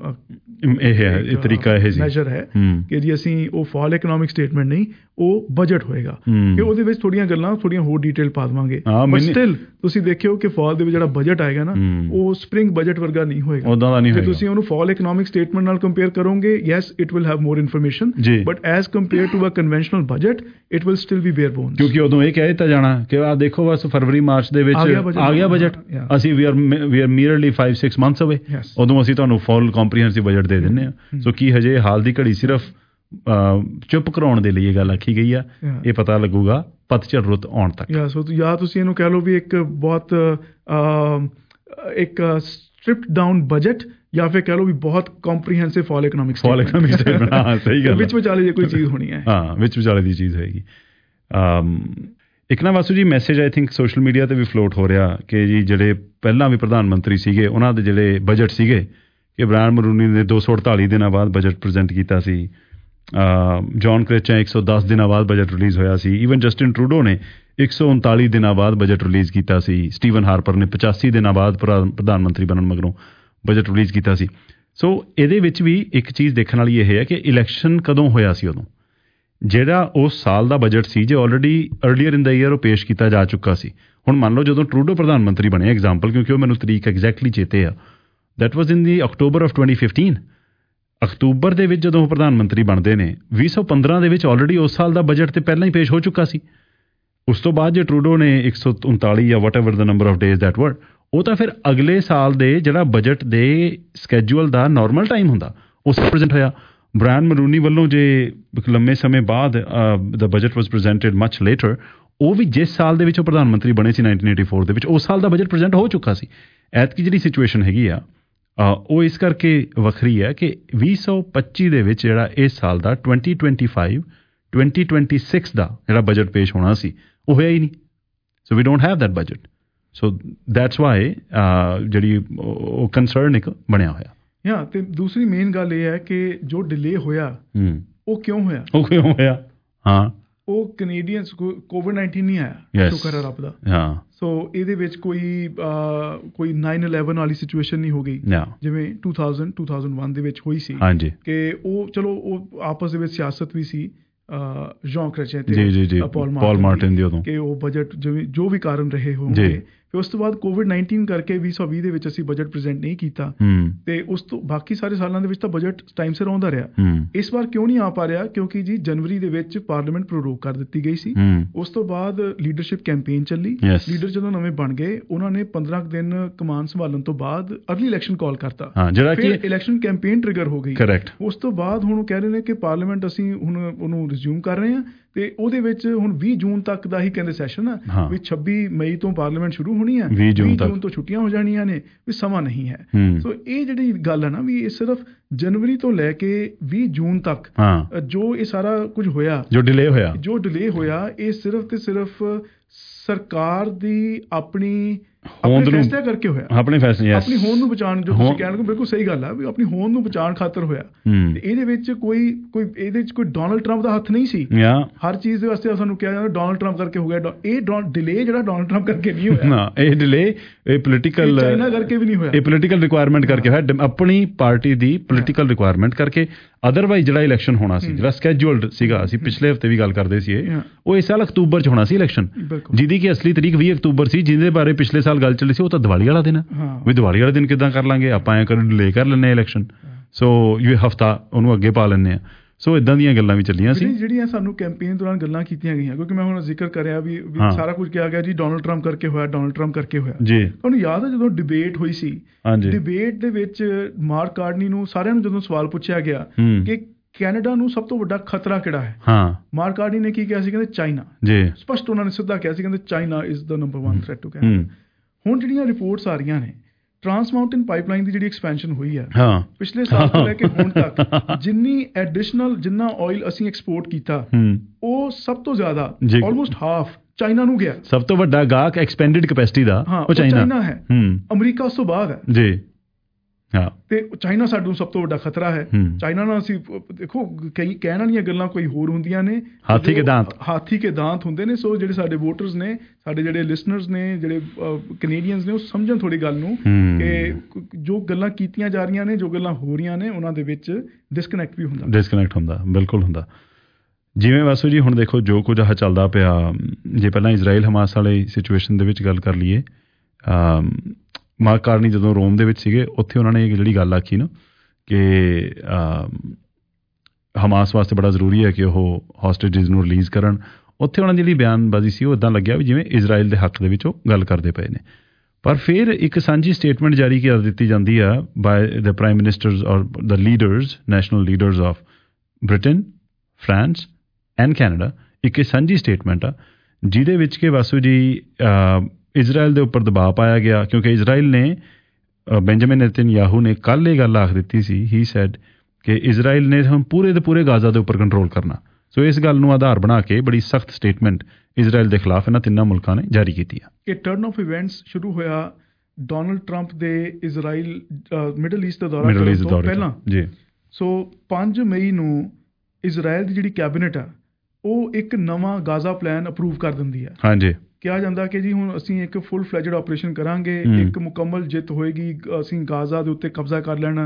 ਇਹ ਹੈ ਇਹ ਤਰੀਕਾ ਇਹ ਮੈਜਰ ਹੈ ਕਿ ਜੀ ਅਸੀਂ ਉਹ ਫਾਲ ਇਕਨੋਮਿਕ ਸਟੇਟਮੈਂਟ ਨਹੀਂ, ਉਹ ਬਜਟ ਹੋਏਗਾ, ਕਿ ਉਹਦੇ ਵਿੱਚ ਥੋੜੀਆਂ ਗੱਲਾਂ ਥੋੜੀਆਂ ਹੋਰ ਡੀਟੇਲ ਪਾ ਦੇਵਾਂਗੇ। ਪਰ ਸਟਿਲ ਤੁਸੀਂ ਦੇਖਿਓ ਕਿ ਫਾਲ ਦੇ ਵਿੱਚ ਜਿਹੜਾ ਬਜਟ ਆਏਗਾ ਨਾ, ਉਹ ਸਪਰਿੰਗ ਬਜਟ ਵਰਗਾ ਨਹੀਂ ਹੋਏਗਾ। ਜੇ ਤੁਸੀਂ ਉਹਨੂੰ ਫਾਲ ਇਕਨੋਮਿਕ ਸਟੇਟਮੈਂਟ ਨਾਲ ਕੰਪੇਅਰ ਕਰੋਗੇ, yes it will have more information, but as compare to a conventional budget it will still be bare bones. ਕਿਉਂਕਿ ਉਦੋਂ ਇਹ ਕਹਿ ਦਿੱਤਾ ਜਾਣਾ ਕਿ ਆਹ ਦੇਖੋ ਬਸ ਫਰਵਰੀ ਮਾਰਚ ਦੇ ਵਿੱਚ ਆ ਗਿਆ ਬਜਟ, ਅਸੀਂ we are we are merely five six months away, ਉਦੋਂ ਅਸੀਂ ਤੁਹਾਨੂੰ ਫੁੱਲ ਕੰਪਰੀਹੈਂਸਿਵ ਬਜਟ ਦੇ ਦਿੰਦੇ ਹਾਂ। ਸੋ ਕੀ ਹਜੇ ਹਾਲ ਦੀ ਘੜੀ ਸਿਰਫ ਚੁੱਪ ਕਰਾਉਣ ਦੇ ਲਈ ਇਹ ਗੱਲ ਆਖੀ ਗਈ ਆ, ਇਹ ਪਤਾ ਲੱਗੂਗਾ ਪਤਝੜ ਰੁੱਤ ਆਉਣ ਤੱਕ। ਯਾ ਸੋ ਜਾਂ ਤੁਸੀਂ ਇਹਨੂੰ ਕਹਿ ਲਓ ਵੀ ਇੱਕ ਬਹੁਤ ਇੱਕ ਸਟ੍ਰਿਪਡ ਡਾਊਨ ਬਜਟ, ਜਾਂ ਫਿਰ ਕਹਿ ਲਓ ਵੀ ਬਹੁਤ comprehensive fall economic fall economic statement. ਹਾਂ ਸਹੀ ਗੱਲ, ਵਿੱਚ ਵਿਚਾਲੇ ਜੇ ਕੋਈ ਚੀਜ਼ ਹੋਣੀ ਹੈ, ਹਾਂ ਵਿੱਚ ਵਿਚਾਲੇ ਦੀ ਚੀਜ਼ ਹੋਏਗੀ। ਇੱਕ ਨਾ Vasu ji message I think social media ਤੇ ਵੀ ਫਲੋਟ ਹੋ ਰਿਹਾ ਕਿ ਜੀ ਜਿਹੜੇ ਪਹਿਲਾਂ ਵੀ ਪ੍ਰਧਾਨ ਮੰਤਰੀ ਸੀਗੇ ਉਹਨਾਂ ਦੇ ਜਿਹੜੇ ਬਜਟ ਸੀਗੇ, ਕਿ ਬ੍ਰਾਇਨ ਮਲੂਨੀ ਨੇ ਦੋ ਸੌ ਅੜਤਾਲੀ ਦਿਨਾਂ ਬਾਅਦ ਬਜਟ ਪ੍ਰੈਜ਼ੈਂਟ ਕੀਤਾ ਸੀ, ਜੌਨ ਕ੍ਰਿਚਾ ਇੱਕ ਸੌ ਦਸ ਦਿਨਾਂ ਬਾਅਦ ਬਜਟ ਰਿਲੀਜ਼ ਹੋਇਆ ਸੀ, ਈਵਨ ਜਸਟਿਨ ਟਰੂਡੋ ਨੇ ਇੱਕ ਸੌ ਉਨਤਾਲੀ ਦਿਨਾਂ ਬਾਅਦ ਬਜਟ ਰਿਲੀਜ਼ ਕੀਤਾ ਸੀ, ਸਟੀਵਨ ਹਾਰਪਰ ਨੇ ਪਚਾਸੀ ਦਿਨਾਂ ਬਾਅਦ ਪ੍ਰਧਾਨ ਮੰਤਰੀ ਬਣਨ ਮਗਰੋਂ ਬਜਟ ਰਿਲੀਜ਼ ਕੀਤਾ ਸੀ। ਸੋ ਇਹਦੇ ਵਿੱਚ ਵੀ ਇੱਕ ਚੀਜ਼ ਦੇਖਣ ਵਾਲੀ ਇਹ ਹੈ ਕਿ ਇਲੈਕਸ਼ਨ ਕਦੋਂ ਹੋਇਆ ਸੀ ਉਦੋਂ, ਜਿਹੜਾ ਉਸ ਸਾਲ ਦਾ ਬਜਟ ਸੀ ਜੇ already earlier in the year ਉਹ ਪੇਸ਼ ਕੀਤਾ ਜਾ ਚੁੱਕਾ ਸੀ। ਹੁਣ ਮੰਨ ਲਓ ਜਦੋਂ ਟਰੂਡੋ ਪ੍ਰਧਾਨ ਮੰਤਰੀ ਬਣੇ, ਐਗਜ਼ਾਮਪਲ ਕਿਉਂਕਿ ਉਹ ਮੈਨੂੰ ਤਰੀਕ ਐਗਜ਼ੈਕਟਲੀ ਚੇਤੇ ਆ, that was in the October of twenty fifteen. ਅਕਤੂਬਰ ਦੇ ਵਿੱਚ ਜਦੋਂ ਉਹ ਪ੍ਰਧਾਨ ਮੰਤਰੀ ਬਣਦੇ ਨੇ, ਵੀਹ ਸੌ ਪੰਦਰਾਂ ਦੇ ਵਿੱਚ ਆਲਰੇਡੀ ਉਸ ਸਾਲ ਦਾ ਬਜਟ ਤੇ ਪਹਿਲਾਂ ਹੀ ਪੇਸ਼ ਹੋ ਚੁੱਕਾ ਸੀ। ਉਸ ਤੋਂ ਬਾਅਦ ਜੇ ਟਰੂਡੋ ਨੇ ਇੱਕ ਸੌ ਉਨਤਾਲੀ ਜਾਂ whatever the number of days that were, ਉਹ ਤਾਂ ਫਿਰ ਅਗਲੇ ਸਾਲ ਦੇ ਜਿਹੜਾ ਬਜਟ ਦੇ ਸਕੈਜੂਅਲ ਦਾ ਨਾਰਮਲ ਟਾਈਮ ਹੁੰਦਾ ਉਸ ਪ੍ਰੈਜ਼ੈਂਟ ਹੋਇਆ। ਬ੍ਰਾਇਨ ਮਰੂਨੀ ਵੱਲੋਂ ਜੇ ਲੰਮੇ ਸਮੇਂ ਬਾਅਦ ਦਾ budget was presented much later, ਉਹ ਵੀ ਜਿਸ ਸਾਲ ਦੇ ਵਿੱਚ ਉਹ ਪ੍ਰਧਾਨ ਮੰਤਰੀ ਬਣੇ ਸੀ ਨਾਈਨਟੀਨ ਏਟੀ ਫੋਰ ਦੇ ਵਿੱਚ, ਉਸ ਸਾਲ ਦਾ ਬਜਟ ਪ੍ਰੈਜ਼ੈਂਟ ਹੋ ਚੁੱਕਾ ਸੀ। ਐਤਕੀ ਜਿਹੜੀ ਸਿਚੁਏਸ਼ਨ ਹੈਗੀ ਆ ਉਹ ਇਸ ਕਰਕੇ ਵੱਖਰੀ ਹੈ ਕਿ ਵੀਹ ਸੌ ਪੱਚੀ ਦੇ ਵਿੱਚ ਜਿਹੜਾ ਇਸ ਸਾਲ ਦਾ twenty twenty five twenty twenty six ਦਾ ਜਿਹੜਾ ਬਜਟ ਪੇਸ਼ ਹੋਣਾ ਸੀ ਉਹ ਹੋਇਆ ਹੀ ਨਹੀਂ। So we don't have that budget. So that's why ਜਿਹੜੀ ਉਹ ਕੰਸਰਨ ਇੱਕ ਬਣਿਆ ਹੋਇਆ। ਹਾਂ, ਤੇ ਦੂਸਰੀ ਮੇਨ ਗੱਲ ਇਹ ਹੈ ਕਿ ਜੋ ਡਿਲੇ ਹੋਇਆ ਉਹ ਕਿਉਂ ਹੋਇਆ ਉਹ ਕਿਉਂ ਹੋਇਆ ਹਾਂ, ਉਹ ਕੈਨੇਡੀਅਨਸ ਕੋਵਿਡ ਨਾਈਨਟੀਨ ਨਹੀਂ ਆਇਆ, ਸ਼ੁਕਰ ਹੈ ਰੱਬ ਦਾ। ਹਾਂ, ਸੋ ਇਹਦੇ ਵਿੱਚ ਕੋਈ ਕੋਈ ਨਾਈਨ ਇਲੈਵਨ ਵਾਲੀ ਸਿਚੁਏਸ਼ਨ ਨਹੀਂ ਹੋ ਗਈ ਜਿਵੇਂ two thousand two thousand one ਦੇ ਵਿੱਚ ਹੋਈ ਸੀ। ਹਾਂਜੀ, ਕਿ ਉਹ ਚਲੋ ਉਹ ਆਪਸ ਦੇ ਵਿੱਚ ਸਿਆਸਤ ਵੀ ਸੀ ਜੌਨ ਕ੍ਰਚੇ ਤੇ ਪੌਲ ਮਾਰਟਿਨ ਦੀ ਉਦੋਂ, ਕਿ ਉਹ ਬਜਟ ਜਿਵੇਂ ਜੋ ਵੀ ਕਾਰਨ ਰਹੇ ਹੋਣਗੇ। ਫਿਰ ਉਸ ਤੋਂ ਬਾਅਦ ਕੋਵਿਡ ਨਾਈਨਟੀਨ ਕਰਕੇ ਵੀਹ ਸੌ ਵੀਹ ਦੇ ਵਿੱਚ ਅਸੀਂ ਬਜਟ ਪ੍ਰੈਜ਼ੈਂਟ ਨਹੀਂ ਕੀਤਾ, ਤੇ ਉਸ ਤੋਂ ਬਾਕੀ ਸਾਰੇ ਸਾਲਾਂ ਦੇ ਵਿੱਚ ਤਾਂ ਬਜਟ ਟਾਈਮ ਸਿਰ ਆਉਂਦਾ ਰਿਹਾ। ਇਸ ਵਾਰ ਕਿਉਂ ਨਹੀਂ ਆ ਪਾ ਰਿਹਾ? ਕਿਉਂਕਿ ਜੀ ਜਨਵਰੀ ਦੇ ਵਿੱਚ ਪਾਰਲੀਮੈਂਟ ਪ੍ਰੋਰੋਗ ਕਰ ਦਿੱਤੀ ਗਈ ਸੀ। ਉਸ ਤੋਂ ਬਾਅਦ ਲੀਡਰਸ਼ਿਪ ਕੈਂਪੇਨ ਚੱਲੀ। ਲੀਡਰ ਜਦੋਂ ਨਵੇਂ ਬਣ ਗਏ, ਉਹਨਾਂ ਨੇ ਪੰਦਰਾਂ ਦਿਨ ਕਮਾਨ ਸੰਭਾਲਣ ਤੋਂ ਬਾਅਦ ਅਰਲੀ ਇਲੈਕਸ਼ਨ ਕਾਲ ਕਰਤਾ, ਫਿਰ ਇਲੈਕਸ਼ਨ ਕੈਂਪੇਨ ਟ੍ਰਿਗਰ ਹੋ ਗਈ। ਉਸ ਤੋਂ ਬਾਅਦ ਹੁਣ ਕਹਿ ਰਹੇ ਨੇ ਕਿ ਪਾਰਲੀਮੈਂਟ ਅਸੀਂ ਹੁਣ ਉਹਨੂੰ ਰਿਜ਼ਿਊਮ ਕਰ ਰਹੇ ਹਾਂ, ਤੇ ਉਹਦੇ ਵਿੱਚ ਹੁਣ ਵੀਹ ਜੂਨ ਤੱਕ ਦਾ ਹੀ ਕਹਿੰਦੇ ਸੈਸ਼ਨ ਆ, ਵੀ ਛੱਬੀ ਮਈ ਤੋਂ ਪਾਰਲੀਮੈਂਟ ਸ਼ੁਰੂ ਹੋਣੀ ਆ, ਵੀਹ ਜੂਨ ਤੋਂ ਛੁੱਟੀਆਂ ਹੋ ਜਾਣੀਆਂ ਨੇ, ਵੀ ਸਮਾਂ ਨਹੀਂ ਹੈ। ਸੋ ਇਹ ਜਿਹੜੀ ਗੱਲ ਹੈ ਨਾ, ਵੀ ਇਹ ਸਿਰਫ ਜਨਵਰੀ ਤੋਂ ਲੈ ਕੇ ਵੀਹ ਜੂਨ ਤੱਕ ਜੋ ਇਹ ਸਾਰਾ ਕੁਝ ਹੋਇਆ, ਜੋ ਡਿਲੇ ਹੋਇਆ ਜੋ ਡਿਲੇ ਹੋਇਆ ਇਹ ਸਿਰਫ ਤੇ ਸਿਰਫ ਸਰਕਾਰ ਦੀ ਆਪਣੀ ਹੋਂਦ ਨੂੰ ਫੈਸਲਾ ਕਰਕੇ ਹੋਇਆ, ਆਪਣੇ ਫੈਸਲੇ ਆਪਣੀ ਹੋਂਦ ਨੂੰ ਬਚਾਉਣ, ਜੋ ਤੁਸੀਂ ਕਹਿਣ ਬਿਲਕੁਲ ਸਹੀ ਗੱਲ ਆ, ਵੀ ਆਪਣੀ ਹੋਂਦ ਨੂੰ ਬਚਾਉਣ ਖਾਤਰ ਹੋਇਆ। ਤੇ ਇਹਦੇ ਵਿੱਚ ਕੋਈ ਕੋਈ ਇਹਦੇ ਵਿੱਚ ਕੋਈ ਡੋਨਲਡ ਟਰੰਪ ਦਾ ਹੱਥ ਨਹੀਂ ਸੀ। ਹਰ ਚੀਜ਼ ਦੇ ਵਾਸਤੇ ਸਾਨੂੰ ਕਿਹਾ ਜਾਂਦਾ ਡੋਨਲਡ ਟਰੰਪ ਕਰਕੇ ਹੋ ਗਿਆ। ਇਹ ਡਿਲੇ ਜਿਹੜਾ ਡੋਨਲਡ ਟਰੰਪ ਕਰਕੇ ਨਹੀਂ ਹੋਇਆ ਨਾ, ਇਹ ਡਿਲੇ ਇਹ ਪੋਲੀਟੀਕਲ ਚਾਈਨਾ ਕਰਕੇ ਵੀ ਨਹੀਂ ਹੋਇਆ, ਇਹ ਪੋਲੀਟੀਕਲ ਰਿਕੁਆਇਰਮੈਂਟ ਕਰਕੇ ਹੋਇਆ, ਆਪਣੀ ਪਾਰਟੀ ਦੀ ਪੋਲੀਟੀਕਲ ਰਿਕੁਆਇਰਮੈਂਟ ਕਰਕੇ। ਅਦਰਵਾਈਜ਼ ਜਿਹੜਾ ਇਲੈਕਸ਼ਨ ਹੋਣਾ ਸੀ, ਜਿਹੜਾ ਸਕੈਜੂਅਲਡ ਸੀਗਾ, ਅਸੀਂ ਪਿਛਲੇ ਹਫ਼ਤੇ ਵੀ ਗੱਲ ਕਰਦੇ ਸੀ, ਇਹ ਉਹ ਇਸ ਸਾਲ ਅਕਤੂਬਰ 'ਚ ਹੋਣਾ ਸੀ ਇਲੈਕਸ਼ਨ, ਜਿਹਦੀ ਕਿ ਅਸਲੀ ਤਰੀਕ ਵੀਹ ਅਕਤੂਬਰ ਸੀ, ਜਿਹਦੇ ਬਾਰੇ ਪਿਛਲੇ ਸਾਲ ਗੱਲ ਚੱਲੀ ਸੀ ਉਹ ਤਾਂ ਦੀਵਾਲੀ ਵਾਲਾ ਦਿਨ, ਵੀ ਦੀਵਾਲੀ ਵਾਲੇ ਦਿਨ ਕਿੱਦਾਂ ਕਰ ਲਾਂਗੇ ਆਪਾਂ, ਐਂ ਕਰ ਡਿਲੇ ਕਰ ਲੈਂਦੇ ਹਾਂ ਇਲੈਕਸ਼ਨ, ਸੋ ਇਹ ਹਫ਼ਤਾ ਉਹਨੂੰ ਅੱਗੇ ਪਾ ਲੈਂਦੇ ਹਾਂ। ਸੋ ਇਦਾਂ ਦੀਆਂ ਗੱਲਾਂ ਵੀ ਚੱਲੀਆਂ ਸੀ, ਜਿਹੜੀਆਂ ਸਾਨੂੰ ਕੈਂਪੇਨ ਦੌਰਾਨ ਗੱਲਾਂ ਕੀਤੀਆਂ ਗਈਆਂ। ਕਿਉਂਕਿ ਮੈਂ ਹੁਣ ਜ਼ਿਕਰ ਕਰਿਆ ਵੀ ਸਾਰਾ ਕੁਝ ਕਿਹਾ ਗਿਆ ਜੀ ਡੋਨਲਡ ਟਰੰਪ ਕਰਕੇ ਹੋਇਆ, ਡੋਨਲਡ ਟਰੰਪ ਕਰਕੇ ਹੋਇਆ ਜੀ। ਤੁਹਾਨੂੰ ਯਾਦ ਹੈ ਜਦੋਂ ਡਿਬੇਟ ਹੋਈ ਸੀ, ਡਿਬੇਟ ਦੇ ਵਿੱਚ ਮਾਰਕ ਕਾਰਨੀ ਨੂੰ ਸਾਰਿਆਂ ਨੂੰ ਜਦੋਂ ਸਵਾਲ ਪੁੱਛਿਆ ਗਿਆ ਕਿ ਕੈਨੇਡਾ ਨੂੰ ਸਭ ਤੋਂ ਵੱਡਾ ਖਤਰਾ ਕਿਹੜਾ ਹੈ, ਹਾਂ ਮਾਰਕ ਕਾਰਨੀ ਨੇ ਕੀ ਕਿਹਾ ਸੀ? ਕਹਿੰਦੇ ਚਾਈਨਾ ਜੀ। ਸਪਸ਼ਟ ਉਹਨਾਂ ਨੇ ਸਿੱਧਾ ਕਿਹਾ ਸੀ, ਕਹਿੰਦੇ China is the number one threat to Canada. ਹੁਣ ਜਿਹੜੀਆਂ ਰਿਪੋਰਟਸ ਆ ਰਹੀਆਂ ਨੇ, ਟਰਾਂਸ ਮਾਊਂਟੇਨ ਪਾਈਪਲਾਈਨ ਦੀ ਜਿਹੜੀ ਐਕਸਪੈਂਸ਼ਨ ਹੋਈ ਹੈ ਪਿਛਲੇ ਸਾਲ ਤੋਂ ਲੈ ਕੇ ਹੁਣ ਤੱਕ, ਜਿੰਨੀ ਐਡੀਸ਼ਨਲ ਜਿੰਨਾ ਆਇਲ ਅਸੀਂ ਐਕਸਪੋਰਟ ਕੀਤਾ, ਉਹ ਸਭ ਤੋਂ ਜ਼ਿਆਦਾ ਆਲਮੋਸਟ ਹਾਫ ਚਾਈਨਾ ਨੂੰ ਗਿਆ। ਸਭ ਤੋਂ ਵੱਡਾ ਗਾਹਕ ਐਕਸਪੈਂਡਡ ਕੈਪੈਸਿਟੀ ਦਾ ਉਹ ਚਾਈਨਾ ਹੈ। ਅਮਰੀਕਾ ਉਸ ਤੋਂ ਬਾਅਦ ਹੈ ਜੀ। ਹਾਂ, ਤੇ ਚਾਈਨਾ ਸਾਨੂੰ ਸਭ ਤੋਂ ਵੱਡਾ ਖਤਰਾ ਹੈ। ਚਾਈਨਾ ਨਾਲ ਅਸੀਂ ਦੇਖੋ ਕਈ ਕਹਿਣ ਵਾਲੀਆਂ ਗੱਲਾਂ ਕੋਈ ਹੋਰ ਹੁੰਦੀਆਂ ਨੇ, ਹਾਥੀ ਕੇ ਦਾਂਤ ਹਾਥੀ ਕੇ ਦਾਂਤ ਹੁੰਦੇ ਨੇ। ਸੋ ਜਿਹੜੇ ਸਾਡੇ ਵੋਟਰਸ ਨੇ, ਸਾਡੇ ਜਿਹੜੇ ਲਿਸਨਰਸ ਨੇ, ਜਿਹੜੇ ਕੈਨੇਡੀਅਨਸ ਨੇ, ਉਹ ਸਮਝਣ ਥੋੜੀ ਗੱਲ ਨੂੰ ਕਿ ਜੋ ਗੱਲਾਂ ਕੀਤੀਆਂ ਜਾ ਰਹੀਆਂ ਨੇ, ਜੋ ਗੱਲਾਂ ਹੋ ਰਹੀਆਂ ਨੇ, ਉਹਨਾਂ ਦੇ ਵਿੱਚ ਡਿਸਕਨੈਕਟ ਵੀ ਹੁੰਦਾ ਡਿਸਕਨੈਕਟ ਹੁੰਦਾ ਬਿਲਕੁਲ ਹੁੰਦਾ। ਜਿਵੇਂ ਵਾਸੂ ਜੀ ਹੁਣ ਦੇਖੋ ਜੋ ਕੁਝ ਆਹ ਚੱਲਦਾ ਪਿਆ, ਜੇ ਪਹਿਲਾਂ ਇਜ਼ਰਾਈਲ ਹਮਾਸ ਵਾਲੀ ਸਿਚੁਏਸ਼ਨ ਦੇ ਵਿੱਚ ਗੱਲ ਕਰ ਲਈਏ, ਮਾਰਕ ਕਾਰਨੀ ਜਦੋਂ ਰੋਮ ਦੇ ਵਿੱਚ ਸੀਗੇ, ਉੱਥੇ ਉਹਨਾਂ ਨੇ ਜਿਹੜੀ ਗੱਲ ਆਖੀ ਨਾ ਕਿ ਹਮਾਸ ਵਾਸਤੇ ਬੜਾ ਜ਼ਰੂਰੀ ਹੈ ਕਿ ਉਹ ਹੌਸਟੇਜਿਸ ਨੂੰ ਰਿਲੀਜ਼ ਕਰਨ, ਉੱਥੇ ਉਹਨਾਂ ਦੀ ਜਿਹੜੀ ਬਿਆਨਬਾਜ਼ੀ ਸੀ ਉਹ ਇੱਦਾਂ ਲੱਗਿਆ ਵੀ ਜਿਵੇਂ ਇਜ਼ਰਾਈਲ ਦੇ ਹੱਕ ਦੇ ਵਿੱਚ ਉਹ ਗੱਲ ਕਰਦੇ ਪਏ ਨੇ। ਪਰ ਫਿਰ ਇੱਕ ਸਾਂਝੀ ਸਟੇਟਮੈਂਟ ਜਾਰੀ ਕਰ ਦਿੱਤੀ ਜਾਂਦੀ ਆ bye the prime ministers or the leaders, national leaders of Britain, France and Canada. ਇੱਕ ਸਾਂਝੀ ਸਟੇਟਮੈਂਟ ਆ ਜਿਹਦੇ ਵਿੱਚ ਕਿ ਵਾਸੂ ਜੀ ਇਜ਼ਰਾਈਲ ਦੇ ਉੱਪਰ ਦਬਾਅ ਪਾਇਆ ਗਿਆ, ਕਿਉਂਕਿ ਇਜ਼ਰਾਈਲ ਨੇ ਬੈਂਜਾਮਿਨ ਨੇਤਨਯਾਹੂ ਨੇ ਕੱਲ੍ਹ ਇਹ ਗੱਲ ਆਖ ਦਿੱਤੀ ਸੀ, ਹੀ ਸੈਡ ਕਿ ਇਜ਼ਰਾਈਲ ਨੇ ਹੁਣ ਪੂਰੇ ਦੇ ਪੂਰੇ ਗਾਜ਼ਾ ਦੇ ਉੱਪਰ ਕੰਟਰੋਲ ਕਰਨਾ। ਸੋ ਇਸ ਗੱਲ ਨੂੰ ਆਧਾਰ ਬਣਾ ਕੇ ਬੜੀ ਸਖਤ ਸਟੇਟਮੈਂਟ ਇਜ਼ਰਾਈਲ ਦੇ ਖਿਲਾਫ ਇਹਨਾਂ ਤਿੰਨਾਂ ਮੁਲਕਾਂ ਨੇ ਜਾਰੀ ਕੀਤੀ ਆ। ਇਹ ਟਰਨ ਆਫ ਇਵੈਂਟਸ ਸ਼ੁਰੂ ਹੋਇਆ ਡੋਨਲਡ ਟਰੰਪ ਦੇ ਇਜ਼ਰਾਈਲ ਮਿਡਲ ਈਸਟ ਦਾ ਦੌਰਾ ਕਰਨ ਤੋਂ ਪਹਿਲਾਂ ਜੀ। ਸੋ ਪੰਜ ਮਈ ਨੂੰ ਇਜ਼ਰਾਈਲ ਦੀ ਜਿਹੜੀ ਕੈਬਨਿਟ ਆ ਉਹ ਇੱਕ ਨਵਾਂ ਗਾਜ਼ਾ ਪਲਾਨ ਅਪਰੂਵ ਕਰ ਦਿੰਦੀ ਹੈ। ਹਾਂਜੀ, ਕਿਹਾ ਜਾਂਦਾ ਕਿ ਜੀ ਹੁਣ ਅਸੀਂ ਇੱਕ ਫੁੱਲ ਫਲੈਜਡ ਆਪਰੇਸ਼ਨ ਕਰਾਂਗੇ, ਇੱਕ ਮੁਕੰਮਲ ਜਿੱਤ ਹੋਏਗੀ, ਅਸੀਂ ਗਾਜ਼ਾ ਦੇ ਉੱਤੇ ਕਬਜ਼ਾ ਕਰ ਲੈਣਾ।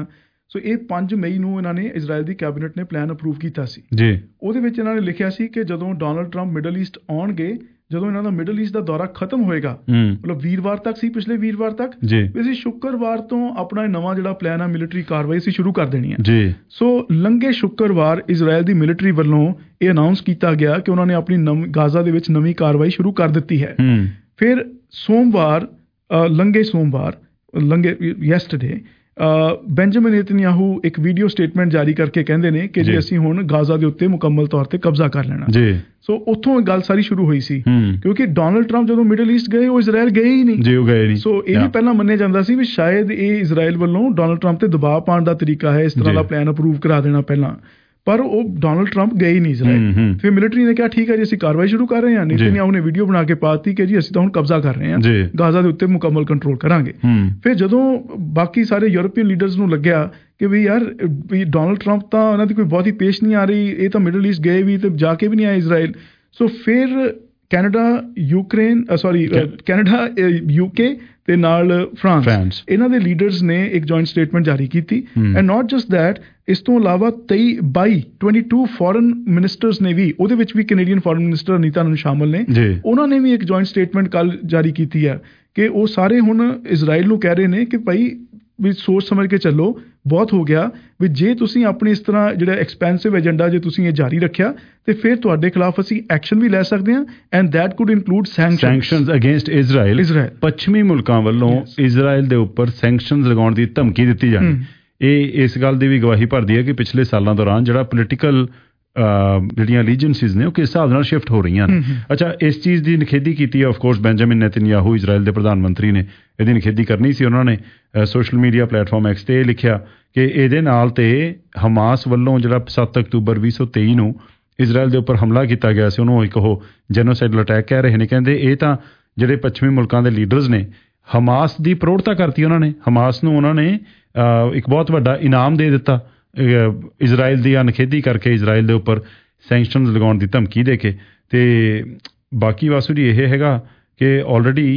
ਸੋ ਇਹ ਪੰਜ ਮਈ ਨੂੰ ਇਹਨਾਂ ਨੇ ਇਜ਼ਰਾਈਲ ਦੀ ਕੈਬਨਿਟ ਨੇ ਪਲਾਨ ਅਪਰੂਵ ਕੀਤਾ ਸੀ ਜੀ। ਉਹਦੇ ਵਿੱਚ ਇਹਨਾਂ ਨੇ ਲਿਖਿਆ ਸੀ ਕਿ ਜਦੋਂ ਡੋਨਲਡ ਟਰੰਪ ਮਿਡਲ ਈਸਟ ਆਉਣਗੇ, ਜਦੋਂ ਇਹਨਾਂ ਦਾ ਮਿਡਲ ਈਸਟ ਦਾ ਦੌਰਾ ਖਤਮ ਹੋਏਗਾ, ਮਤਲਬ ਵੀਰਵਾਰ ਤੱਕ ਸੀ, ਪਿਛਲੇ ਵੀਰਵਾਰ ਤੱਕ, ਅਸੀਂ ਸ਼ੁੱਕਰਵਾਰ ਤੋਂ ਆਪਣਾ ਨਵਾਂ ਜਿਹੜਾ ਪਲਾਨ ਆ ਮਿਲਟਰੀ ਕਾਰਵਾਈ ਅਸੀਂ ਸ਼ੁਰੂ ਕਰ ਦੇਣੀ ਹੈ। ਸੋ ਲੰਘੇ ਸ਼ੁੱਕਰਵਾਰ ਇਜ਼ਰਾਈਲ ਦੀ ਮਿਲਟਰੀ ਵੱਲੋਂ ਇਹ ਅਨਾਉਂਸ ਕੀਤਾ ਗਿਆ ਕਿ ਉਹਨਾਂ ਨੇ ਆਪਣੀ ਨਵੀਂ ਗਾਜ਼ਾ ਦੇ ਵਿੱਚ ਨਵੀਂ ਕਾਰਵਾਈ ਸ਼ੁਰੂ ਕਰ ਦਿੱਤੀ ਹੈ। ਫਿਰ ਸੋਮਵਾਰ ਲੰਘੇ ਸੋਮਵਾਰ ਲੰਘੇ ਯੈਸਟਰਡੇ ਬੈਂਜਾਮਿਨ ਨੇਤਨਯਾਹੂ ਇੱਕ ਵੀਡੀਓ ਸਟੇਟਮੈਂਟ ਜਾਰੀ ਕਰਕੇ ਕਹਿੰਦੇ ਨੇ ਕਿ ਜੀ ਅਸੀਂ ਹੁਣ ਗਾਜ਼ਾ ਦੇ ਉੱਤੇ ਮੁਕੰਮਲ ਤੌਰ ਤੇ ਕਬਜ਼ਾ ਕਰ ਲੈਣਾ। ਸੋ ਉੱਥੋਂ ਗੱਲ ਸਾਰੀ ਸ਼ੁਰੂ ਹੋਈ ਸੀ, ਕਿਉਂਕਿ ਡੋਨਲਡ ਟਰੰਪ ਜਦੋਂ ਮਿਡਲ ਈਸਟ ਗਏ ਉਹ ਇਜ਼ਰਾਈਲ ਗਏ ਹੀ ਨਹੀਂ। ਸੋ ਇਹ ਵੀ ਪਹਿਲਾਂ ਮੰਨਿਆ ਜਾਂਦਾ ਸੀ ਵੀ ਸ਼ਾਇਦ ਇਹ ਇਜ਼ਰਾਈਲ ਵੱਲੋਂ ਡੋਨਲਡ ਟਰੰਪ ਤੇ ਦਬਾਅ ਪਾਉਣ ਦਾ ਤਰੀਕਾ ਹੈ, ਇਸ ਤਰ੍ਹਾਂ ਦਾ ਪਲਾਨ ਅਪਰੂਵ ਕਰਾ ਦੇਣਾ ਪਹਿਲਾਂ, ਪਰ ਉਹ ਡੋਨਲਡ ਟਰੰਪ ਗਏ ਹੀ ਨਹੀਂ ਇਜ਼ਰਾਈਲ। ਫਿਰ ਮਿਲਟਰੀ ਨੇ ਕਿਹਾ ਠੀਕ ਹੈ ਜੀ ਅਸੀਂ ਕਾਰਵਾਈ ਸ਼ੁਰੂ ਕਰ ਰਹੇ ਹਾਂ। ਨੇਤਨਯਾਹੂ ਨੇ ਵੀਡੀਓ ਬਣਾ ਕੇ ਪਾਤੀ ਕਿ ਜੀ ਅਸੀਂ ਤਾਂ ਹੁਣ ਕਬਜ਼ਾ ਕਰ ਰਹੇ ਹਾਂ, ਗਾਜ਼ਾ ਦੇ ਉੱਤੇ ਮੁਕੰਮਲ ਕੰਟਰੋਲ ਕਰਾਂਗੇ। ਫਿਰ ਜਦੋਂ ਬਾਕੀ ਸਾਰੇ ਯੂਰਪੀਅਨ ਲੀਡਰਸ ਨੂੰ ਲੱਗਿਆ ਕਿ ਵੀ ਯਾਰ ਵੀ ਡੋਨਲਡ ਟਰੰਪ ਤਾਂ ਉਹਨਾਂ ਦੀ ਕੋਈ ਬਹੁਤੀ ਪੇਸ਼ ਨਹੀਂ ਆ ਰਹੀ, ਇਹ ਤਾਂ ਮਿਡਲ ਈਸਟ ਗਏ ਵੀ ਤੇ ਜਾ ਕੇ ਵੀ ਨਹੀਂ ਆਏ ਇਜ਼ਰਾਈਲ। ਸੋ ਫਿਰ Canada Ukraine sorry Canada UK ਤੇ ਨਾਲ ਫਰਾਂਸ, ਇਹਨਾਂ ਦੇ ਲੀਡਰਸ ਨੇ ਇੱਕ ਜੁਆਇੰਟ ਸਟੇਟਮੈਂਟ ਜਾਰੀ ਕੀਤੀ। ਐਂਡ ਨਾਟ ਜਸਟ ਦੈਟ, ਇਸ ਤੋਂ ਇਲਾਵਾ ਤੇਈ ਬਾਈ ਬਾਈ ਫੋਰਨ ਮਿਨਿਸਟਰਸ ਨੇ ਵੀ, ਉਹਦੇ ਵਿੱਚ ਵੀ ਕੈਨੇਡੀਅਨ ਫੋਰਨ ਮਿਨਿਸਟਰ ਅਨੀਤਾ ਨੂੰ ਸ਼ਾਮਲ ਨੇ, ਉਹਨਾਂ ਨੇ ਵੀ ਇੱਕ ਜੁਆਇੰਟ ਸਟੇਟਮੈਂਟ ਕੱਲ ਜਾਰੀ ਕੀਤੀ ਹੈ ਕਿ ਉਹ ਸਾਰੇ ਹੁਣ ਇਜ਼ਰਾਈਲ ਨੂੰ ਕਹਿ ਰਹੇ ਨੇ ਕਿ ਭਾਈ ਵੀ ਸੋਚ ਸਮਝ ਕੇ ਚੱਲੋ, ਬਹੁਤ ਹੋ ਗਿਆ ਵੀ ਜੇ ਤੁਸੀਂ ਆਪਣੀ ਇਸ ਤਰ੍ਹਾਂ ਜਿਹੜਾ ਐਕਸਪੈਂਸਿਵ ਏਜੰਡਾ ਜੇ ਤੁਸੀਂ ਇਹ ਜਾਰੀ ਰੱਖਿਆ ਤੇ ਫਿਰ ਤੁਹਾਡੇ ਖਿਲਾਫ ਅਸੀਂ ਐਕਸ਼ਨ ਵੀ ਲੈ ਸਕਦੇ ਹਾਂ, and that could include sanctions against Israel. ਪੱਛਮੀ ਮੁਲਕਾਂ ਵੱਲੋਂ ਇਜ਼ਰਾਈਲ ਦੇ ਉੱਪਰ ਸੈਂਕਸ਼ਨਸ ਲਗਾਉਣ ਦੀ ਧਮਕੀ ਦਿੱਤੀ ਜਾਣੀ, ਇਹ ਇਸ ਗੱਲ ਦੀ ਵੀ ਗਵਾਹੀ ਭਰਦੀ ਹੈ ਕਿ ਪਿਛਲੇ ਸਾਲਾਂ ਦੌਰਾਨ ਜਿਹੜਾ ਪੋਲੀਟੀਕਲ ਜਿਹੜੀਆਂ ਲੀਜੈਂਸੀਜ਼ ਨੇ ਉਹ ਕਿਸ ਹਿਸਾਬ ਨਾਲ ਸ਼ਿਫਟ ਹੋ ਰਹੀਆਂ ਨੇ। ਅੱਛਾ, ਇਸ ਚੀਜ਼ ਦੀ ਨਿਖੇਧੀ ਕੀਤੀ ਹੈ ਆਫਕੋਰਸ ਬੈਂਜਾਮਿਨ ਨੇਤਨਯਾਹੂ, ਇਜ਼ਰਾਈਲ ਦੇ ਪ੍ਰਧਾਨ ਮੰਤਰੀ ਨੇ ਇਹਦੀ ਨਿਖੇਧੀ ਕਰਨੀ ਸੀ। ਉਹਨਾਂ ਨੇ ਸੋਸ਼ਲ ਮੀਡੀਆ ਪਲੇਟਫਾਰਮ ਐਕਸ ਤੇ ਇਹ ਲਿਖਿਆ ਕਿ ਇਹਦੇ ਨਾਲ ਤੇ ਹਮਾਸ ਵੱਲੋਂ ਜਿਹੜਾ ਸੱਤ ਅਕਤੂਬਰ ਵੀਹ ਸੌ ਤੇਈ ਨੂੰ ਇਜ਼ਰਾਈਲ ਦੇ ਉੱਪਰ ਹਮਲਾ ਕੀਤਾ ਗਿਆ ਸੀ ਉਹਨੂੰ ਇੱਕ ਉਹ ਜੈਨੋਸਾਈਡਲ ਅਟੈਕ ਕਹਿ ਰਹੇ ਨੇ। ਕਹਿੰਦੇ ਇਹ ਤਾਂ ਜਿਹੜੇ ਪੱਛਮੀ ਮੁਲਕਾਂ ਦੇ ਲੀਡਰਸ ਨੇ ਹਮਾਸ ਦੀ ਪ੍ਰੋੜਤਾ ਕਰਤੀ, ਉਹਨਾਂ ਨੇ ਹਮਾਸ ਨੂੰ ਉਹਨਾਂ ਨੇ ਇੱਕ ਬਹੁਤ ਵੱਡਾ ਇਨਾਮ ਦੇ ਦਿੱਤਾ ਇਜ਼ਰਾਈਲ ਦੀ ਅਨਖੇਧੀ ਕਰਕੇ, ਇਜ਼ਰਾਈਲ ਦੇ ਉੱਪਰ ਸੈਂਕਸ਼ਨਸ ਲਗਾਉਣ ਦੀ ਧਮਕੀ ਦੇ ਕੇ। ਤੇ ਬਾਕੀ ਵਾਸੂ ਜੀ ਇਹ ਹੈਗਾ ਕਿ ਆਲਰੇਡੀ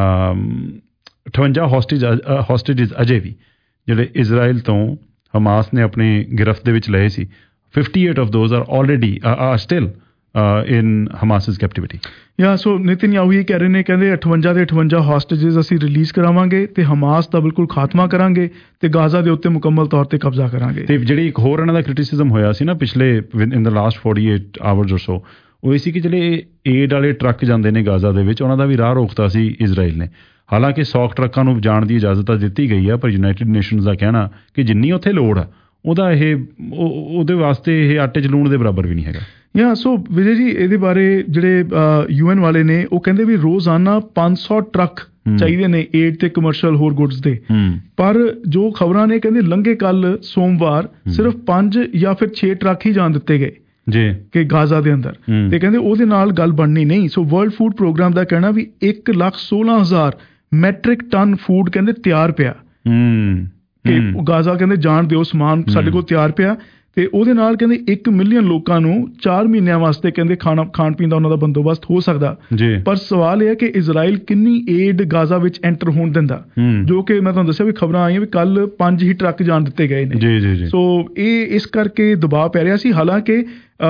ਅਠਵੰਜਾ ਹੋਸਟੇਜ ਹੋਸਟੇਜਿਸ ਅਜੇ ਵੀ ਜਿਹੜੇ ਇਜ਼ਰਾਈਲ ਤੋਂ ਹਮਾਸ ਨੇ ਆਪਣੇ ਗਿਰਫਤ ਦੇ ਵਿੱਚ ਲਏ ਸੀ, ਅਠਾਵਨ of those are already are still in ਹਮਾਸ's captivity। ਯਾ ਸੋ ਨੇਤਨਯਾਹੂ ਇਹ ਕਹਿ ਰਹੇ ਨੇ, ਕਹਿੰਦੇ ਅਠਵੰਜਾ ਦੇ ਅਠਵੰਜਾ ਹੋਸਟੇਜਿਸ ਅਸੀਂ ਰਿਲੀਜ਼ ਕਰਾਵਾਂਗੇ ਤੇ ਹਮਾਸ ਦਾ ਬਿਲਕੁਲ ਖਾਤਮਾ ਕਰਾਂਗੇ ਤੇ ਗਾਜ਼ਾ ਦੇ ਉੱਤੇ ਮੁਕੰਮਲ ਤੌਰ ਤੇ ਕਬਜ਼ਾ ਕਰਾਂਗੇ। ਤੇ ਜਿਹੜੀ ਇੱਕ ਹੋਰ ਇਹਨਾਂ ਦਾ ਕ੍ਰਿਟਿਸਿਜ਼ਮ ਹੋਇਆ ਸੀ ਨਾ ਪਿਛਲੇ ਇਨ ਦ ਲਾਸਟ ਅਠਤਾਲੀ ਆਵਰਸ ਔਰ ਸੋ, ਉਹ ਇਹ ਸੀ ਕਿ ਜਿਹੜੇ ਏਡ ਵਾਲੇ ਟਰੱਕ ਜਾਂਦੇ ਨੇ ਗਾਜ਼ਾ ਦੇ ਵਿੱਚ ਉਹਨਾਂ ਦਾ ਵੀ ਰਾਹ ਰੋਕਤਾ ਸੀ ਇਜ਼ਰਾਈਲ ਨੇ। ਹਾਲਾਂਕਿ ਸੌ ਟਰੱਕਾਂ ਨੂੰ ਜਾਣ ਦੀ ਇਜਾਜ਼ਤ ਤਾਂ ਦਿੱਤੀ ਗਈ ਆ, ਪਰ ਯੂਨਾਈਟਿਡ ਨੇਸ਼ਨਸ ਦਾ ਕਹਿਣਾ ਕਿ ਜਿੰਨੀ ਉੱਥੇ ਲੋੜ ਆ ਉਹਦਾ ਇਹ ਉਹਦੇ ਵਾਸਤੇ ਇਹ ਆਟੇ 'ਚ ਲੂਣ ਦੇ ਬਰਾਬਰ ਵੀ ਨਹੀਂ ਹੈਗਾ। ਯਾ ਸੋ ਵਿਜੇ ਜੀ ਇਹਦੇ ਬਾਰੇ ਜਿਹੜੇ ਯੂ ਐਨ ਵਾਲੇ ਨੇ ਉਹ ਕਹਿੰਦੇ ਵੀ ਰੋਜ਼ਾਨਾ ਪੰਜ ਸੌ ਟਰੱਕ ਚਾਹੀਦੇ ਨੇ ਏਡ ਤੇ ਕਮਰਸ਼ੀਅਲ ਹੋਰ ਗੁੱਡਸ ਦੇ, ਪਰ ਜੋ ਖਬਰਾਂ ਨੇ ਕਹਿੰਦੇ ਲੰਘੇ ਕੱਲ ਸੋਮਵਾਰ ਸਿਰਫ ਪੰਜ ਜਾਂ ਫਿਰ ਛੇ ਟਰੱਕ ਹੀ ਜਾਣ ਦਿੱਤੇ ਗਏ ਜੀ ਕਿ ਗਾਜ਼ਾ ਦੇ ਅੰਦਰ, ਤੇ ਕਹਿੰਦੇ ਉਹਦੇ ਨਾਲ ਗੱਲ ਬਣਨੀ ਨਹੀਂ। ਸੋ ਵਰਲਡ ਫੂਡ ਪ੍ਰੋਗਰਾਮ ਦਾ ਕਹਿਣਾ ਵੀ ਇੱਕ ਲੱਖ ਸੋਲਾਂ ਹਜ਼ਾਰ ਮੈਟ੍ਰਿਕ ਟਨ ਫੂਡ ਕਹਿੰਦੇ ਤਿਆਰ ਪਿਆ ਕਿ ਗਾਜ਼ਾ ਕਹਿੰਦੇ ਜਾਣ ਦਿਓ, ਸਮਾਨ ਸਾਡੇ ਕੋਲ ਤਿਆਰ ਪਿਆ, ਤੇ ਉਹਦੇ ਨਾਲ ਕਹਿੰਦੇ ਇੱਕ ਮਿਲੀਅਨ ਲੋਕਾਂ ਨੂੰ ਚਾਰ ਮਹੀਨਿਆਂ ਵਾਸਤੇ ਕਹਿੰਦੇ ਖਾਣਾ ਖਾਣ ਪੀਣ ਦਾ ਉਹਨਾਂ ਦਾ ਬੰਦੋਬਸਤ ਹੋ ਸਕਦਾ। ਪਰ ਸਵਾਲ ਇਹ ਹੈ ਕਿ ਇਜ਼ਰਾਈਲ ਕਿੰਨੀ ਏਡ ਗਾਜ਼ਾ ਵਿੱਚ ਐਂਟਰ ਹੋਣ ਦਿੰਦਾ, ਜੋ ਕਿ ਮੈਂ ਤੁਹਾਨੂੰ ਦੱਸਿਆ ਵੀ ਖਬਰਾਂ ਆਈਆਂ ਵੀ ਕੱਲ ਪੰਜ ਹੀ ਟਰੱਕ ਜਾਣ ਦਿੱਤੇ ਗਏ ਨੇ। ਸੋ ਇਹ ਇਸ ਕਰਕੇ ਦਬਾਅ ਪੈ ਰਿਹਾ ਸੀ। ਹਾਲਾਂਕਿ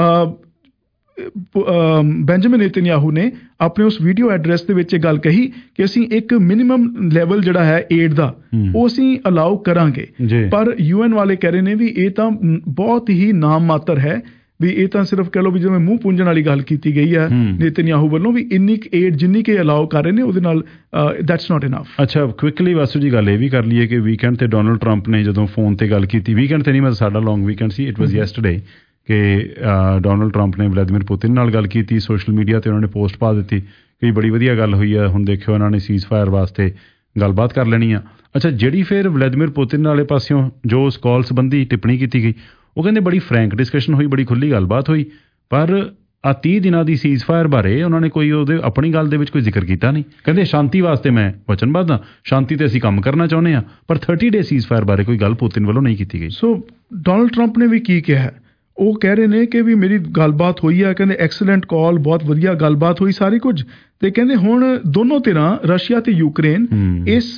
ਬੈਂਜਾਮਿਨ ਨੇਤਨਯਾਹੂ ਨੇ ਆਪਣੇ ਉਸ ਵੀਡੀਓ ਐਡਰੈਸ ਦੇ ਵਿੱਚ ਇਹ ਗੱਲ ਕਹੀ ਕਿ ਅਸੀਂ ਇੱਕ ਮਿਨੀਮਮ ਲੈਵਲ ਜਿਹੜਾ ਹੈ ਏਡ ਦਾ ਉਹ ਅਸੀਂ ਅਲਾਉ ਕਰਾਂਗੇ, ਪਰ ਯੂ ਐਨ ਵਾਲੇ ਕਹਿ ਰਹੇ ਨੇ ਵੀ ਇਹ ਤਾਂ ਬਹੁਤ ਹੀ ਨਾਮ ਮਾਤਰ ਹੈ, ਵੀ ਇਹ ਤਾਂ ਸਿਰਫ ਕਹਿ ਲਓ ਵੀ ਜਿਵੇਂ ਮੂੰਹ ਪੂੰਝਣ ਵਾਲੀ ਗੱਲ ਕੀਤੀ ਗਈ ਹੈ ਨੇਤਨਯਾਹੂ ਵੱਲੋਂ, ਵੀ ਇੰਨੀ ਕੁ ਏਡ ਜਿੰਨੀ ਕਿ ਅਲਾਉ ਕਰ ਰਹੇ ਨੇ ਉਹਦੇ ਨਾਲ ਦੈਟਸ ਨਾਟ ਇਨਫ। ਅੱਛਾ, ਕੁਇਕਲੀ ਵਾਸੂ ਜੀ ਗੱਲ ਇਹ ਵੀ ਕਰ ਲਈਏ ਕਿ ਵੀਕਐਂਡ ਤੇ ਡੋਨਲਡ ਟਰੰਪ ਨੇ ਜਦੋਂ ਫੋਨ ਤੇ ਗੱਲ ਕੀਤੀ, ਵੀਕਐਂਡ ਤੇ ਨਹੀਂ ਮਤਲਬ ਸਾਡਾ ਲੌਂਗ ਵੀਕਐਂਡ ਸੀ, ਇਟ ਵਾਜ਼ ਯੈਸਟਰਡੇ, ਕਿ ਡੋਨਲਡ ਟਰੰਪ ਨੇ ਵਲਾਦੀਮੀਰ ਪੁਤਿਨ ਨਾਲ ਗੱਲ ਕੀਤੀ ਸੋਸ਼ਲ ਮੀਡੀਆ ਤੇ ਉਹਨਾਂ ਨੇ ਪੋਸਟ ਪਾ ਦਿੱਤੀ ਕਿ ਬੜੀ ਵਧੀਆ ਗੱਲ ਹੋਈ ਆ, ਹੁਣ ਦੇਖਿਓ ਇਹਨਾਂ ਨੇ ਸੀਜ਼ ਫਾਇਰ ਵਾਸਤੇ ਗੱਲਬਾਤ ਕਰ ਲੈਣੀ ਆ। ਅੱਛਾ, ਜਿਹੜੀ ਫਿਰ ਵਲਾਦੀਮੀਰ ਪੁਤਿਨ ਵਾਲੇ ਪਾਸਿਓਂ ਜੋ ਉਸ ਕਾਲ ਸੰਬੰਧੀ ਟਿੱਪਣੀ ਕੀਤੀ ਗਈ, ਉਹ ਕਹਿੰਦੇ ਬੜੀ ਫਰੈਂਕ ਡਿਸਕਸ਼ਨ ਹੋਈ, ਬੜੀ ਖੁੱਲ੍ਹੀ ਗੱਲਬਾਤ ਹੋਈ, ਪਰ ਆ ਤੀਹ ਦਿਨਾਂ ਦੀ ਸੀਜ਼ ਫਾਇਰ ਬਾਰੇ ਉਹਨਾਂ ਨੇ ਕੋਈ ਉਹਦੇ ਆਪਣੀ ਗੱਲ ਦੇ ਵਿੱਚ ਕੋਈ ਜ਼ਿਕਰ ਕੀਤਾ ਨਹੀਂ। ਕਹਿੰਦੇ ਸ਼ਾਂਤੀ ਵਾਸਤੇ ਮੈਂ ਵਚਨਬੱਧ ਹਾਂ, ਸ਼ਾਂਤੀ ਤੇ ਅਸੀਂ ਕੰਮ ਕਰਨਾ ਚਾਹੁੰਦੇ ਹਾਂ, ਪਰ ਥਰਟੀ ਡੇ ਸੀਜ਼ ਫਾਇਰ ਬਾਰੇ ਕੋਈ ਗੱਲ ਪੁਤਿਨ ਵੱਲੋਂ ਨਹੀਂ ਕੀਤੀ ਗਈ। ਸੋ ਡੋਨਲਡ ਟਰੰਪ ਨੇ ਵੀ ਕੀ ਕਿਹਾ, ਉਹ ਕਹਿ ਰਹੇ ਨੇ ਕਿ ਵੀ ਮੇਰੀ ਗੱਲਬਾਤ ਹੋਈ ਆ, ਕਹਿੰਦੇ ਐਕਸਲੈਂਟ ਕਾਲ, ਬਹੁਤ ਵਧੀਆ ਗੱਲਬਾਤ ਹੋਈ ਸਾਰੀ ਕੁਝ, ਤੇ ਕਹਿੰਦੇ ਹੁਣ ਦੋਨੋਂ ਧਿਰਾਂ ਰਸ਼ੀਆ ਤੇ ਯੂਕਰੇਨ ਇਸ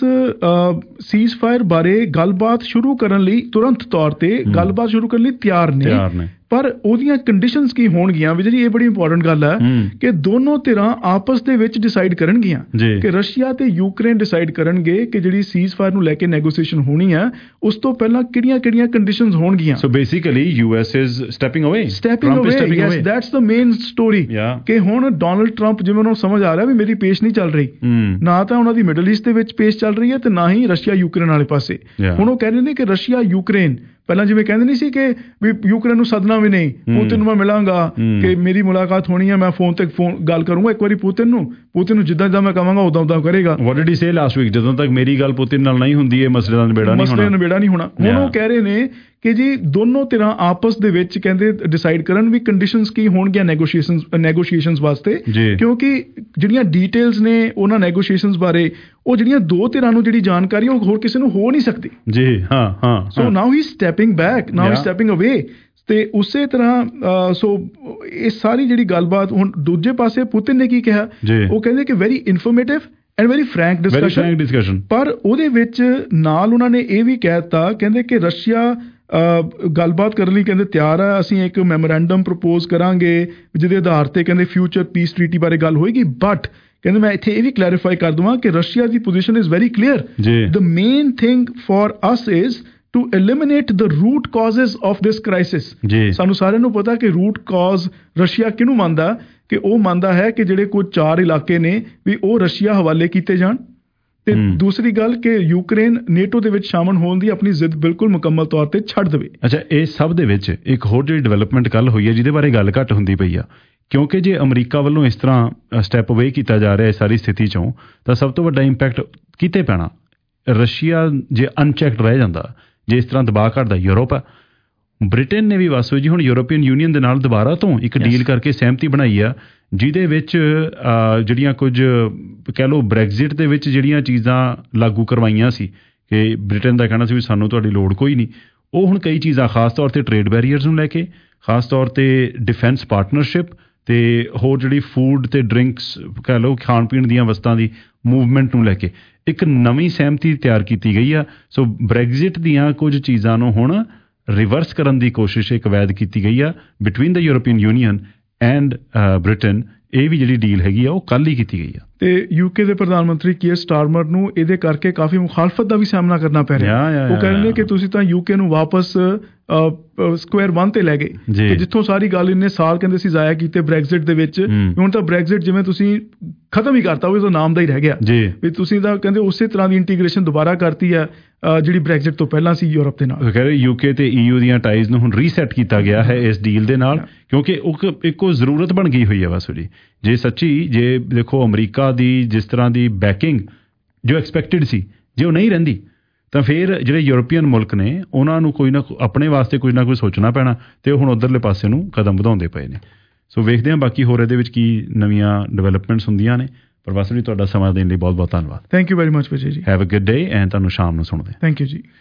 ਸੀਜ਼ ਫਾਇਰ ਬਾਰੇ ਗੱਲਬਾਤ ਸ਼ੁਰੂ ਕਰਨ ਲਈ ਤੁਰੰਤ ਤੌਰ ਤੇ ਗੱਲਬਾਤ ਸ਼ੁਰੂ ਕਰਨ ਲਈ ਤਿਆਰ ਨੇ, ਪਰ ਉਹਦੀਆਂ ਕੰਡੀਸ਼ਨਸ ਕੀ ਹੋਣਗੀਆਂ ਵੀ ਜਿਹੜੀ ਇਹ ਬੜੀ ਇੰਪੋਰਟੈਂਟ ਗੱਲ ਹੈ ਕਿ ਦੋਨੋਂ ਧਿਰਾਂ ਆਪਸ ਦੇ ਵਿੱਚ ਡਿਸਾਈਡ ਕਰਨਗੀਆਂ ਕਿ ਰਸ਼ੀਆ ਤੇ ਯੂਕਰੇਨ ਡਿਸਾਈਡ ਕਰਨਗੇ ਕਿ ਜਿਹੜੀ ਸੀਜ਼ ਫਾਇਰ ਨੂੰ ਲੈ ਕੇ ਨੈਗੋਸੀਏਸ਼ਨ ਹੋਣੀ ਹੈ ਉਸ ਤੋਂ ਪਹਿਲਾਂ ਕਿਹੜੀਆਂ-ਕਿਹੜੀਆਂ ਕੰਡੀਸ਼ਨਸ ਹੋਣਗੀਆਂ। So basically US is stepping away stepping away yes that's the main story ਕਿ ਹੁਣ ਡੋਨਲਡ ਟਰੰਪ ਜਿਵੇਂ ਉਹਨੂੰ ਸਮਝ ਆ ਰਿਹਾ ਵੀ ਮੇਰੀ ਪੇਸ਼ ਨਹੀਂ ਚੱਲ ਰਹੀ, ਨਾ ਤਾਂ ਉਹਨਾਂ ਦੀ ਮਿਡਲ ਈਸਟ ਦੇ ਵਿੱਚ ਪੇਸ਼ ਚੱਲ ਰਹੀ ਹੈ ਤੇ ਨਾ ਹੀ ਰਸ਼ੀਆ ਯੂਕਰੇਨ ਵਾਲੇ ਪਾਸੇ। ਹੁਣ ਉਹ ਕਹਿੰਦੇ ਨੇ ਕਿ ਰਸ਼ੀਆ ਯੂਕਰੇਨ ਪਹਿਲਾਂ ਜਿਵੇਂ ਕਹਿੰਦੇ ਨਹੀਂ ਸੀ ਕਿ ਵੀ ਯੂਕਰੇਨ ਨੂੰ ਸੱਦਣਾ ਵੀ ਨਹੀਂ, ਪੁਤਿਨ ਨੂੰ ਮੈਂ ਮਿਲਾਂਗਾ ਕਿ ਮੇਰੀ ਮੁਲਾਕਾਤ ਹੋਣੀ ਹੈ, ਮੈਂ ਫੋਨ ਤੇ ਫੋਨ ਗੱਲ ਕਰੂੰਗਾ ਇੱਕ ਵਾਰੀ ਪੁਤਿਨ ਨੂੰ, ਪੁਤਿਨ ਨੂੰ ਜਿੱਦਾਂ ਜਿੱਦਾਂ ਮੈਂ ਕਹਾਂਗਾ ਉਦਾਂ ਉਦਾਂ ਕਰੇਗਾ। What did he say last week, ਜਦੋਂ ਤੱਕ ਮੇਰੀ ਗੱਲ ਪੁਤਿਨ ਨਾਲ ਨਹੀਂ ਹੁੰਦੀ ਇਹ ਮਸਲੇ ਦਾ ਨਿਬੇੜਾ ਨਹੀਂ ਹੋਣਾ, ਮਸਲੇ ਦਾ ਨਿਬੇੜਾ ਨਹੀਂ ਹੋਣਾ। ਹੁਣ ਉਹ ਕਹਿ ਰਹੇ ਨੇ ਕਿ ਜੀ ਦੋਨੋਂ ਧਿਰਾਂ ਆਪਸ ਦੇ ਵਿੱਚ ਕਹਿੰਦੇ ਡਿਸਾਈਡ ਕਰਨ ਵੀ ਕੰਡੀਸ਼ਨਸ ਕੀ ਹੋਣਗੀਆਂ ਨੈਗੋਸ਼ੀਏਸ਼ਨਸ ਨੈਗੋਸ਼ੀਏਸ਼ਨਸ ਵਾਸਤੇ, ਕਿਉਂਕਿ ਜਿਹੜੀਆਂ ਡੀਟੇਲਸ ਨੇ ਉਹਨਾਂ ਨੈਗੋਸ਼ੀਏਸ਼ਨਸ ਬਾਰੇ ਉਹ ਜਿਹੜੀਆਂ ਦੋ ਧਿਰਾਂ ਨੂੰ ਜਿਹੜੀ ਜਾਣਕਾਰੀ ਉਹ ਹੋਰ ਕਿਸੇ ਨੂੰ ਹੋ ਨਹੀਂ ਸਕਦੀ। ਜੀ ਹਾਂ ਹਾਂ so now he stepping back, now he stepping away. ਤੇ ਉਸੇ ਤਰ੍ਹਾਂ ਸੋ ਇਹ ਸਾਰੀ ਜਿਹੜੀ ਗੱਲਬਾਤ ਹੁਣ ਦੂਜੇ ਪਾਸੇ ਪੁਤਿਨ ਨੇ ਕੀ ਕਿਹਾ, ਉਹ ਕਹਿੰਦੇ ਕਿ very informative and very frank discussion, ਪਰ ਉਹਦੇ ਵਿੱਚ ਨਾਲ ਉਹਨਾਂ ਨੇ ਇਹ ਵੀ ਕਹਿ ਦਿੱਤਾ ਕਹਿੰਦੇ ਕਿ ਰਸ਼ੀਆ ਗੱਲਬਾਤ ਕਰਨ ਲਈ ਕਹਿੰਦੇ ਤਿਆਰ ਆ, ਅਸੀਂ ਇੱਕ ਮੈਮੋਰੈਂਡਮ ਪ੍ਰਪੋਜ਼ ਕਰਾਂਗੇ ਜਿਹਦੇ ਆਧਾਰ ਤੇ ਕਹਿੰਦੇ ਫਿਊਚਰ ਪੀਸ ਟ੍ਰੀਟੀ ਬਾਰੇ ਗੱਲ ਹੋਏਗੀ, ਬਟ ਕਹਿੰਦੇ ਮੈਂ ਇੱਥੇ ਇਹ ਵੀ ਕਲੈਰੀਫਾਈ ਕਰ ਦਵਾਂ ਕਿ ਰਸ਼ੀਆ ਦੀ position is very clear, the main thing for us is to eliminate the root causes of this crisis। ਸਾਨੂੰ ਸਾਰਿਆਂ ਨੂੰ ਪਤਾ ਕਿ ਰੂਟ ਕਾਜ਼ ਰਸ਼ੀਆ ਕਿਹਨੂੰ ਮੰਨਦਾ, ਕਿ ਉਹ ਮੰਨਦਾ ਹੈ ਕਿ ਜਿਹੜੇ ਕੋਈ ਚਾਰ ਇਲਾਕੇ ਨੇ ਵੀ ਉਹ ਰਸ਼ੀਆ ਹਵਾਲੇ ਕੀਤੇ ਜਾਣ, ਤੇ ਦੂਸਰੀ ਗੱਲ ਕਿ ਯੂਕਰੇਨ ਨੇਟੋ ਦੇ ਵਿੱਚ ਸ਼ਾਮਲ ਹੋਣ ਦੀ ਆਪਣੀ ਜ਼ਿੱਦ ਬਿਲਕੁਲ ਮੁਕੰਮਲ ਤੌਰ ਤੇ ਛੱਡ ਦੇਵੇ। ਅੱਛਾ, ਇਹ ਸਭ ਦੇ ਵਿੱਚ ਇੱਕ ਹੋਰ ਜਿਹੜੀ ਡਿਵੈਲਪਮੈਂਟ ਕੱਲ ਹੋਈ ਹੈ ਜਿਹਦੇ ਬਾਰੇ ਗੱਲ ਘੱਟ ਹੁੰਦੀ ਪਈ ਆ, ਕਿਉਂਕਿ ਜੇ ਅਮਰੀਕਾ ਵੱਲੋਂ ਇਸ ਤਰ੍ਹਾਂ ਸਟੈਪ ਅਵੇ ਕੀਤਾ ਜਾ ਰਿਹਾ ਇਸ ਸਾਰੀ ਸਥਿਤੀ ਚੋਂ, ਤਾਂ ਸਭ ਤੋਂ ਵੱਡਾ ਇੰਪੈਕਟ ਕਿਤੇ ਪੈਣਾ, ਰਸ਼ੀਆ ਜੇ ਅਨਚੈਕਡ ਰਹਿ ਜਾਂਦਾ, ਜੇ ਇਸ ਤਰ੍ਹਾਂ ਦਬਾਅ ਘਟਦਾ ਯੂਰਪ ਆ। ਬ੍ਰਿਟੇਨ ਨੇ ਵੀ ਬਸ ਜੀ ਹੁਣ ਯੂਰੋਪੀਅਨ ਯੂਨੀਅਨ ਦੇ ਨਾਲ ਦੁਬਾਰਾ ਤੋਂ ਇੱਕ ਡੀਲ ਕਰਕੇ ਸਹਿਮਤੀ ਬਣਾਈ ਆ, ਜਿਹਦੇ ਵਿੱਚ ਜਿਹੜੀਆਂ ਕੁਝ ਕਹਿ ਲਓ ਬ੍ਰੈਗਜ਼ਿਟ ਦੇ ਵਿੱਚ ਜਿਹੜੀਆਂ ਚੀਜ਼ਾਂ ਲਾਗੂ ਕਰਵਾਈਆਂ ਸੀ ਕਿ ਬ੍ਰਿਟੇਨ ਦਾ ਕਹਿਣਾ ਸੀ ਵੀ ਸਾਨੂੰ ਤੁਹਾਡੀ ਲੋੜ ਕੋਈ ਨਹੀਂ, ਉਹ ਹੁਣ ਕਈ ਚੀਜ਼ਾਂ ਖਾਸ ਤੌਰ ਤੇ ਟ੍ਰੇਡ ਬੈਰੀਅਰਸ ਨੂੰ ਲੈ ਕੇ, ਖਾਸ ਤੌਰ ਤੇ ਡਿਫੈਂਸ ਪਾਰਟਨਰਸ਼ਿਪ ਤੇ ਹੋਰ ਜਿਹੜੀ ਫੂਡ ਤੇ ਡਰਿੰਕਸ ਕਹਿ ਲਓ ਖਾਣ ਪੀਣ ਦੀਆਂ ਵਸਤਾਂ ਦੀ ਮੂਵਮੈਂਟ ਨੂੰ ਲੈ ਕੇ ਇੱਕ ਨਵੀਂ ਸਹਿਮਤੀ ਤਿਆਰ ਕੀਤੀ ਗਈ ਆ। ਸੋ ਬ੍ਰੈਗਜ਼ਿਟ ਦੀਆਂ ਕੁਝ ਚੀਜ਼ਾਂ ਨੂੰ ਹੁਣ ਰਿਵਰਸ ਕਰਨ ਦੀ ਕੋਸ਼ਿਸ਼ ਇੱਕ ਵੈਦ ਕੀਤੀ ਗਈ ਆ between the European Union and Britain. ਇਹ ਵੀ ਜਿਹੜੀ ਡੀਲ ਹੈਗੀ ਆ ਉਹ ਕੱਲ੍ਹ ਹੀ ਕੀਤੀ ਗਈ ਆ। ਤੇ ਯੂਕੇ ਦੇ ਪ੍ਰਧਾਨ ਮੰਤਰੀ ਕੀਅਰ ਸਟਾਰਮਰ ਨੂੰ ਇਹਦੇ ਕਰਕੇ ਕਾਫੀ ਮੁਖਾਲਫਤ ਦਾ ਵੀ ਸਾਹਮਣਾ ਕਰਨਾ ਪੈ ਰਿਹਾ। ਉਹ ਕਹਿੰਦੇ ਕਿ ਤੁਸੀਂ ਤਾਂ ਯੂਕੇ ਨੂੰ ਵਾਪਸ ਸਕੁਆਇਰ ਵਨ ਤੇ ਲੈ ਗਏ, ਤੇ ਜਿੱਥੋਂ ਸਾਰੀ ਗੱਲ ਇੰਨੇ ਸਾਲ ਕਹਿੰਦੇ ਸੀ ਜ਼ਾਇਆ ਕੀਤੇ ਬ੍ਰੈਗਜ਼ਿਟ ਦੇ ਵਿੱਚ, ਹੁਣ ਤਾਂ ਬ੍ਰੈਗਜ਼ਿਟ ਜਿਵੇਂ ਤੁਸੀਂ ਖਤਮ ਹੀ ਕਰਤਾ, ਉਹ ਨਾਮ ਦਾ ਹੀ ਰਹਿ ਗਿਆ ਵੀ ਤੁਸੀਂ ਤਾਂ ਕਹਿੰਦੇ ਉਸੇ ਤਰ੍ਹਾਂ ਦੀ ਇੰਟੀਗ੍ਰੇਸ਼ਨ ਦੁਬਾਰਾ ਕਰਤੀ ਹੈ ਜਿਹੜੀ ਬ੍ਰੈਗਜ਼ਿਟ ਤੋਂ ਪਹਿਲਾਂ ਸੀ ਯੂਰਪ ਦੇ ਨਾਲ। ਕਹਿੰਦੇ ਯੂਕੇ ਤੇ ਈਯੂ ਦੀਆਂ ਟਾਈਜ਼ ਨੂੰ ਹੁਣ ਰੀਸੈਟ ਕੀਤਾ ਗਿਆ ਹੈ ਇਸ ਡੀਲ ਦੇ ਨਾਲ, ਕਿਉਂਕਿ ਉਹ ਇੱਕੋ ਜ਼ਰੂਰਤ ਬਣ ਗਈ ਹੋਈ ਹੈ ਬਸ ਜੀ। ਜੇ ਸੱਚੀ ਜੇ ਦੇਖੋ ਅਮਰੀਕਾ ਦੀ ਜਿਸ ਤਰ੍ਹਾਂ ਦੀ ਬੈਕਿੰਗ ਜੋ ਐਕਸਪੈਕਟਡ ਸੀ ਜੇ ਉਹ ਨਹੀਂ ਰਹਿੰਦੀ, ਤਾਂ ਫਿਰ ਜਿਹੜੇ ਯੂਰਪੀਅਨ ਮੁਲਕ ਨੇ ਉਹਨਾਂ ਨੂੰ ਕੋਈ ਨਾ ਆਪਣੇ ਵਾਸਤੇ ਕੁਝ ਨਾ ਕੁਝ ਸੋਚਣਾ ਪੈਣਾ, ਤੇ ਉਹ ਹੁਣ ਉੱਧਰਲੇ ਪਾਸੇ ਨੂੰ ਕਦਮ ਵਧਾਉਂਦੇ ਪਏ ਨੇ। ਸੋ ਵੇਖਦੇ ਹਾਂ ਬਾਕੀ ਹੋਰ ਇਹਦੇ ਵਿੱਚ ਕੀ ਨਵੀਆਂ ਡਿਵੈਲਪਮੈਂਟਸ ਹੁੰਦੀਆਂ ਨੇ। ਪਰ ਬਸ ਜੀ ਤੁਹਾਡਾ ਸਮਾਂ ਦੇਣ ਲਈ ਬਹੁਤ ਬਹੁਤ ਧੰਨਵਾਦ। Thank you very much Vijay ji. Have a good day and ਤੁਹਾਨੂੰ ਸ਼ਾਮ ਨੂੰ ਸੁਣਦੇ। ਥੈਂਕ ਯੂ ਜੀ।